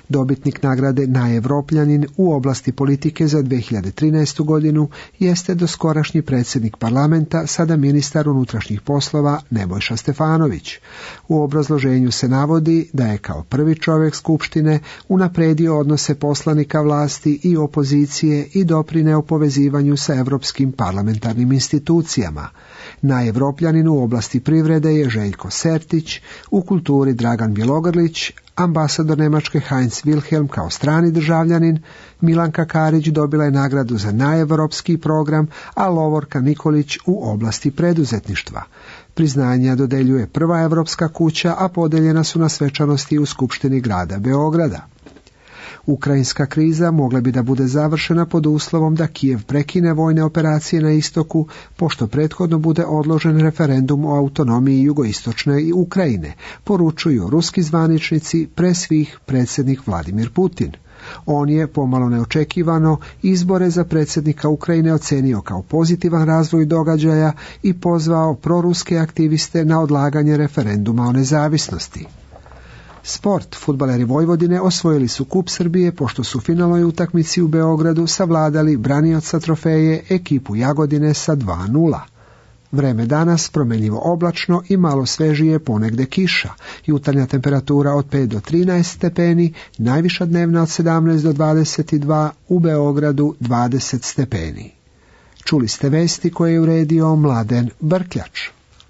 Dobitnik nagrade Najevropljanin u oblasti politike za 2013. godinu jeste doskorašnji predsjednik parlamenta, sada ministar unutrašnjih poslova Nebojša Stefanović. U obrazloženju se navodi da je kao prvi čovjek Skupštine unapredio odnose poslanika vlasti i opozicije i doprineo povezivanju sa europskim parlamentarnim institucijama. Najevropljanin u oblasti privrede je Željko Sertić, u kulturi Dragan Bjelogrlić, ambasador Njemačke Heinz Wilhelm kao strani državljanin, Milanka Karić dobila je nagradu za najevropski program, a Lovorka Nikolić u oblasti preduzetništva. Priznanja dodeljuje Prva evropska kuća, a podeljena su na svečanosti u Skupštini grada Beograda. Ukrajinska kriza mogla bi da bude završena pod uslovom da Kijev prekine vojne operacije na istoku, pošto prethodno bude odložen referendum o autonomiji jugoistočne Ukrajine, poručuju ruski zvaničnici, pre svih predsjednik Vladimir Putin. On je, pomalo neočekivano, izbore za predsjednika Ukrajine ocenio kao pozitivan razvoj događaja i pozvao proruske aktiviste na odlaganje referenduma o nezavisnosti. Sport. Fudbaleri Vojvodine osvojili su Kup Srbije pošto su u finalnoj utakmici u Beogradu savladali branioca trofeje ekipu Jagodine sa 2:0. Vreme danas promjenjivo oblačno i malo svežije, ponegde kiša. Jutarnja temperatura od 5 do 13 stepeni, najviša dnevna od 17 do 22, u Beogradu 20 stepeni. Čuli ste vesti koje je uredio Mladen Brkljač.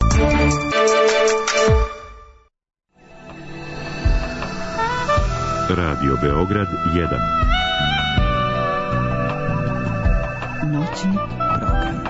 Radio Beograd 1. Noćni program.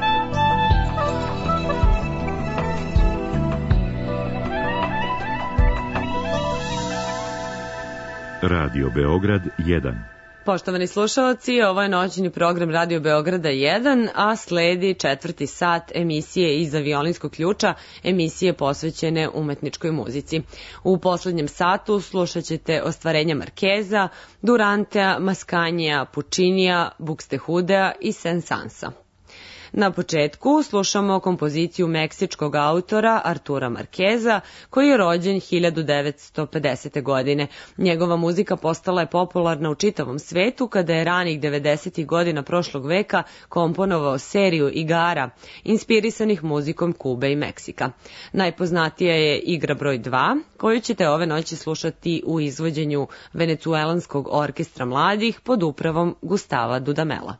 Radio Beograd 1. Poštovani slušalci, ovo je noćni program Radio Beograda 1, a sledi 4. sat emisije Iza violinskog ključa, emisije posvećene umetničkoj muzici. U poslednjem satu slušat ćete ostvarenja Markeza, Durantea, Maskanija, Pučinija, Buxtehudea i Sensansa. Na početku slušamo kompoziciju meksičkog autora Artura Markeza, koji je rođen 1950. godine. Njegova muzika postala je popularna u čitavom svetu kada je ranih 90. godina prošlog veka komponovao seriju igara inspirisanih muzikom Kube i Meksika. Najpoznatija je igra broj 2, koju ćete ove noći slušati u izvođenju Venecuelanskog orkestra mladih pod upravom Gustava Dudamela.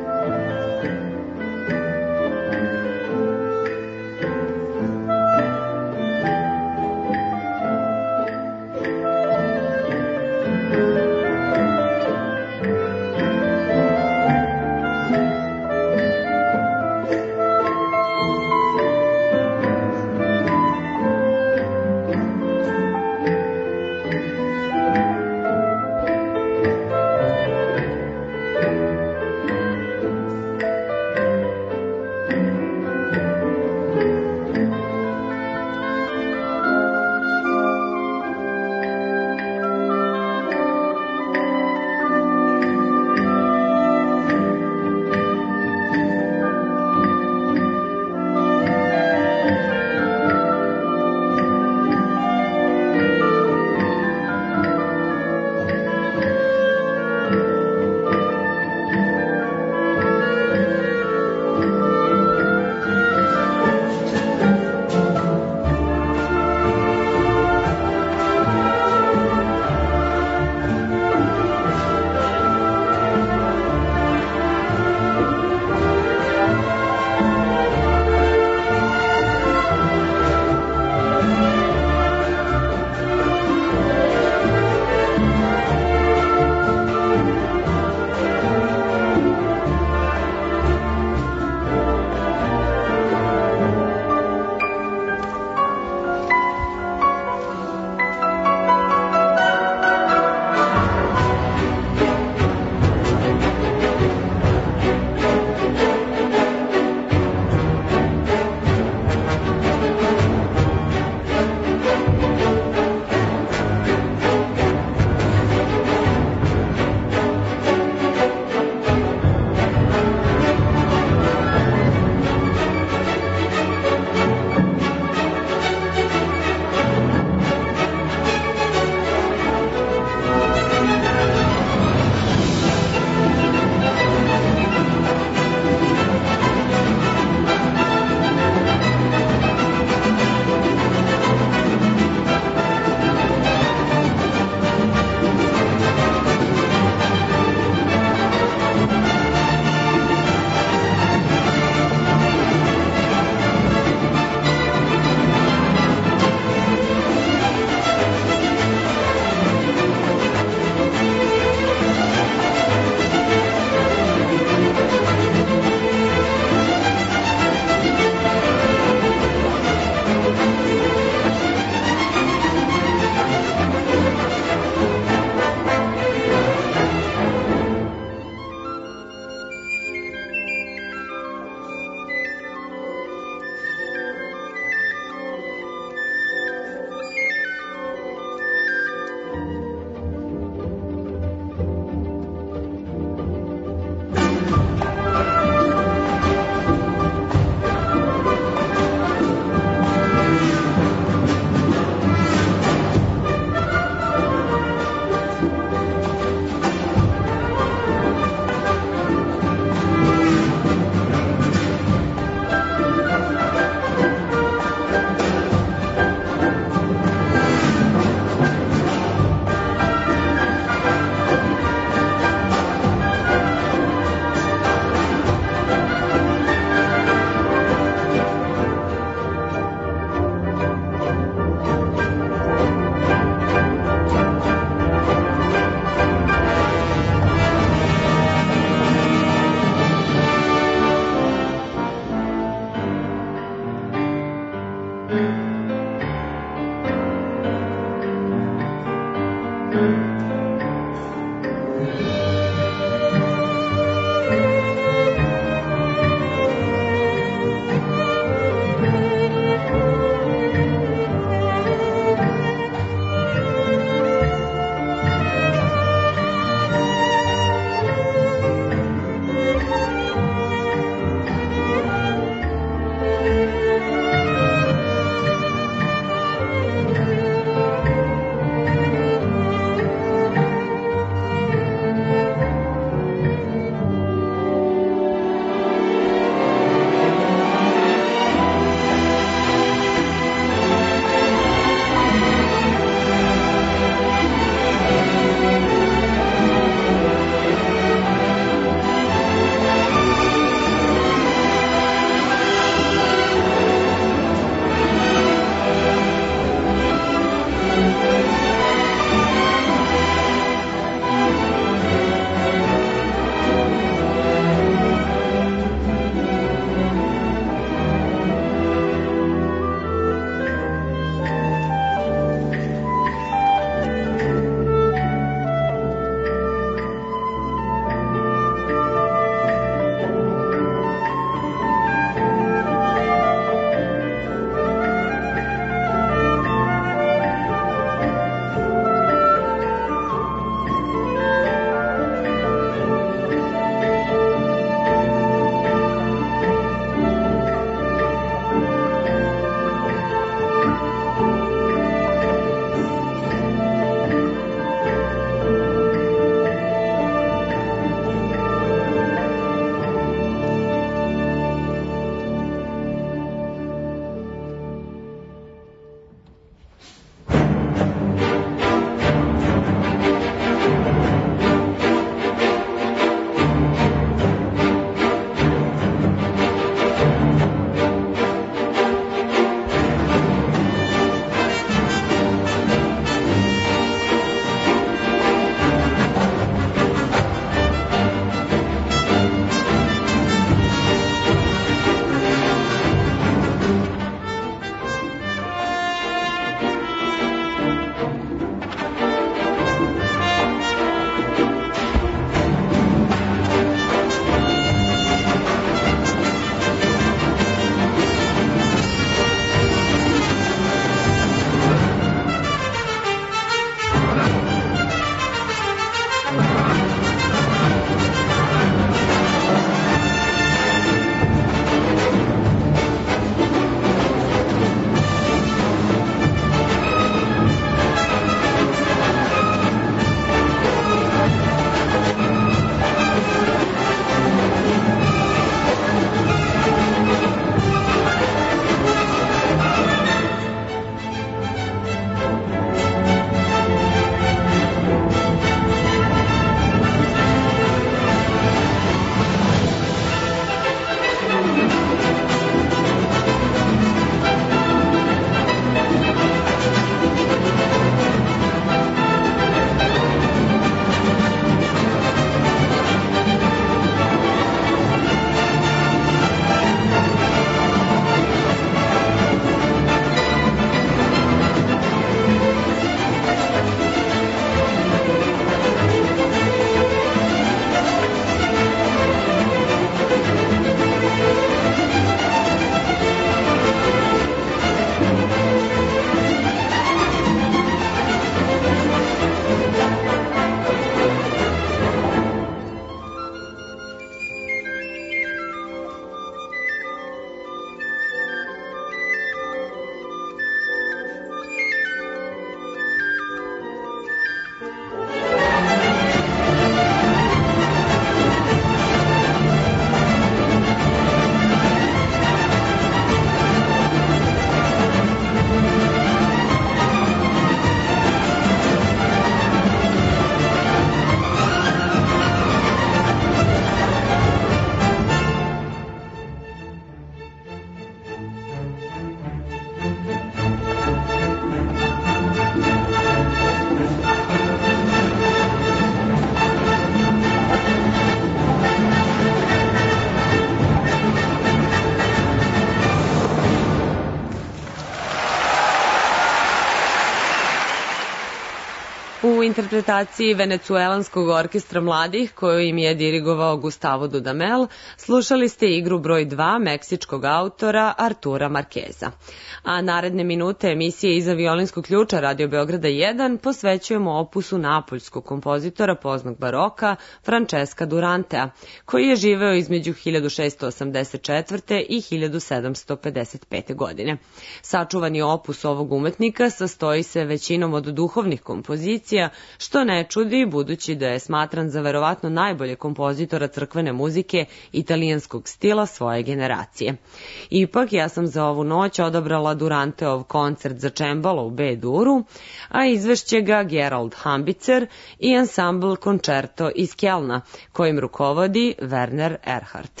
u interpretaciji venecuelanskog orkestra mladih koju im je dirigovao Gustavo Dudamel, slušali ste igru broj 2 meksičkog autora Artura Markeza. A naredne minute emisije Iza violinskog ključa Radio Beograda 1 posvećujemo opusu napoljskog kompozitora poznog baroka Francesca Durantea, koji je živeo između 1684. i 1755. godine. Sačuvani opus ovog umetnika sastoji se većinom od duhovnih kompozicija, što ne čudi budući da je smatran za verovatno najbolje kompozitora crkvene muzike italijanskog stila svoje generacije. Ipak, ja sam za ovu noć odabrala Duranteov koncert za čembalo u B-duru, a izvešće ga Gerald Hambicer i ansambl Concerto iz Kelna, kojim rukovodi Werner Erhardt.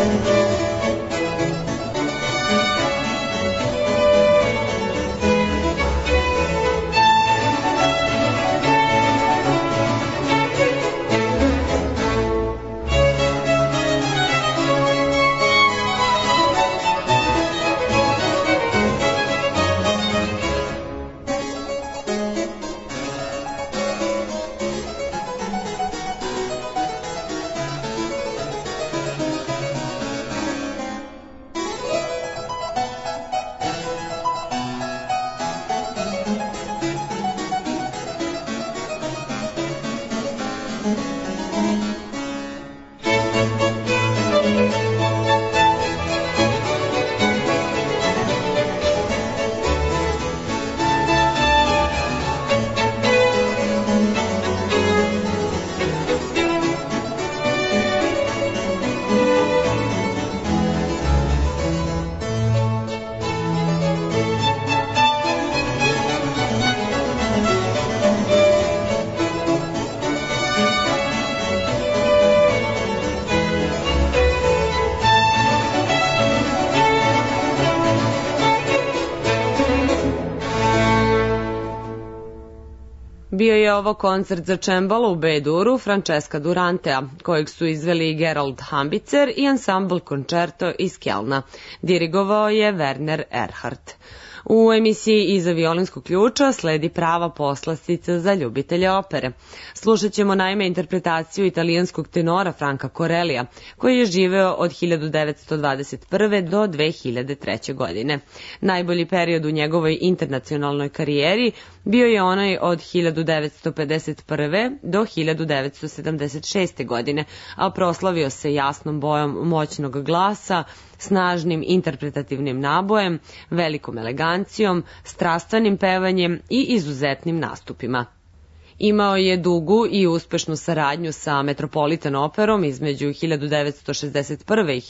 Bio je ovo koncert za čembalo u B-duru Francesca Durantea, kojeg su izveli Gerald Hambicer i ansambl Concerto iz Kelna. Dirigovao je Werner Erhardt. U emisiji Iza violinskog ključa sledi prava poslastica za ljubitelje opere. Slušat ćemo naime interpretaciju italijanskog tenora Franca Corellija, koji je živeo od 1921. do 2003. godine. Najbolji period u njegovoj internacionalnoj karijeri bio je onaj od 1951. do 1976. godine, a proslavio se jasnom bojom moćnog glasa, snažnim interpretativnim nabojem, velikom elegancijom, strastvenim pevanjem i izuzetnim nastupima. Imao je dugu i uspešnu saradnju sa Metropolitan operom između 1961. i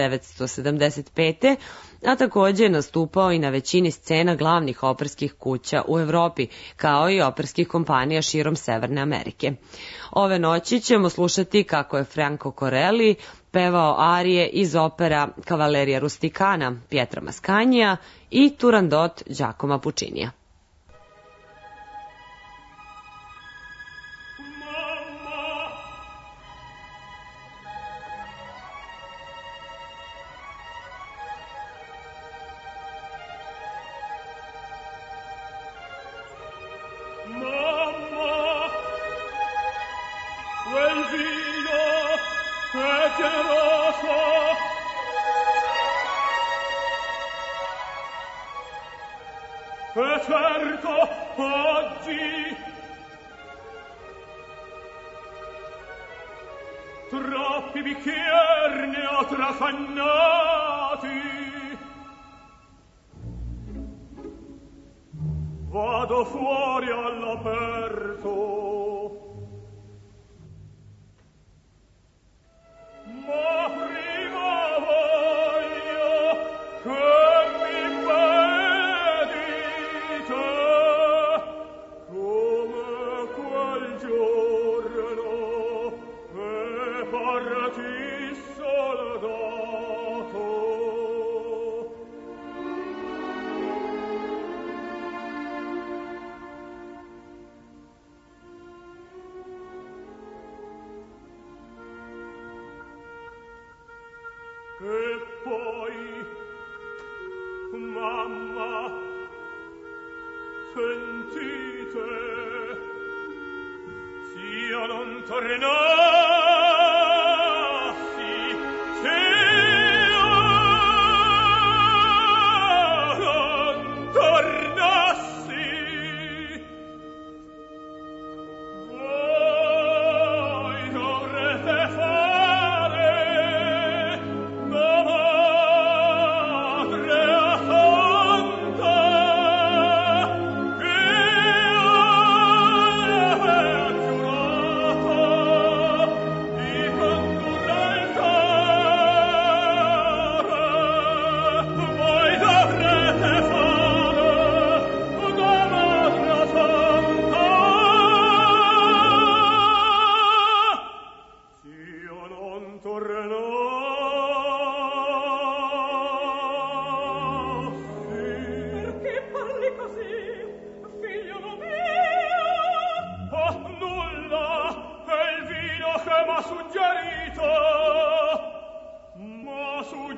1975. a takođe je nastupao i na većini scena glavnih operskih kuća u Evropi, kao i operskih kompanija širom Severne Amerike. Ove noći ćemo slušati kako je Franco Corelli pevao arije iz opera Cavalleria Rusticana Pietra Mascanija i Turandot Giacomo Puccinija. Troppi bicchieri ne ho trafannati. Vado fuori all'aperto. Ma prima voglio che mi vedi te come quel giorno parti soldato. E poi, mamma, sentite, s'io non tornassi, s'io non tornassi, voi dovrete fare da madre assanta, io le ho giurato.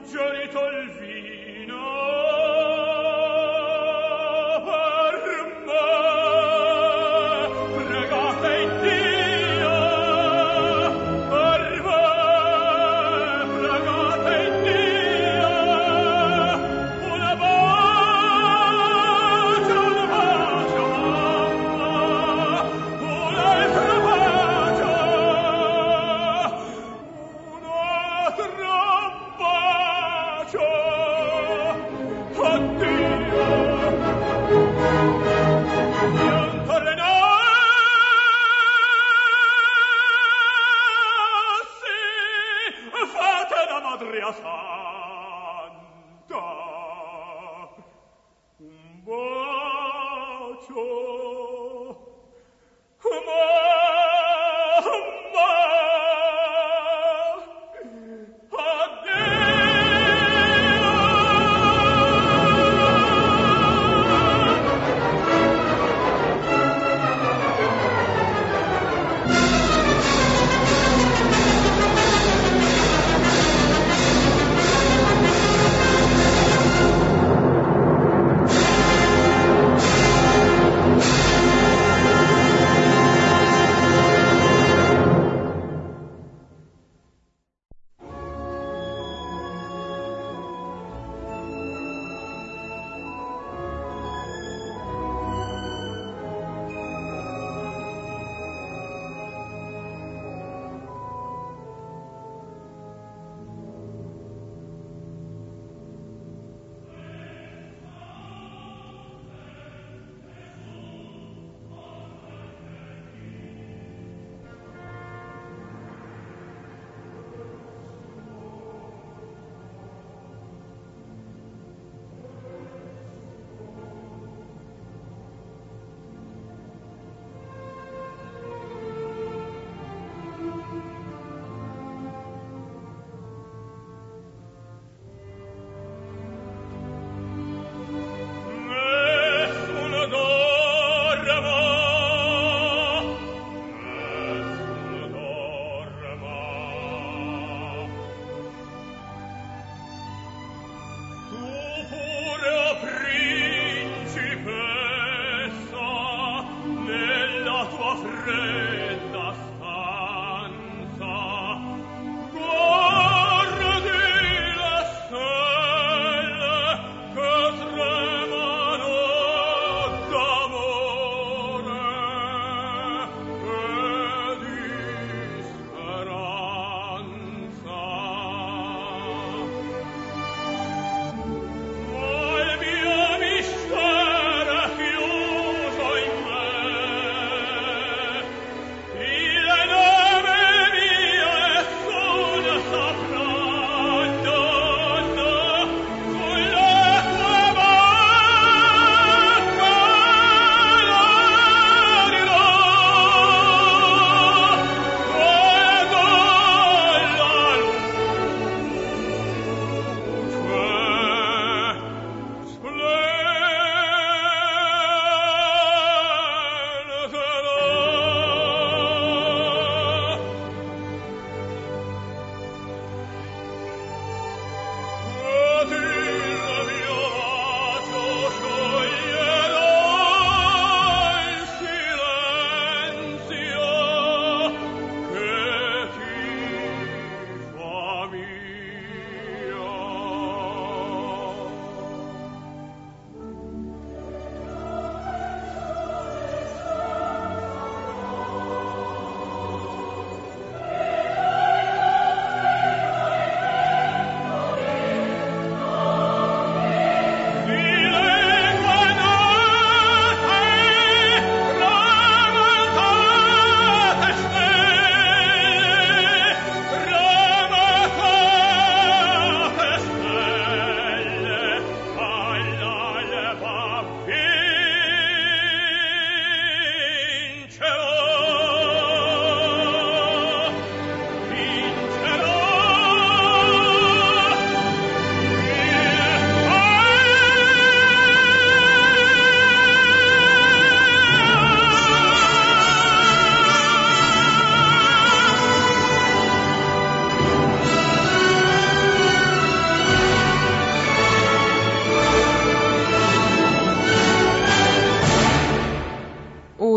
suggerito il vino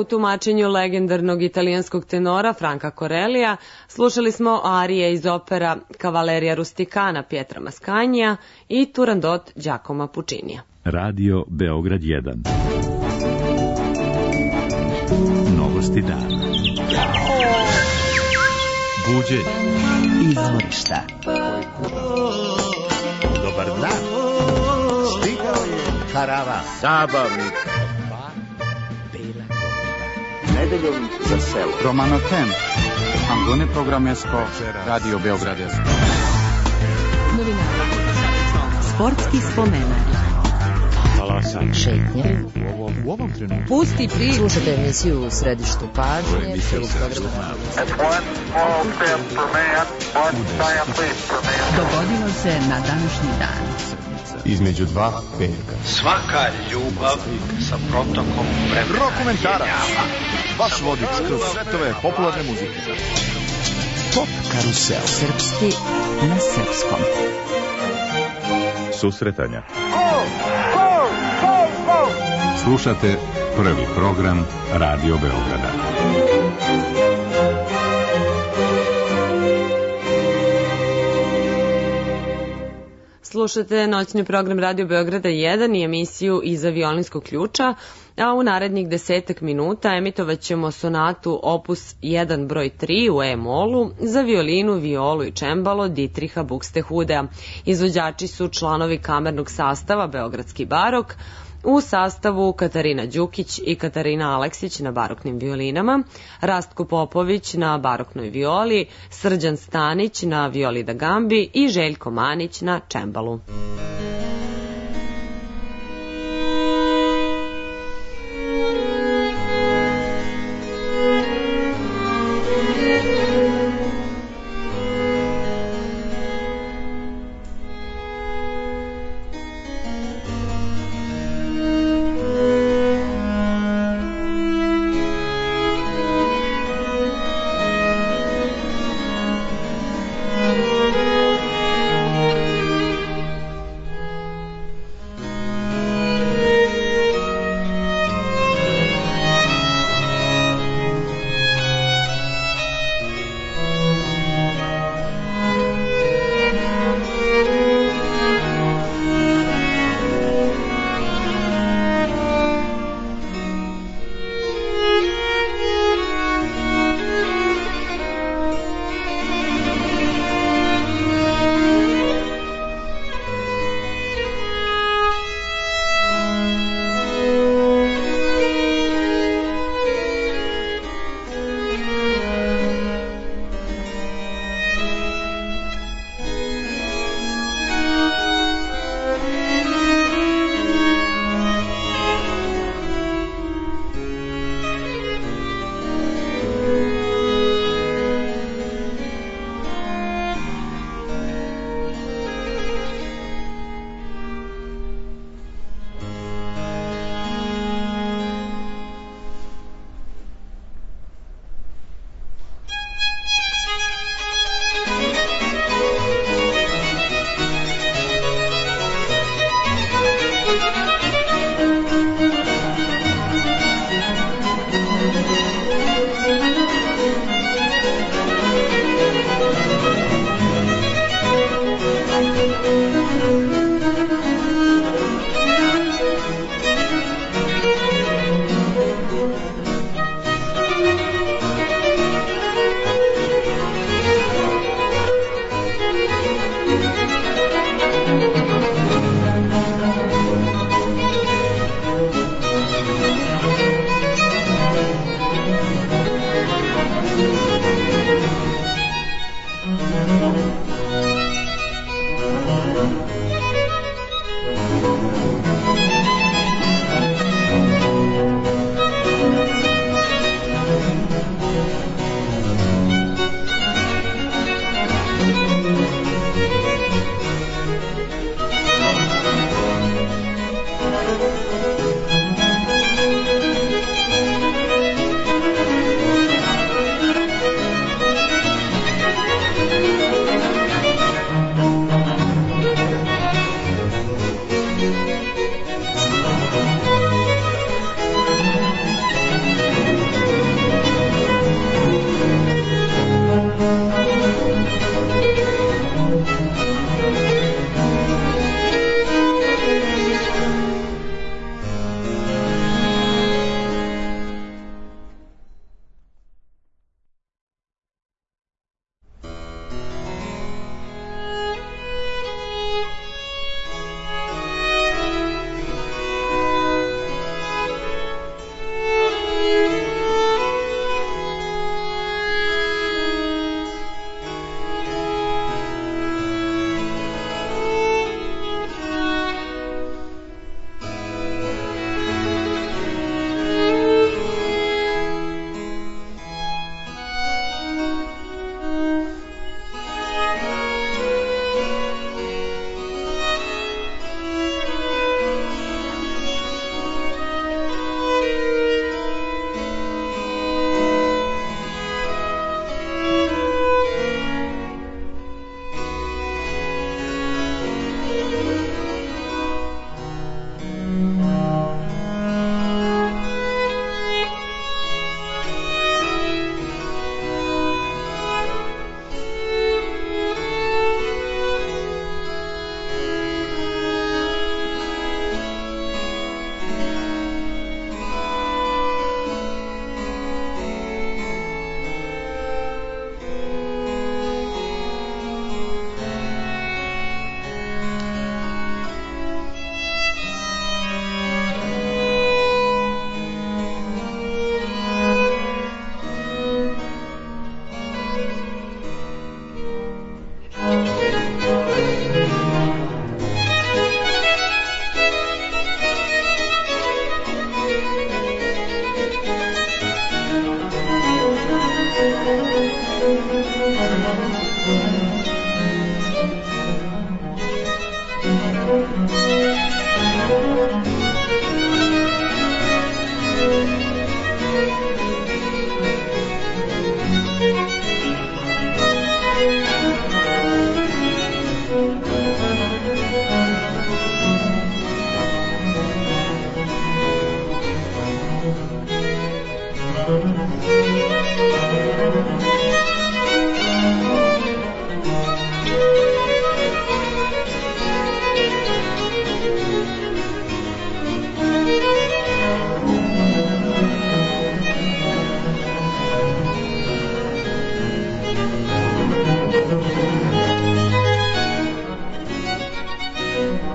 tumačenju legendarnog italijanskog tenora Franka Corellija slušali smo arije iz opera Cavalleria Rusticana Pietra Mascanija i Turandot Giacomo Puccinija. Radio Beograd 1. Novosti dana. Buđenje. Izvorišta. Dobar dan. Stigao je karavan. Zabavnik. Nedeljom za selo. Romano Tem. Angone programesko. Radio Beogradesko. Novinari. Sportski spomenak. Šetnje. U ovom trenutku. Pusti pri. Slušajte emisiju u središtu pažnje. Dogodilo se na današnji dan. Između dva petka. Svaka ljubav sa protokom vremena. Rokomentarac. Vaš vodič kroz svetove popularne muzike. Pop karusel. Srpski na srpskom. Susretanja. Slušate prvi program Radio Beograda. Slušate noćni program Radio Beograda 1 i emisiju Iza violinskog ključa, a u narednih 10 minuta emitovat ćemo sonatu opus 1 broj 3 u E-molu za violinu, violu i čembalo Dietricha Buxtehudea. Izvođači su članovi kamernog sastava Beogradski barok, u sastavu Katarina Đukić i Katarina Aleksić na baroknim violinama, Rastko Popović na baroknoj violi, Srđan Stanić na violi da gambi i Željko Manić na čembalu.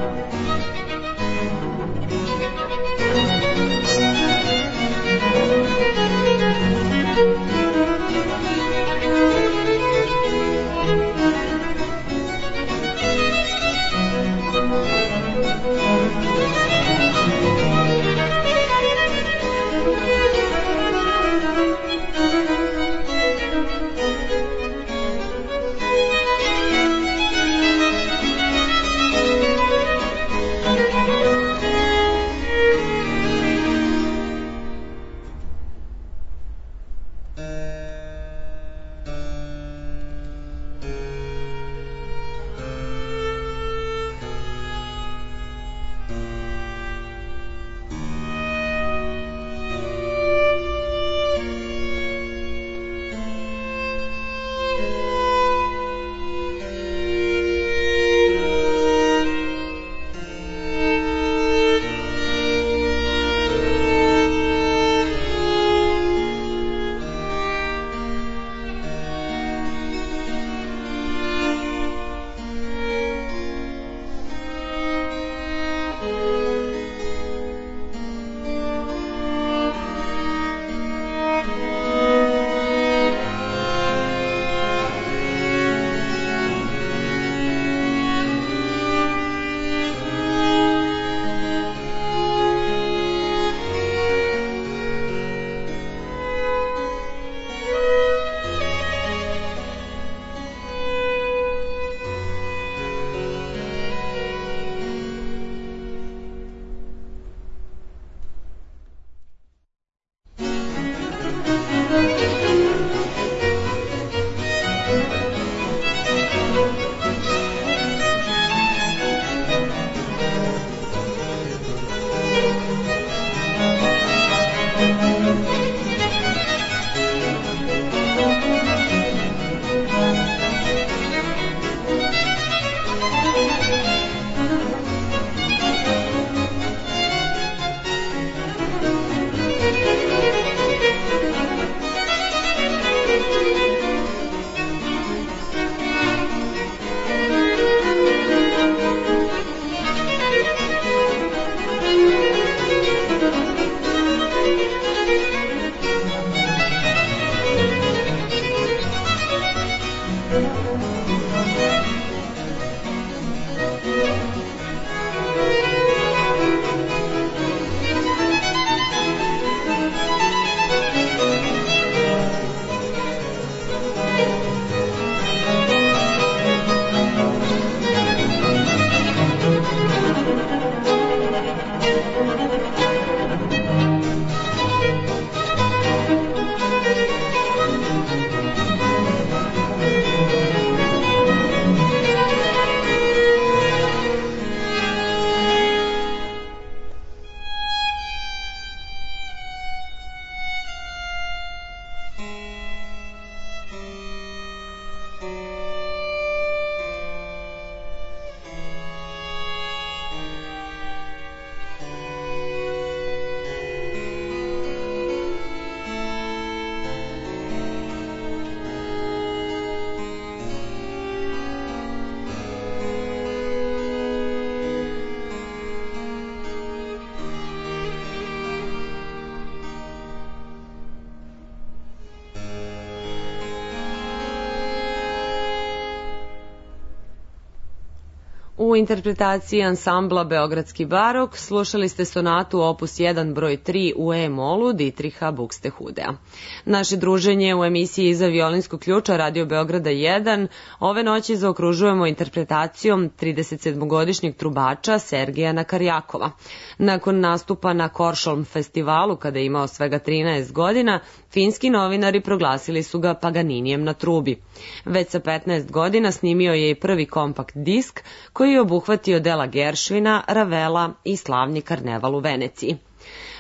U interpretaciji ansambla Beogradski barok slušali ste sonatu opus 1 broj 3 u E-molu Dietricha Buxtehudea. Naše druženje u emisiji Iza violinskog ključa Radio Beograda 1 ove noći zaokružujemo interpretacijom 37-godišnjeg trubača Sergeja Nakarjakova. Nakon nastupa na Koršolm festivalu, kada je imao svega 13 godina, finski novinari proglasili su ga Paganinijem na trubi. Već sa 15 godina snimio je i prvi kompakt disk koji je obuhvatio dela Geršvina, Ravela i slavni karneval u Veneciji.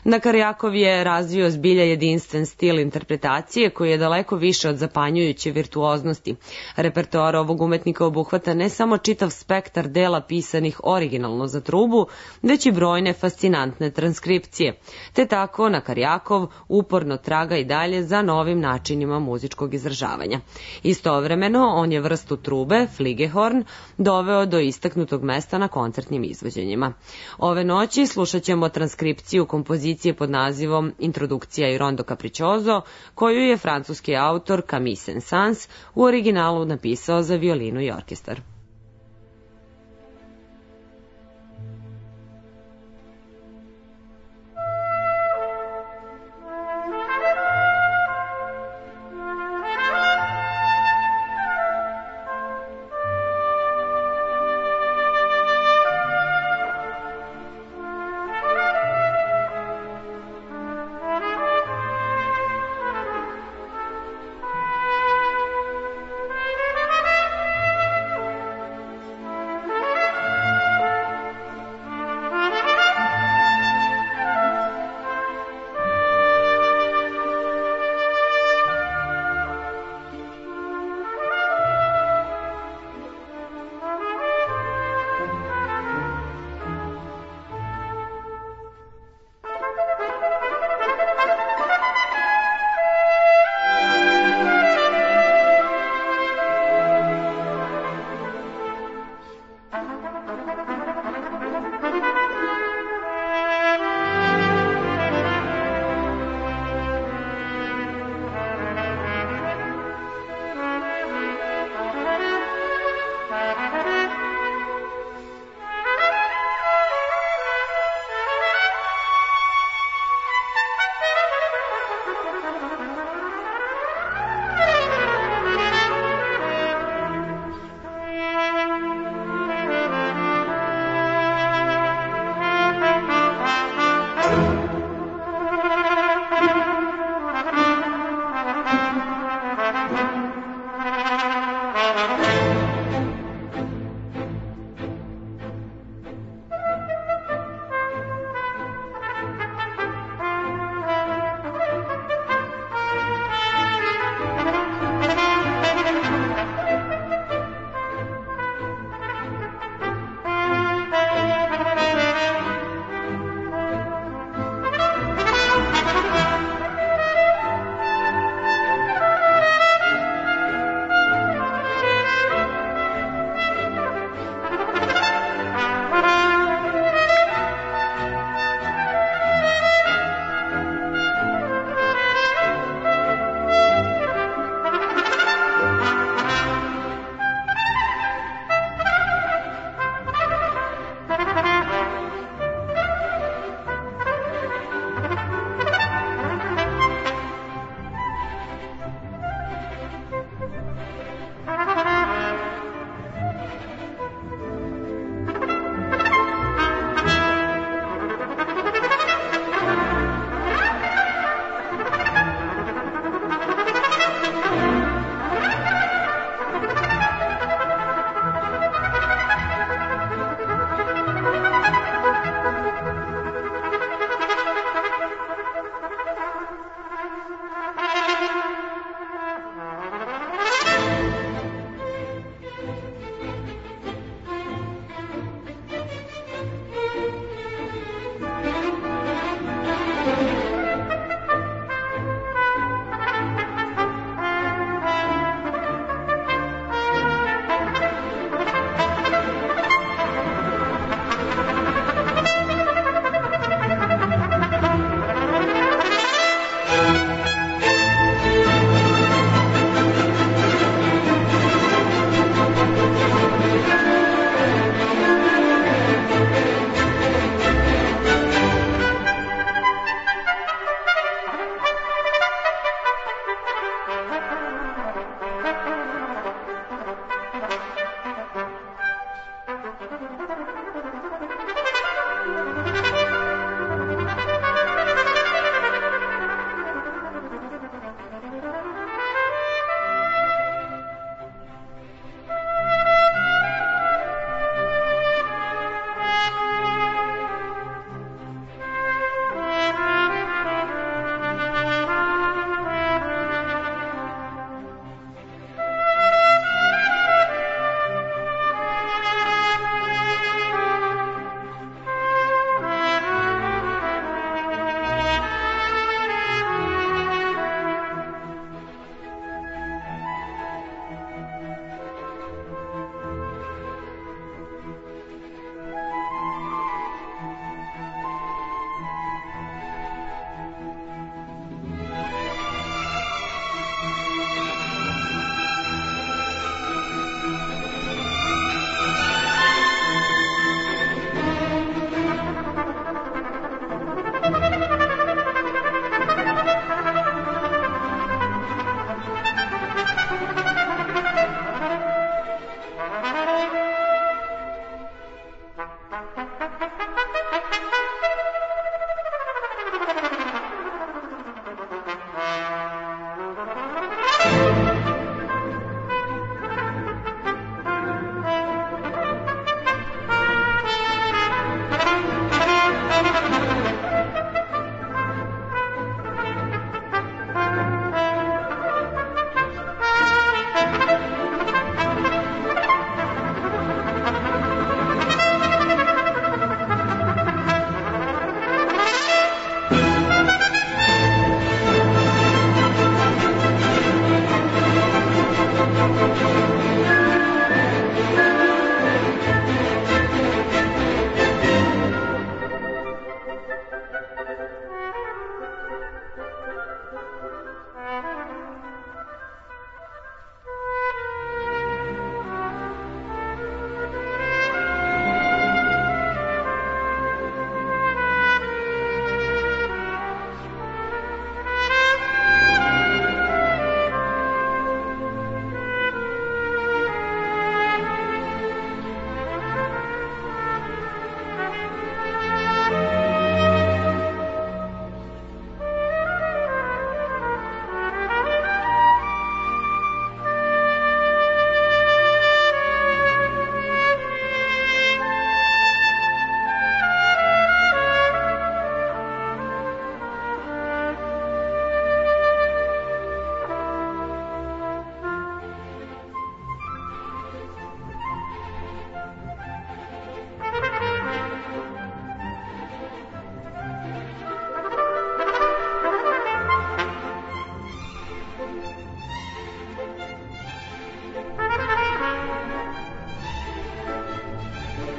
Nakarjakov je razvio zbilja jedinstven stil interpretacije koji je daleko više od zapanjujuće virtuoznosti. Repertoar ovog umetnika obuhvata ne samo čitav spektar dela pisanih originalno za trubu, već i brojne fascinantne transkripcije. Te tako Nakarjakov uporno traga i dalje za novim načinima muzičkog izražavanja. Istovremeno, on je vrstu trube, fligehorn, doveo do istaknutog mesta na koncertnim izvođenjima. Ove noći slušat ćemo transkripciju kompozicije pod nazivom Introdukcija i rondo capriccioso, koju je francuski autor Camille Saint-Saëns u originalu napisao za violinu i orkestar.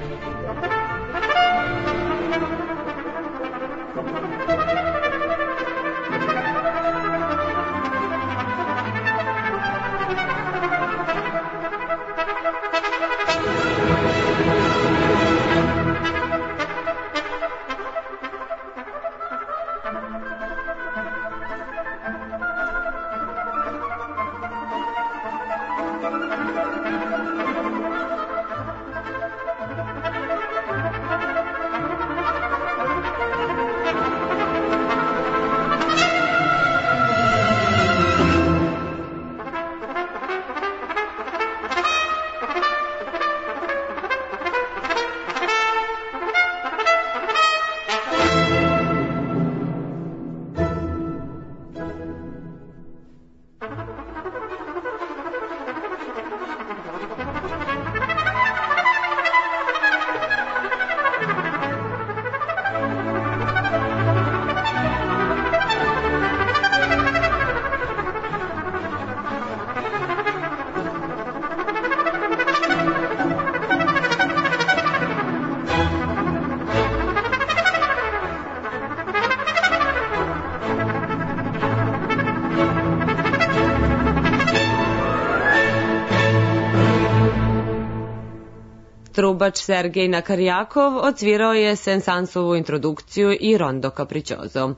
Trubač Sergej Nakarjakov odsvirao je Sensansovu introdukciju i Rondo Capriccioso.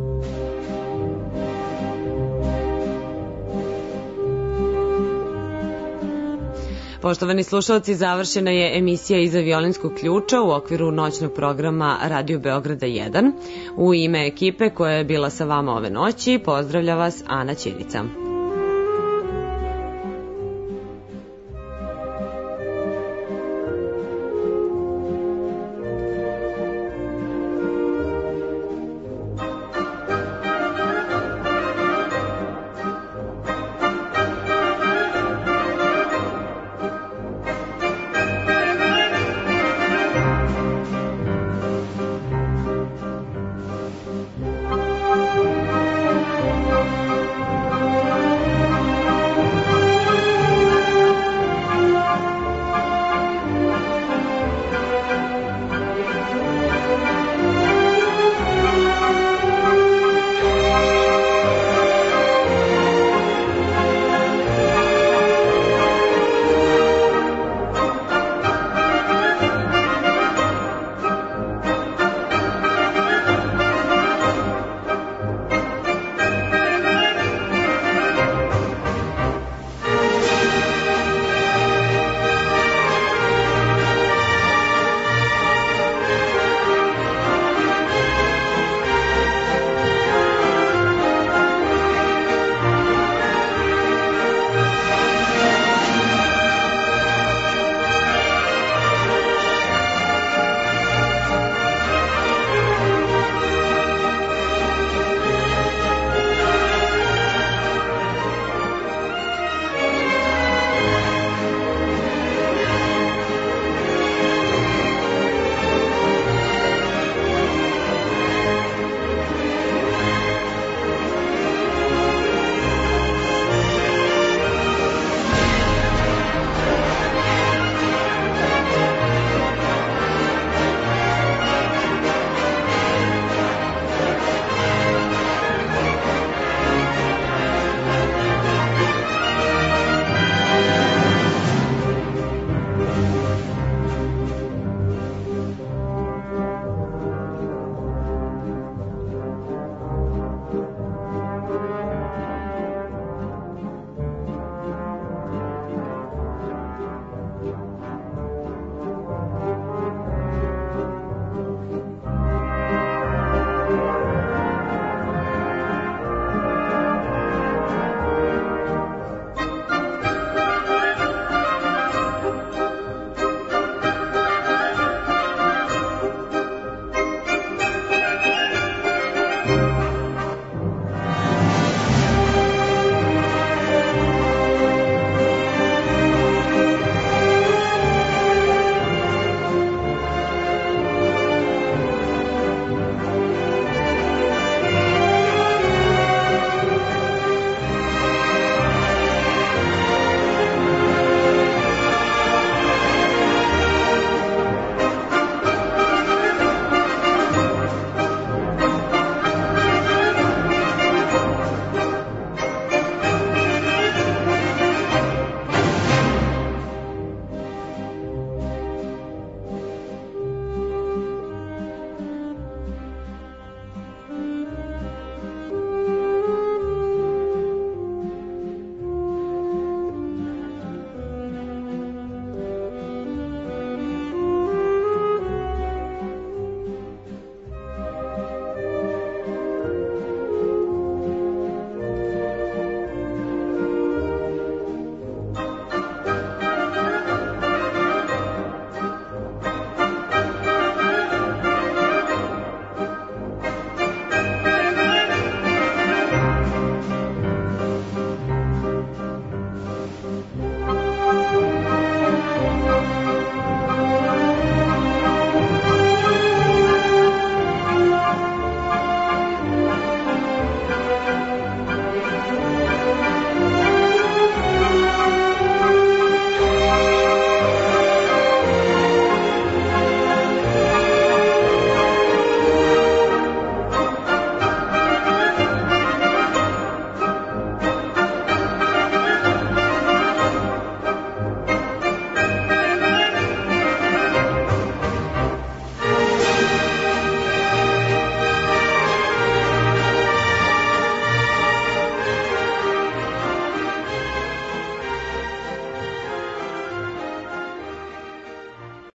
Poštovani slušalci, završena je emisija Iza violinskog ključa u okviru noćnog programa Radio Beograda 1. U ime ekipe koja je bila sa vama ove noći, pozdravlja vas Ana Ćirica.